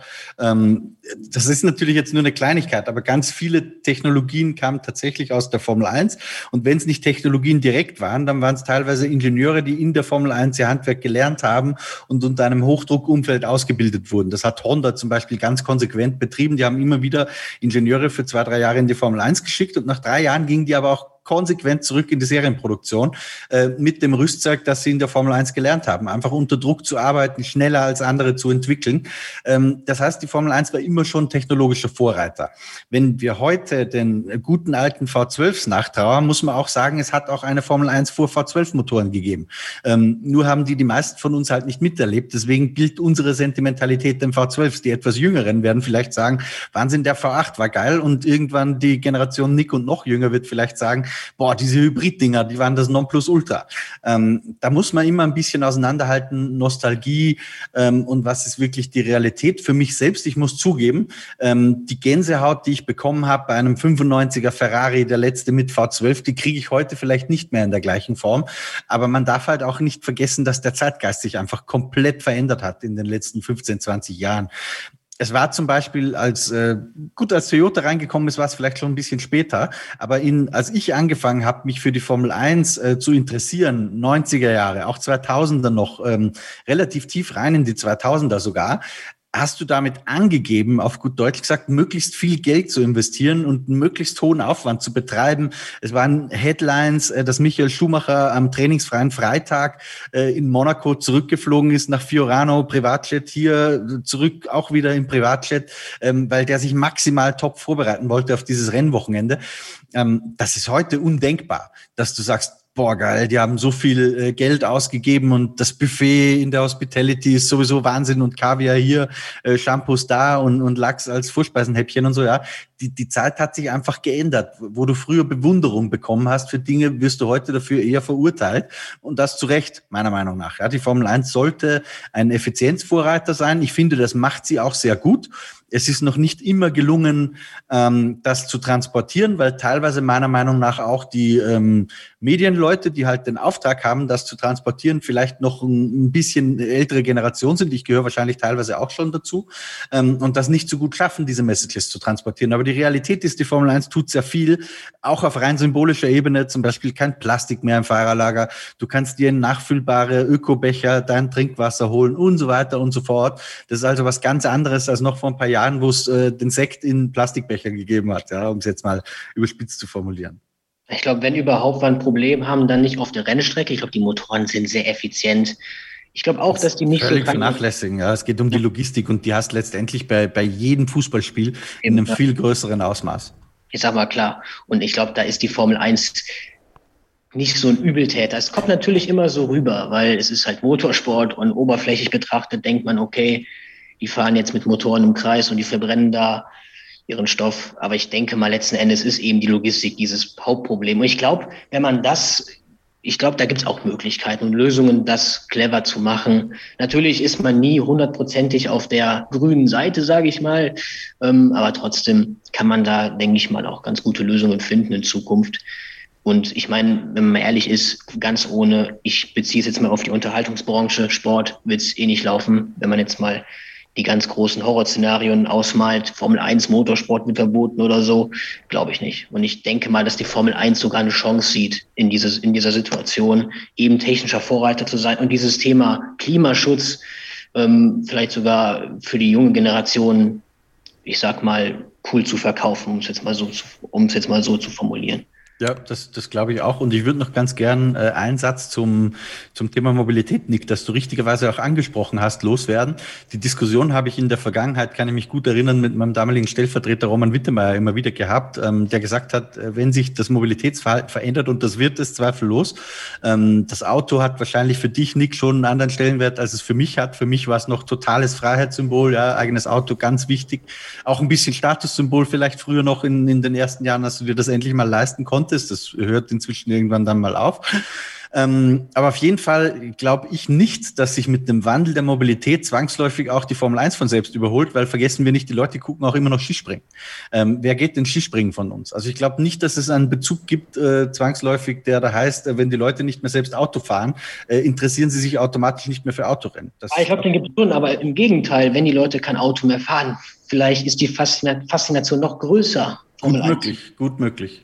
das ist natürlich jetzt nur eine Kleinigkeit, aber ganz viele Technologien kamen tatsächlich aus der Formel 1. Und wenn es nicht Technologien direkt waren, dann waren es teilweise Ingenieure, die in der Formel 1 ihr Handwerk gelernt haben und unter einem Hochdruckumfeld ausgebildet wurden. Das hat Honda zum Beispiel ganz konsequent betrieben. Die haben immer wieder Ingenieure für 2-3 Jahre in die Formel 1 geschickt und nach 3 Jahren gingen die aber auch konsequent zurück in die Serienproduktion mit dem Rüstzeug, das sie in der Formel 1 gelernt haben. Einfach unter Druck zu arbeiten, schneller als andere zu entwickeln. Das heißt, die Formel 1 war immer schon technologischer Vorreiter. Wenn wir heute den guten alten V12s nachtrauern, muss man auch sagen, es hat auch eine Formel 1 vor V12-Motoren gegeben. Nur haben die meisten von uns halt nicht miterlebt. Deswegen gilt unsere Sentimentalität dem V12s. Die etwas Jüngeren werden vielleicht sagen, Wahnsinn, der V8 war geil. Und irgendwann die Generation Nick und noch jünger wird vielleicht sagen, boah, diese Hybrid-Dinger, die waren das Nonplusultra. Da muss man immer ein bisschen auseinanderhalten, Nostalgie und was ist wirklich die Realität für mich selbst. Ich muss zugeben, die Gänsehaut, die ich bekommen habe bei einem 95er Ferrari, der letzte mit V12, die kriege ich heute vielleicht nicht mehr in der gleichen Form. Aber man darf halt auch nicht vergessen, dass der Zeitgeist sich einfach komplett verändert hat in den letzten 15, 20 Jahren. Es war zum Beispiel, als Toyota reingekommen ist, war es vielleicht schon ein bisschen später, aber als ich angefangen habe, mich für die Formel 1 zu interessieren, 90er Jahre, auch 2000er noch, relativ tief rein in die 2000er sogar, hast du damit angegeben, auf gut Deutsch gesagt, möglichst viel Geld zu investieren und einen möglichst hohen Aufwand zu betreiben. Es waren Headlines, dass Michael Schumacher am trainingsfreien Freitag in Monaco zurückgeflogen ist nach Fiorano, Privatjet hier, zurück auch wieder im Privatjet, weil der sich maximal top vorbereiten wollte auf dieses Rennwochenende. Das ist heute undenkbar, dass du sagst, boah, geil, die haben so viel Geld ausgegeben und das Buffet in der Hospitality ist sowieso Wahnsinn und Kaviar hier, Shampoos da und Lachs als Vorspeisenhäppchen und so, ja. Die Zeit hat sich einfach geändert. Wo du früher Bewunderung bekommen hast für Dinge, wirst du heute dafür eher verurteilt. Und das zu Recht, meiner Meinung nach. Ja, die Formel 1 sollte ein Effizienzvorreiter sein. Ich finde, das macht sie auch sehr gut. Es ist noch nicht immer gelungen, das zu transportieren, weil teilweise meiner Meinung nach auch die Medienleute, die halt den Auftrag haben, das zu transportieren, vielleicht noch ein bisschen ältere Generation sind. Ich gehöre wahrscheinlich teilweise auch schon dazu. Und das nicht so gut schaffen, diese Messages zu transportieren. Aber die Realität ist, die Formel 1 tut sehr viel, auch auf rein symbolischer Ebene, zum Beispiel kein Plastik mehr im Fahrerlager. Du kannst dir in nachfüllbare Ökobecher dein Trinkwasser holen und so weiter und so fort. Das ist also was ganz anderes als noch vor ein paar Jahren, wo es den Sekt in Plastikbechern gegeben hat, ja, um es jetzt mal überspitzt zu formulieren. Ich glaube, wenn überhaupt wir ein Problem haben, dann nicht auf der Rennstrecke. Ich glaube, die Motoren sind sehr effizient. Ich glaube auch, dass die nicht völlig vernachlässigen. Ja, es geht um die Logistik und die hast letztendlich bei jedem Fußballspiel in einem viel größeren Ausmaß. Ist aber klar. Und ich glaube, da ist die Formel 1 nicht so ein Übeltäter. Es kommt natürlich immer so rüber, weil es ist halt Motorsport und oberflächlich betrachtet denkt man, okay, die fahren jetzt mit Motoren im Kreis und die verbrennen da ihren Stoff. Aber ich denke mal, letzten Endes ist eben die Logistik dieses Hauptproblem. Und ich glaube, wenn man das ich glaube, da gibt es auch Möglichkeiten und Lösungen, das clever zu machen. Natürlich ist man nie 100%ig auf der grünen Seite, sage ich mal. Aber trotzdem kann man da, denke ich mal, auch ganz gute Lösungen finden in Zukunft. Und ich meine, wenn man mal ehrlich ist, ganz ohne, ich beziehe es jetzt mal auf die Unterhaltungsbranche, Sport wird es eh nicht laufen, wenn man jetzt mal die ganz großen Horrorszenarien ausmalt, Formel 1, Motorsport wird verboten oder so, glaube ich nicht. Und ich denke mal, dass die Formel 1 sogar eine Chance sieht, in dieser Situation eben technischer Vorreiter zu sein und dieses Thema Klimaschutz vielleicht sogar für die junge Generation, ich sag mal, cool zu verkaufen, um es jetzt mal so zu formulieren. Ja, das glaube ich auch. Und ich würde noch ganz gern einen Satz zum Thema Mobilität, Nick, das du richtigerweise auch angesprochen hast, loswerden. Die Diskussion habe ich in der Vergangenheit, kann ich mich gut erinnern, mit meinem damaligen Stellvertreter Roman Wittemeyer immer wieder gehabt, der gesagt hat, wenn sich das Mobilitätsverhalten verändert, und das wird es zweifellos, das Auto hat wahrscheinlich für dich, Nick, schon einen anderen Stellenwert, als es für mich hat. Für mich war es noch totales Freiheitssymbol, ja, eigenes Auto, ganz wichtig. Auch ein bisschen Statussymbol vielleicht früher noch in den ersten Jahren, als du dir das endlich mal leisten konntest. Das hört inzwischen irgendwann dann mal auf. Aber auf jeden Fall glaube ich nicht, dass sich mit dem Wandel der Mobilität zwangsläufig auch die Formel 1 von selbst überholt, weil vergessen wir nicht, die Leute gucken auch immer noch Skispringen. Wer geht denn Skispringen von uns? Also ich glaube nicht, dass es einen Bezug gibt, zwangsläufig, der da heißt, wenn die Leute nicht mehr selbst Auto fahren, interessieren sie sich automatisch nicht mehr für Autorennen. Ich glaube, den gibt es schon, aber im Gegenteil, wenn die Leute kein Auto mehr fahren, vielleicht ist die Faszination noch größer. Gut möglich.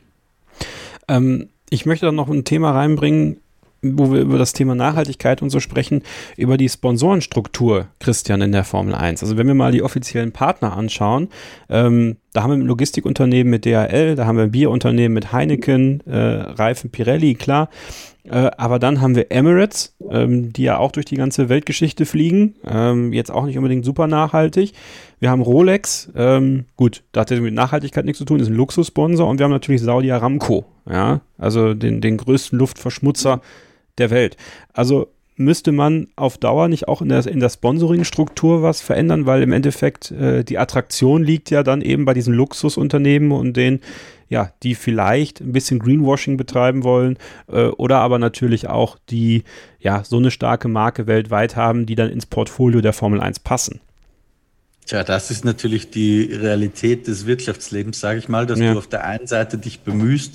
Ich möchte dann noch ein Thema reinbringen, wo wir über das Thema Nachhaltigkeit und so sprechen, über die Sponsorenstruktur, Christian, in der Formel 1. Also wenn wir mal die offiziellen Partner anschauen, da haben wir ein Logistikunternehmen mit DHL, da haben wir ein Bierunternehmen mit Heineken, Reifen Pirelli, klar. Aber dann haben wir Emirates, die ja auch durch die ganze Weltgeschichte fliegen, jetzt auch nicht unbedingt super nachhaltig. Wir haben Rolex, gut, da hat ja mit Nachhaltigkeit nichts zu tun, ist ein Luxussponsor, und wir haben natürlich Saudi Aramco, ja, also den größten Luftverschmutzer der Welt. Also müsste man auf Dauer nicht auch in der Sponsoring-Struktur was verändern, weil im Endeffekt die Attraktion liegt ja dann eben bei diesen Luxusunternehmen und denen, ja, die vielleicht ein bisschen Greenwashing betreiben wollen oder aber natürlich auch die, ja, so eine starke Marke weltweit haben, die dann ins Portfolio der Formel 1 passen. Tja, das ist natürlich die Realität des Wirtschaftslebens, sage ich mal, dass du auf der einen Seite dich bemühst,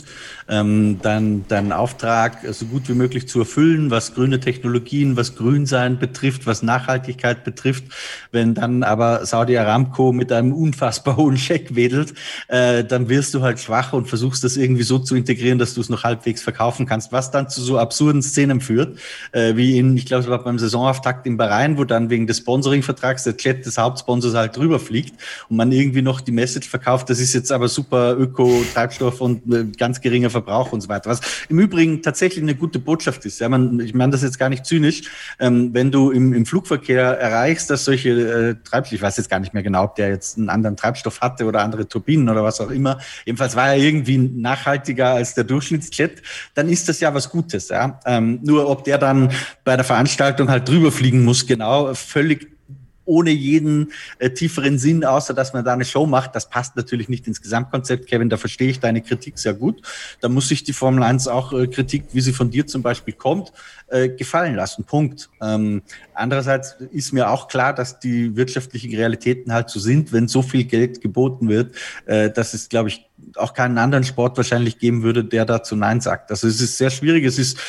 deinen Auftrag so gut wie möglich zu erfüllen, was grüne Technologien, was Grünsein betrifft, was Nachhaltigkeit betrifft. Wenn dann aber Saudi Aramco mit einem unfassbar hohen Scheck wedelt, dann wirst du halt schwach und versuchst das irgendwie so zu integrieren, dass du es noch halbwegs verkaufen kannst, was dann zu so absurden Szenen führt, wie ich glaube, es war beim Saisonauftakt in Bahrain, wo dann wegen des Sponsoringvertrags der Jet des Hauptsponsors halt drüber fliegt und man irgendwie noch die Message verkauft, das ist jetzt aber super Öko-Treibstoff und ganz geringer Verbrauch und so weiter. Was im Übrigen tatsächlich eine gute Botschaft ist. Ja, ich meine das jetzt gar nicht zynisch. Wenn du im Flugverkehr erreichst, dass solche Treibstoffe, ich weiß jetzt gar nicht mehr genau, ob der jetzt einen anderen Treibstoff hatte oder andere Turbinen oder was auch immer, jedenfalls war er irgendwie nachhaltiger als der Durchschnittsjet, dann ist das ja was Gutes. Ja? Nur ob der dann bei der Veranstaltung halt drüber fliegen muss, genau, völlig ohne jeden tieferen Sinn, außer dass man da eine Show macht. Das passt natürlich nicht ins Gesamtkonzept, Kevin, da verstehe ich deine Kritik sehr gut. Da muss sich die Formel 1 auch Kritik, wie sie von dir zum Beispiel kommt, gefallen lassen. Punkt. Andererseits ist mir auch klar, dass die wirtschaftlichen Realitäten halt so sind, wenn so viel Geld geboten wird, dass es, glaube ich, auch keinen anderen Sport wahrscheinlich geben würde, der dazu Nein sagt. Also es ist sehr schwierig, es ist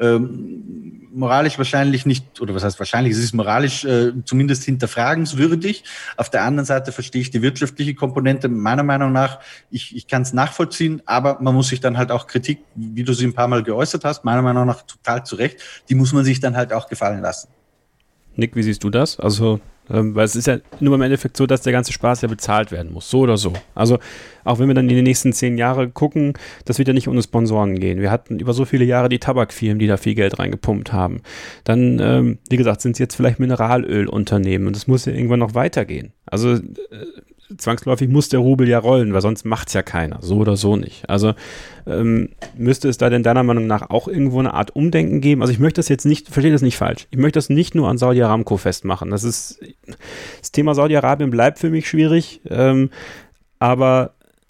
moralisch wahrscheinlich nicht, oder was heißt wahrscheinlich, es ist moralisch zumindest hinterfragenswürdig. Auf der anderen Seite verstehe ich die wirtschaftliche Komponente meiner Meinung nach, ich kann es nachvollziehen, aber man muss sich dann halt auch Kritik, wie du sie ein paar Mal geäußert hast, meiner Meinung nach total zu Recht, die muss man sich dann halt auch gefallen lassen. Nick, wie siehst du das? Also, weil es ist ja nur im Endeffekt so, dass der ganze Spaß ja bezahlt werden muss, so oder so. Also, auch wenn wir dann in die nächsten 10 Jahre gucken, das wird ja nicht ohne Sponsoren gehen. Wir hatten über so viele Jahre die Tabakfirmen, die da viel Geld reingepumpt haben. Dann, wie gesagt, sind es jetzt vielleicht Mineralölunternehmen und es muss ja irgendwann noch weitergehen. Also, zwangsläufig muss der Rubel ja rollen, weil sonst macht es ja keiner, so oder so nicht. Also müsste es da denn deiner Meinung nach auch irgendwo eine Art Umdenken geben? Also ich möchte das jetzt nicht, verstehe das nicht falsch, ich möchte das nicht nur an Saudi Aramco festmachen. Das Thema Saudi-Arabien bleibt für mich schwierig, aber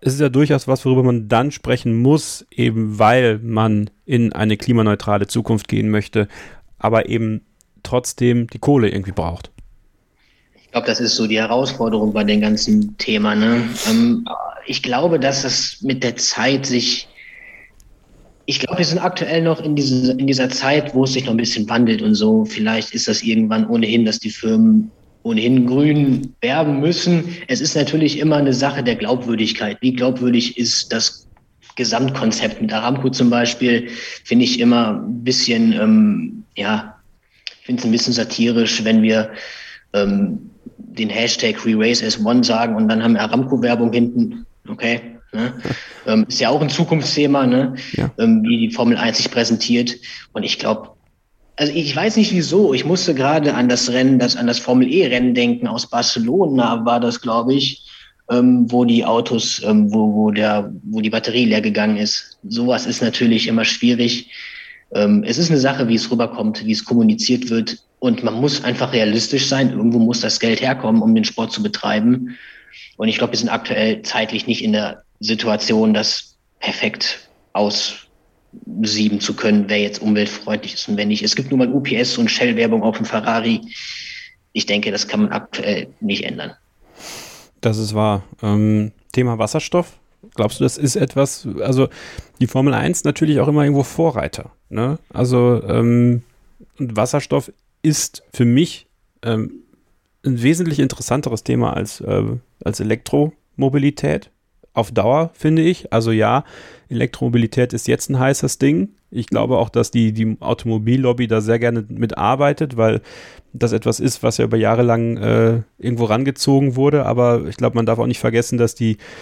es ist ja durchaus was, worüber man dann sprechen muss, eben weil man in eine klimaneutrale Zukunft gehen möchte, aber eben trotzdem die Kohle irgendwie braucht. Ich glaube, das ist so die Herausforderung bei dem ganzen Thema. Ne? Ich glaube, dass es mit der Zeit ich glaube, wir sind aktuell noch in dieser Zeit, wo es sich noch ein bisschen wandelt und so. Vielleicht ist das irgendwann ohnehin, dass die Firmen ohnehin grün werben müssen. Es ist natürlich immer eine Sache der Glaubwürdigkeit. Wie glaubwürdig ist das Gesamtkonzept mit Aramco zum Beispiel? Finde ich immer ein bisschen, ich finde es ein bisschen satirisch, wenn wir den Hashtag ReRaceS1 sagen und dann haben wir Aramco-Werbung hinten. Okay. Ne? Ist ja auch ein Zukunftsthema, ne? Ja. Wie die Formel 1 sich präsentiert. Und ich glaube, also ich weiß nicht wieso, ich musste gerade an das Formel E-Rennen denken aus Barcelona war das, glaube ich, wo die Autos, wo die Batterie leer gegangen ist. Sowas ist natürlich immer schwierig. Es ist eine Sache, wie es rüberkommt, wie es kommuniziert wird. Und man muss einfach realistisch sein. Irgendwo muss das Geld herkommen, um den Sport zu betreiben. Und ich glaube, wir sind aktuell zeitlich nicht in der Situation, das perfekt aussieben zu können, wer jetzt umweltfreundlich ist und wer nicht. Es gibt nur mal UPS und Shell-Werbung auf dem Ferrari. Ich denke, das kann man aktuell nicht ändern. Das ist wahr. Thema Wasserstoff. Glaubst du, das ist etwas, also die Formel 1 natürlich auch immer irgendwo Vorreiter, ne? Also Wasserstoff ist für mich ein wesentlich interessanteres Thema als Elektromobilität. Auf Dauer, finde ich. Also ja, Elektromobilität ist jetzt ein heißes Ding. Ich glaube auch, dass die Automobillobby da sehr gerne mitarbeitet, weil das etwas ist, was ja über Jahre lang irgendwo rangezogen wurde. Aber ich glaube, man darf auch nicht vergessen, dass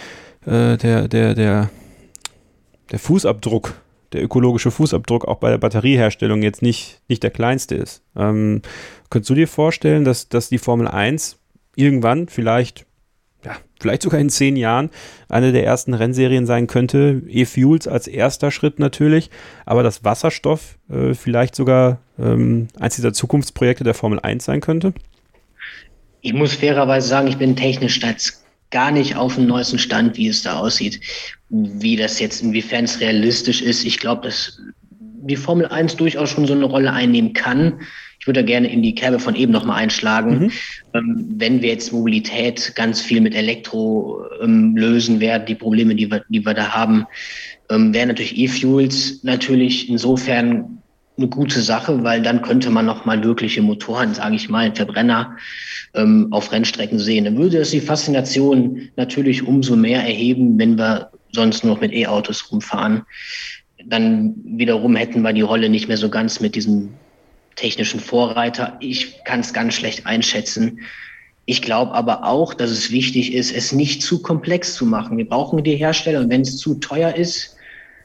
der Fußabdruck, der ökologische Fußabdruck auch bei der Batterieherstellung jetzt nicht der kleinste ist. Könntest du dir vorstellen, dass die Formel 1 irgendwann vielleicht sogar in 10 Jahren eine der ersten Rennserien sein könnte? E-Fuels als erster Schritt natürlich, aber dass Wasserstoff vielleicht sogar eins dieser Zukunftsprojekte der Formel 1 sein könnte? Ich muss fairerweise sagen, ich bin technisch jetzt gar nicht auf dem neuesten Stand, wie es da aussieht, wie das jetzt, inwiefern es realistisch ist. Ich glaube, dass die Formel 1 durchaus schon so eine Rolle einnehmen kann. Ich würde da gerne in die Kerbe von eben nochmal einschlagen. Wenn wir jetzt Mobilität ganz viel mit Elektro lösen werden, die Probleme, die wir da haben, wären natürlich E-Fuels natürlich insofern eine gute Sache, weil dann könnte man nochmal wirkliche Motoren, sage ich mal, Verbrenner auf Rennstrecken sehen. Dann würde es die Faszination natürlich umso mehr erheben, wenn wir sonst nur noch mit E-Autos rumfahren. Dann wiederum hätten wir die Rolle nicht mehr so ganz mit diesem technischen Vorreiter. Ich kann es ganz schlecht einschätzen. Ich glaube aber auch, dass es wichtig ist, es nicht zu komplex zu machen. Wir brauchen die Hersteller und wenn es zu teuer ist,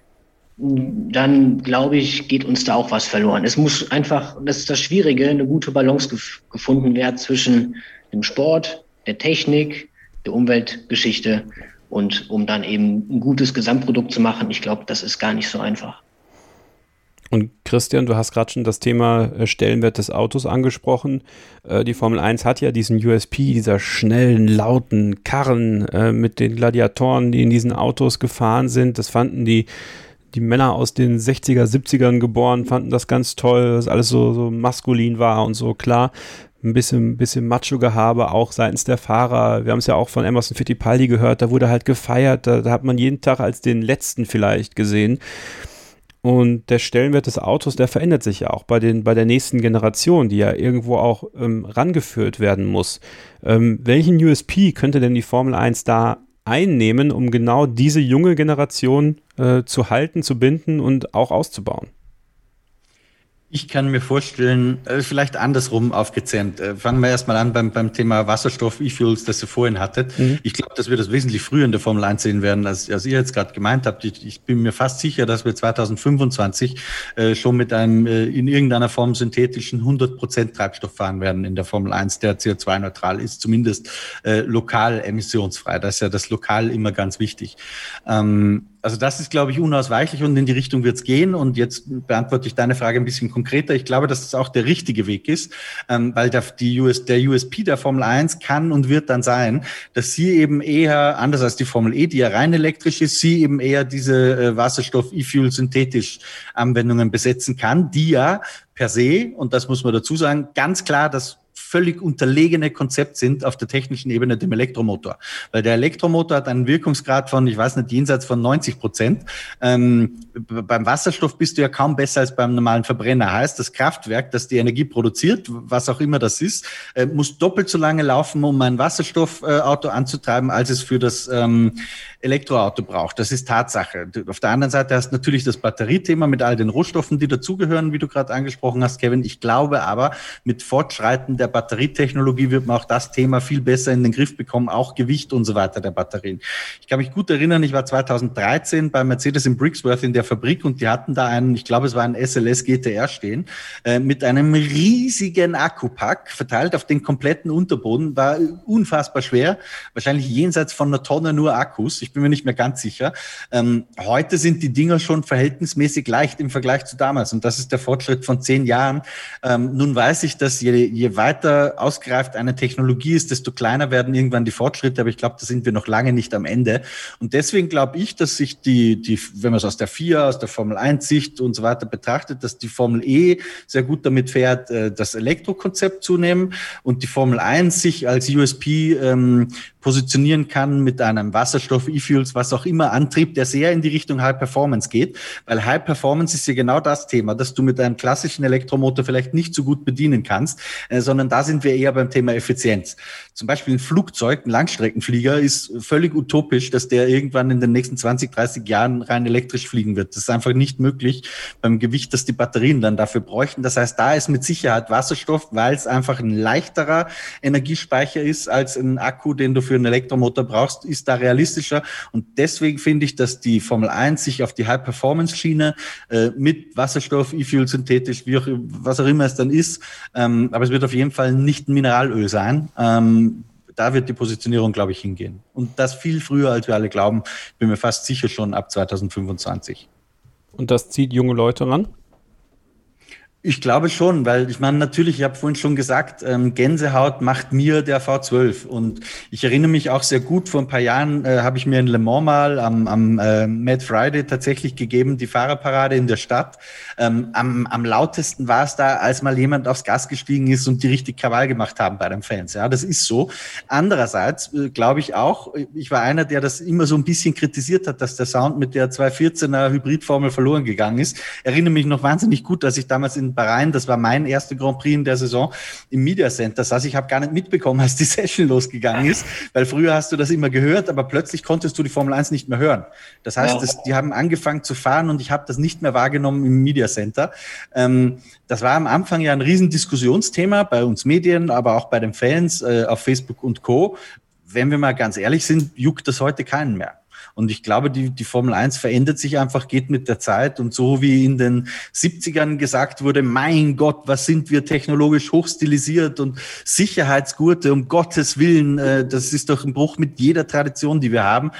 dann glaube ich, geht uns da auch was verloren. Es muss einfach, das ist das Schwierige, eine gute Balance gefunden werden zwischen dem Sport, der Technik, der Umweltgeschichte und um dann eben ein gutes Gesamtprodukt zu machen. Ich glaube, das ist gar nicht so einfach. Und Christian, du hast gerade schon das Thema Stellenwert des Autos angesprochen. Die Formel 1 hat ja diesen USP, dieser schnellen, lauten Karren mit den Gladiatoren, die in diesen Autos gefahren sind. Das fanden die Männer aus den 60er, 70ern geboren, fanden das ganz toll, dass alles so maskulin war und so, klar. Ein bisschen Macho-Gehabe auch seitens der Fahrer. Wir haben es ja auch von Emerson Fittipaldi gehört, da wurde halt gefeiert, da hat man jeden Tag als den Letzten vielleicht gesehen. Und der Stellenwert des Autos, der verändert sich ja auch bei der nächsten Generation, die ja irgendwo auch rangeführt werden muss. Welchen USP könnte denn die Formel 1 da einnehmen, um genau diese junge Generation zu halten, zu binden und auch auszubauen? Ich kann mir vorstellen, vielleicht andersrum aufgezähmt. Fangen wir erstmal an beim Thema Wasserstoff, E-Fuels, das ihr vorhin hattet. Ich glaube, dass wir das wesentlich früher in der Formel 1 sehen werden, als ihr jetzt gerade gemeint habt. Ich bin mir fast sicher, dass wir 2025 schon mit einem in irgendeiner Form synthetischen 100% Treibstoff fahren werden in der Formel 1, der CO2-neutral ist, zumindest lokal emissionsfrei. Das ist ja das Lokal immer ganz wichtig. Also das ist, glaube ich, unausweichlich und in die Richtung wird es gehen. Und jetzt beantworte ich deine Frage ein bisschen konkreter. Ich glaube, dass das auch der richtige Weg ist, weil der USP der Formel 1 kann und wird dann sein, dass sie eben eher, anders als die Formel E, die ja rein elektrisch ist, sie eben eher diese Wasserstoff, E-Fuel, synthetisch Anwendungen besetzen kann, die ja per se, und das muss man dazu sagen, ganz klar das völlig unterlegene Konzept sind auf der technischen Ebene dem Elektromotor. Weil der Elektromotor hat einen Wirkungsgrad von, ich weiß nicht, jenseits von 90%. Beim Wasserstoff bist du ja kaum besser als beim normalen Verbrenner. Heißt, das Kraftwerk, das die Energie produziert, was auch immer das ist, muss doppelt so lange laufen, um ein Wasserstoffauto anzutreiben, als es für das Elektroauto braucht. Das ist Tatsache. Auf der anderen Seite hast du natürlich das Batteriethema mit all den Rohstoffen, die dazugehören, wie du gerade angesprochen hast, Kevin. Ich glaube aber, mit Fortschreiten der Batterietechnologie wird man auch das Thema viel besser in den Griff bekommen, auch Gewicht und so weiter der Batterien. Ich kann mich gut erinnern, ich war 2013 bei Mercedes in Brixworth in der Fabrik und die hatten da einen, ich glaube es war ein SLS GTR stehen, mit einem riesigen Akkupack verteilt auf den kompletten Unterboden, war unfassbar schwer, wahrscheinlich jenseits von einer Tonne nur Akkus. Ich bin mir nicht mehr ganz sicher. Heute sind die Dinger schon verhältnismäßig leicht im Vergleich zu damals und das ist der Fortschritt von 10 Jahren. Nun weiß ich, dass je weiter ausgereift eine Technologie ist, desto kleiner werden irgendwann die Fortschritte, aber ich glaube, da sind wir noch lange nicht am Ende. Und deswegen glaube ich, dass sich wenn man es aus der FIA, aus der Formel 1 Sicht und so weiter betrachtet, dass die Formel E sehr gut damit fährt, das Elektrokonzept zu nehmen und die Formel 1 sich als USP positionieren kann mit einem Wasserstoff, E-Fuels, was auch immer, Antrieb, der sehr in die Richtung High Performance geht, weil High Performance ist ja genau das Thema, dass du mit einem klassischen Elektromotor vielleicht nicht so gut bedienen kannst, sondern da sind wir eher beim Thema Effizienz. Zum Beispiel ein Flugzeug, ein Langstreckenflieger ist völlig utopisch, dass der irgendwann in den nächsten 20, 30 Jahren rein elektrisch fliegen wird. Das ist einfach nicht möglich beim Gewicht, das die Batterien dann dafür bräuchten. Das heißt, da ist mit Sicherheit Wasserstoff, weil es einfach ein leichterer Energiespeicher ist als ein Akku, den du für einen Elektromotor brauchst, ist da realistischer. Und deswegen finde ich, dass die Formel 1 sich auf die High-Performance-Schiene mit Wasserstoff, E-Fuel, synthetisch, was auch immer es dann ist, aber es wird auf jeden Fall nicht ein Mineralöl sein. Da wird die Positionierung, glaube ich, hingehen. Und das viel früher, als wir alle glauben. Ich bin mir fast sicher schon ab 2025. Und das zieht junge Leute ran? Ich glaube schon, weil ich meine, natürlich, ich habe vorhin schon gesagt, Gänsehaut macht mir der V12 und ich erinnere mich auch sehr gut, vor ein paar Jahren habe ich mir in Le Mans mal am Mad Friday tatsächlich gegeben, die Fahrerparade in der Stadt. Am lautesten war es da, als mal jemand aufs Gas gestiegen ist und die richtig Krawall gemacht haben bei den Fans. Ja, das ist so. Andererseits glaube ich auch, ich war einer, der das immer so ein bisschen kritisiert hat, dass der Sound mit der 214er Hybridformel verloren gegangen ist. Erinnere mich noch wahnsinnig gut, dass ich damals in Bahrain, das war mein erster Grand Prix in der Saison, im Media Center saß. Ich habe gar nicht mitbekommen, als die Session losgegangen ist, weil früher hast du das immer gehört, aber plötzlich konntest du die Formel 1 nicht mehr hören. Das heißt, die haben angefangen zu fahren und ich habe das nicht mehr wahrgenommen im Media Center. Das war am Anfang ja ein riesen Diskussionsthema bei uns Medien, aber auch bei den Fans auf Facebook und Co. Wenn wir mal ganz ehrlich sind, juckt das heute keinen mehr. Und ich glaube, die Formel 1 verändert sich einfach, geht mit der Zeit. Und so wie in den 70ern gesagt wurde, mein Gott, was sind wir technologisch hochstilisiert und Sicherheitsgurte, um Gottes Willen, das ist doch ein Bruch mit jeder Tradition, die wir haben.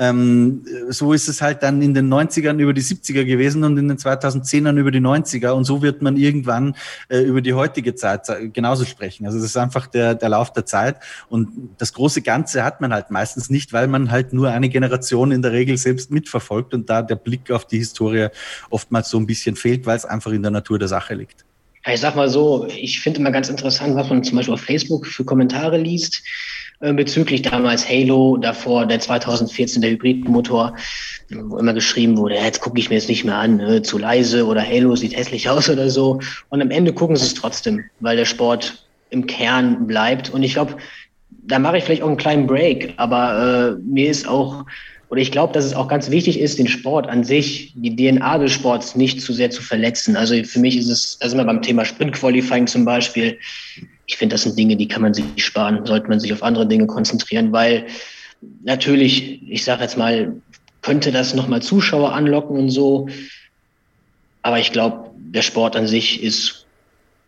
So ist es halt dann in den 90ern über die 70er gewesen und in den 2010ern über die 90er. Und so wird man irgendwann über die heutige Zeit genauso sprechen. Also das ist einfach der Lauf der Zeit. Und das große Ganze hat man halt meistens nicht, weil man halt nur eine Generation in der Regel selbst mitverfolgt und da der Blick auf die Historie oftmals so ein bisschen fehlt, weil es einfach in der Natur der Sache liegt. Ja, ich sag mal so, ich finde immer ganz interessant, was man zum Beispiel auf Facebook für Kommentare liest, bezüglich damals Halo, davor der 2014 der Hybridmotor, wo immer geschrieben wurde, jetzt gucke ich mir jetzt nicht mehr an, zu leise oder Halo sieht hässlich aus oder so. Und am Ende gucken sie es trotzdem, weil der Sport im Kern bleibt. Und ich glaube, da mache ich vielleicht auch einen kleinen Break, aber mir ist auch, oder ich glaube, dass es auch ganz wichtig ist, den Sport an sich, die DNA des Sports nicht zu sehr zu verletzen. Also für mich ist es, da sind wir beim Thema Sprint-Qualifying zum Beispiel. Ich finde, das sind Dinge, die kann man sich sparen, sollte man sich auf andere Dinge konzentrieren, weil natürlich, ich sage jetzt mal, könnte das nochmal Zuschauer anlocken und so. Aber ich glaube, der Sport an sich ist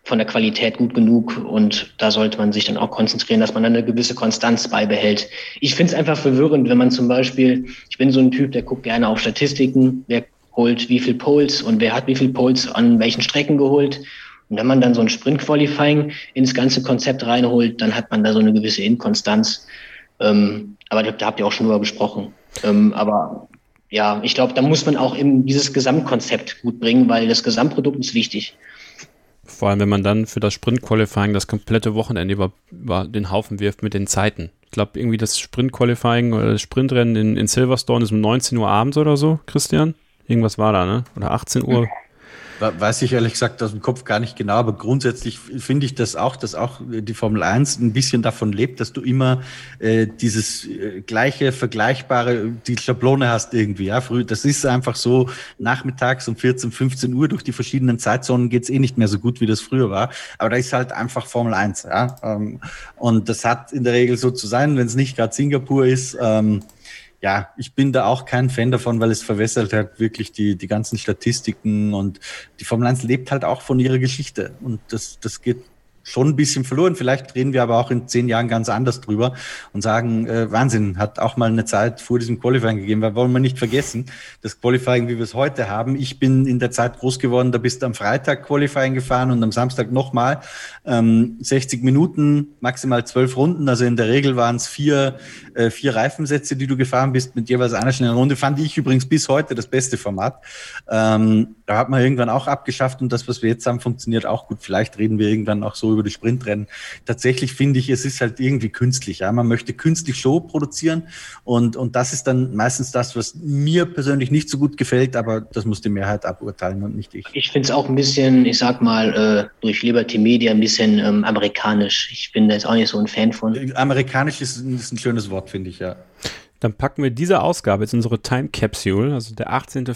von der Qualität gut genug und da sollte man sich dann auch konzentrieren, dass man dann eine gewisse Konstanz beibehält. Ich finde es einfach verwirrend, wenn man zum Beispiel, ich bin so ein Typ, der guckt gerne auf Statistiken, wer holt wie viel Poles und wer hat wie viel Poles an welchen Strecken geholt. Und wenn man dann so ein Sprint-Qualifying ins ganze Konzept reinholt, dann hat man da so eine gewisse Inkonstanz. Aber da habt ihr auch schon drüber gesprochen. Aber ja, ich glaube, da muss man auch eben dieses Gesamtkonzept gut bringen, weil das Gesamtprodukt ist wichtig. Vor allem, wenn man dann für das Sprint-Qualifying das komplette Wochenende über den Haufen wirft mit den Zeiten. Ich glaube, irgendwie das Sprint-Qualifying oder das Sprintrennen in Silverstone ist um 19 Uhr abends oder so, Christian? Irgendwas war da, ne? Oder 18 Uhr? Weiß ich ehrlich gesagt aus dem Kopf gar nicht genau, aber grundsätzlich finde ich dass auch die Formel 1 ein bisschen davon lebt, dass du immer dieses gleiche, vergleichbare, die Schablone hast irgendwie. Ja, früh, das ist einfach so, nachmittags um 14, 15 Uhr durch die verschiedenen Zeitzonen geht's nicht mehr so gut, wie das früher war. Aber da ist halt einfach Formel 1. Ja? Und das hat in der Regel so zu sein, wenn es nicht gerade Singapur ist. Ja, ich bin da auch kein Fan davon, weil es verwässert halt wirklich die ganzen Statistiken und die Formel 1 lebt halt auch von ihrer Geschichte und das geht schon ein bisschen verloren. Vielleicht reden wir aber auch in 10 Jahren ganz anders drüber und sagen, Wahnsinn, hat auch mal eine Zeit vor diesem Qualifying gegeben, weil wollen wir nicht vergessen, das Qualifying, wie wir es heute haben, ich bin in der Zeit groß geworden, da bist du am Freitag Qualifying gefahren und am Samstag nochmal 60 Minuten, maximal 12 Runden, also in der Regel waren es 4 Reifensätze, die du gefahren bist mit jeweils einer schnellen Runde, fand ich übrigens bis heute das beste Format. Da hat man irgendwann auch abgeschafft und das, was wir jetzt haben, funktioniert auch gut. Vielleicht reden wir irgendwann auch so über die Sprintrennen. Tatsächlich finde ich, es ist halt irgendwie künstlich. Ja? Man möchte künstlich Show produzieren und das ist dann meistens das, was mir persönlich nicht so gut gefällt, aber das muss die Mehrheit aburteilen und nicht ich. Ich finde es auch ein bisschen, ich sag mal, durch Liberty Media ein bisschen amerikanisch. Ich bin da jetzt auch nicht so ein Fan von. Amerikanisch ist ein schönes Wort, finde ich, ja. Dann packen wir diese Ausgabe jetzt in unsere Time Capsule, also der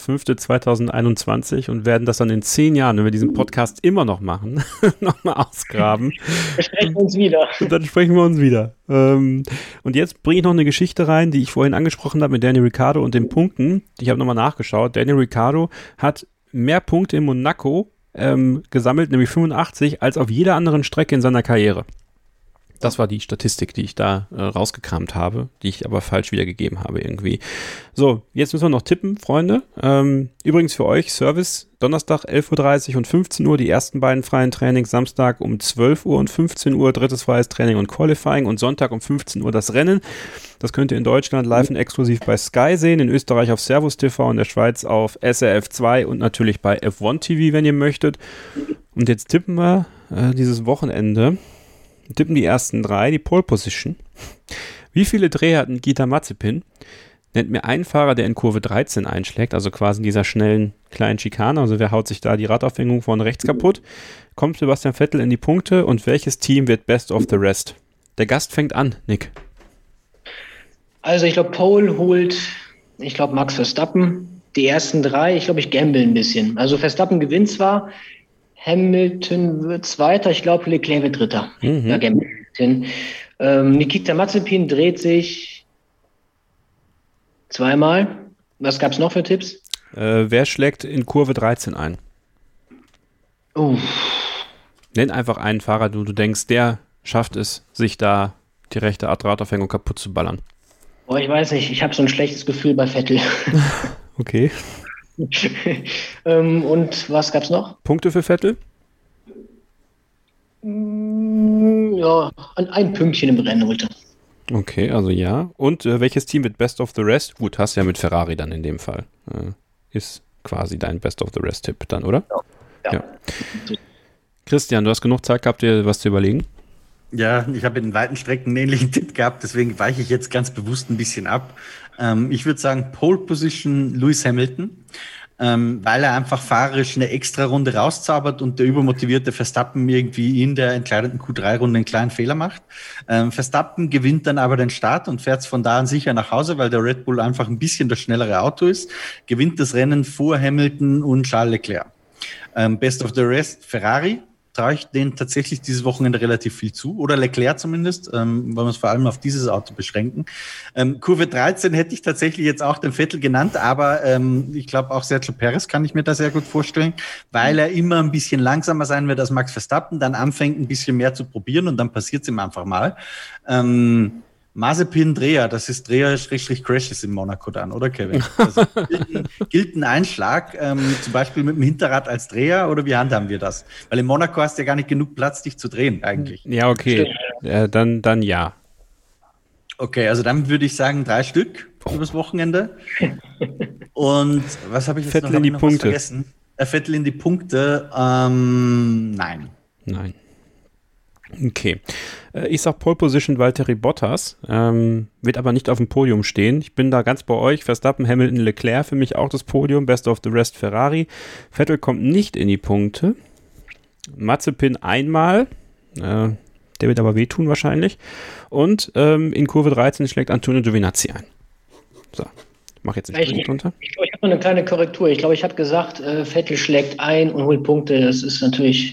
18.05.2021 und werden das dann in 10 Jahren, wenn wir diesen Podcast immer noch machen, nochmal ausgraben. Dann sprechen wir uns wieder. Und dann sprechen wir uns wieder. Und jetzt bringe ich noch eine Geschichte rein, die ich vorhin angesprochen habe mit Daniel Ricciardo und den Punkten. Ich habe nochmal nachgeschaut. Daniel Ricciardo hat mehr Punkte in Monaco gesammelt, nämlich 85, als auf jeder anderen Strecke in seiner Karriere. Das war die Statistik, die ich da rausgekramt habe, die ich aber falsch wiedergegeben habe irgendwie. So, jetzt müssen wir noch tippen, Freunde. Übrigens für euch Service Donnerstag 11.30 Uhr und 15 Uhr, die ersten beiden freien Trainings, Samstag um 12 Uhr und 15 Uhr, drittes freies Training und Qualifying und Sonntag um 15 Uhr das Rennen. Das könnt ihr in Deutschland live und exklusiv bei Sky sehen, in Österreich auf Servus TV, in der Schweiz auf SRF 2 und natürlich bei F1 TV, wenn ihr möchtet. Und jetzt tippen wir dieses Wochenende. Tippen die ersten 3, die Pole Position. Wie viele Dreh hat Nikita Mazepin? Nennt mir einen Fahrer, der in Kurve 13 einschlägt, also quasi in dieser schnellen kleinen Schikane. Also wer haut sich da die Radaufhängung von rechts kaputt? Kommt Sebastian Vettel in die Punkte und welches Team wird Best of the Rest? Der Gast fängt an, Nick. Also ich glaube, Pole holt, Max Verstappen. Die ersten 3, ich glaube, ich gamble ein bisschen. Also Verstappen gewinnt zwar, Hamilton wird Zweiter, ich glaube, Leclerc wird Dritter. Ja, Hamilton. Nikita Mazepin dreht sich 2-mal. Was gab es noch für Tipps? Wer schlägt in Kurve 13 ein? Nenn einfach einen Fahrer, du denkst, der schafft es, sich da die rechte Radaufhängung kaputt zu ballern. Boah, ich weiß nicht, ich habe so ein schlechtes Gefühl bei Vettel. Okay. Und was gab's noch? Punkte für Vettel? Ja, ein Pünktchen im Rennen holte. Okay, also ja. Und welches Team wird Best of the Rest? Gut, hast ja mit Ferrari dann in dem Fall. Ist quasi dein Best of the Rest-Tipp dann, oder? Ja. Christian, du hast genug Zeit gehabt, dir was zu überlegen? Ja, ich habe in weiten Strecken einen ähnlichen Tipp gehabt, deswegen weiche ich jetzt ganz bewusst ein bisschen ab. Ich würde sagen Pole Position Lewis Hamilton, weil er einfach fahrerisch eine extra Runde rauszaubert und der übermotivierte Verstappen irgendwie in der entscheidenden Q3-Runde einen kleinen Fehler macht. Verstappen gewinnt dann aber den Start und fährt von da an sicher nach Hause, weil der Red Bull einfach ein bisschen das schnellere Auto ist, gewinnt das Rennen vor Hamilton und Charles Leclerc. Best of the Rest Ferrari. traue ich denen tatsächlich dieses Wochenende relativ viel zu. Oder Leclerc zumindest, wollen wir es vor allem auf dieses Auto beschränken. Kurve 13 hätte ich tatsächlich jetzt auch den Vettel genannt, aber ich glaube auch Sergio Perez kann ich mir da sehr gut vorstellen, weil er immer ein bisschen langsamer sein wird als Max Verstappen, dann anfängt ein bisschen mehr zu probieren und dann passiert es ihm einfach mal. Mazepin Dreher, das ist Dreher-Crashes in Monaco dann, oder Kevin? Also gilt ein Einschlag, zum Beispiel mit dem Hinterrad als Dreher, oder wie handhaben wir das? Weil in Monaco hast du ja gar nicht genug Platz, dich zu drehen eigentlich. Ja, okay. Dann ja. Okay, also dann würde ich sagen 3 Stück übers Wochenende. Und was habe ich jetzt Vettel in die Punkte. Vergessen? Vettel in die Punkte, nein. Nein. Okay. Ich sag Pole Position Valtteri Bottas, wird aber nicht auf dem Podium stehen. Ich bin da ganz bei euch. Verstappen, Hamilton, Leclerc für mich auch das Podium. Best of the rest Ferrari. Vettel kommt nicht in die Punkte. Mazepin einmal. Der wird aber wehtun wahrscheinlich. Und in Kurve 13 schlägt Antonio Giovinazzi ein. So. Ich mache jetzt einen Strich drunter. Ich habe noch eine kleine Korrektur. Ich glaube, ich habe gesagt, Vettel schlägt ein und holt Punkte. Das ist natürlich...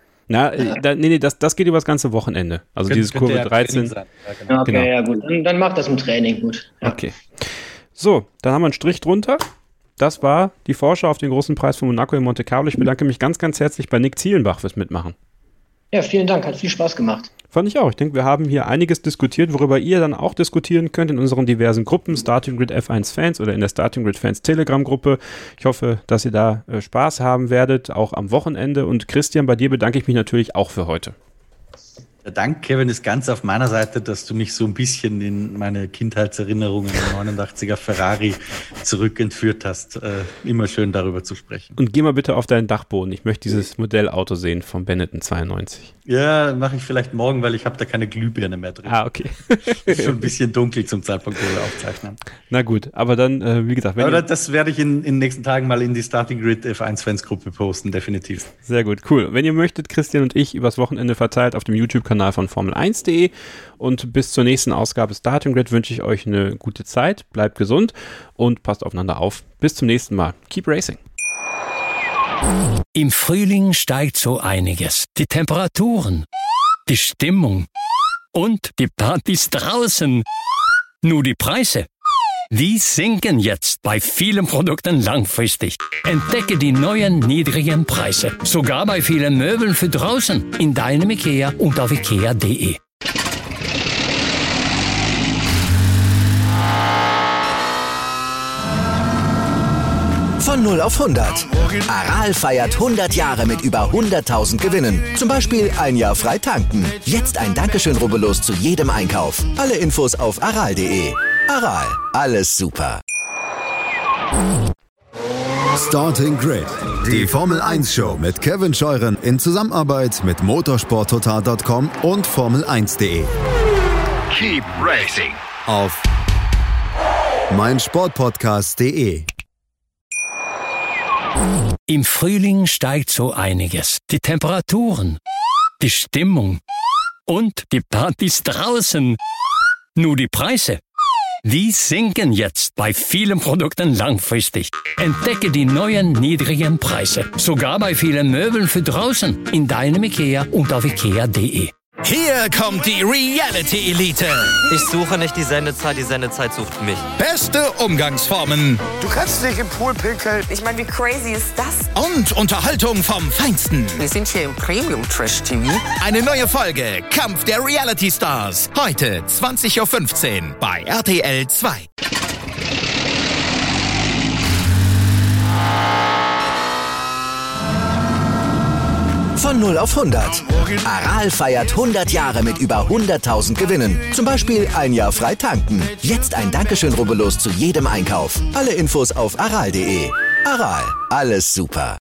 das geht über das ganze Wochenende. Also dieses Kurve 13. Ja, genau. Okay, ja gut. Dann macht das im Training gut. Ja. Okay. So, dann haben wir einen Strich drunter. Das war die Vorschau auf den großen Preis von Monaco in Monte Carlo. Ich bedanke mich ganz, ganz herzlich bei Nick Zielenbach fürs Mitmachen. Ja, vielen Dank. Hat viel Spaß gemacht. Fand ich auch. Ich denke, wir haben hier einiges diskutiert, worüber ihr dann auch diskutieren könnt in unseren diversen Gruppen, Starting Grid F1 Fans oder in der Starting Grid Fans Telegram-Gruppe. Ich hoffe, dass ihr da Spaß haben werdet, auch am Wochenende. Und Christian, bei dir bedanke ich mich natürlich auch für heute. Der Dank, Kevin, ist ganz auf meiner Seite, dass du mich so ein bisschen in meine Kindheitserinnerungen an 89er Ferrari zurückentführt hast. Immer schön darüber zu sprechen. Und geh mal bitte auf deinen Dachboden. Ich möchte dieses Modellauto sehen vom Benetton 92. Ja, mache ich vielleicht morgen, weil ich habe da keine Glühbirne mehr drin. Ah, okay. Ist schon ein bisschen dunkel zum Zeitpunkt, wo wir aufzeichnen. Na gut, aber dann, wie gesagt... das werde ich in den nächsten Tagen mal in die Starting Grid F1-Fans-Gruppe posten, definitiv. Sehr gut, cool. Wenn ihr möchtet, Christian und ich übers Wochenende verteilt auf dem YouTube-Kanal von Formel1.de und bis zur nächsten Ausgabe Starting Grid wünsche ich euch eine gute Zeit, bleibt gesund und passt aufeinander auf. Bis zum nächsten Mal. Keep racing. Im Frühling steigt so einiges. Die Temperaturen, die Stimmung und die Partys draußen. Nur die Preise, die sinken jetzt bei vielen Produkten langfristig. Entdecke die neuen niedrigen Preise. Sogar bei vielen Möbeln für draußen. In deinem IKEA und auf IKEA.de. Von 0 auf 100. Aral feiert 100 Jahre mit über 100.000 Gewinnen. Zum Beispiel ein Jahr frei tanken. Jetzt ein Dankeschön, rubbellos zu jedem Einkauf. Alle Infos auf aral.de. Aral, alles super. Starting Grid, die Formel 1 Show mit Kevin Scheuren in Zusammenarbeit mit motorsporttotal.com und Formel1.de. Keep racing. Auf meinsportpodcast.de. Im Frühling steigt so einiges. Die Temperaturen, die Stimmung und die Partys draußen. Nur die Preise, die sinken jetzt bei vielen Produkten langfristig. Entdecke die neuen niedrigen Preise. Sogar bei vielen Möbeln für draußen. In deinem IKEA und auf IKEA.de. Hier kommt die Reality-Elite. Ich suche nicht die Sendezeit sucht mich. Beste Umgangsformen. Du kannst nicht im Pool pinkeln. Ich meine, wie crazy ist das? Und Unterhaltung vom Feinsten. Wir sind hier im Premium-Trash-TV. Eine neue Folge Kampf der Reality-Stars. Heute 20.15 Uhr bei RTL 2. Von 0 auf 100. Aral feiert 100 Jahre mit über 100.000 Gewinnen. Zum Beispiel ein Jahr frei tanken. Jetzt ein Dankeschön, rubbellos zu jedem Einkauf. Alle Infos auf aral.de. Aral, alles super.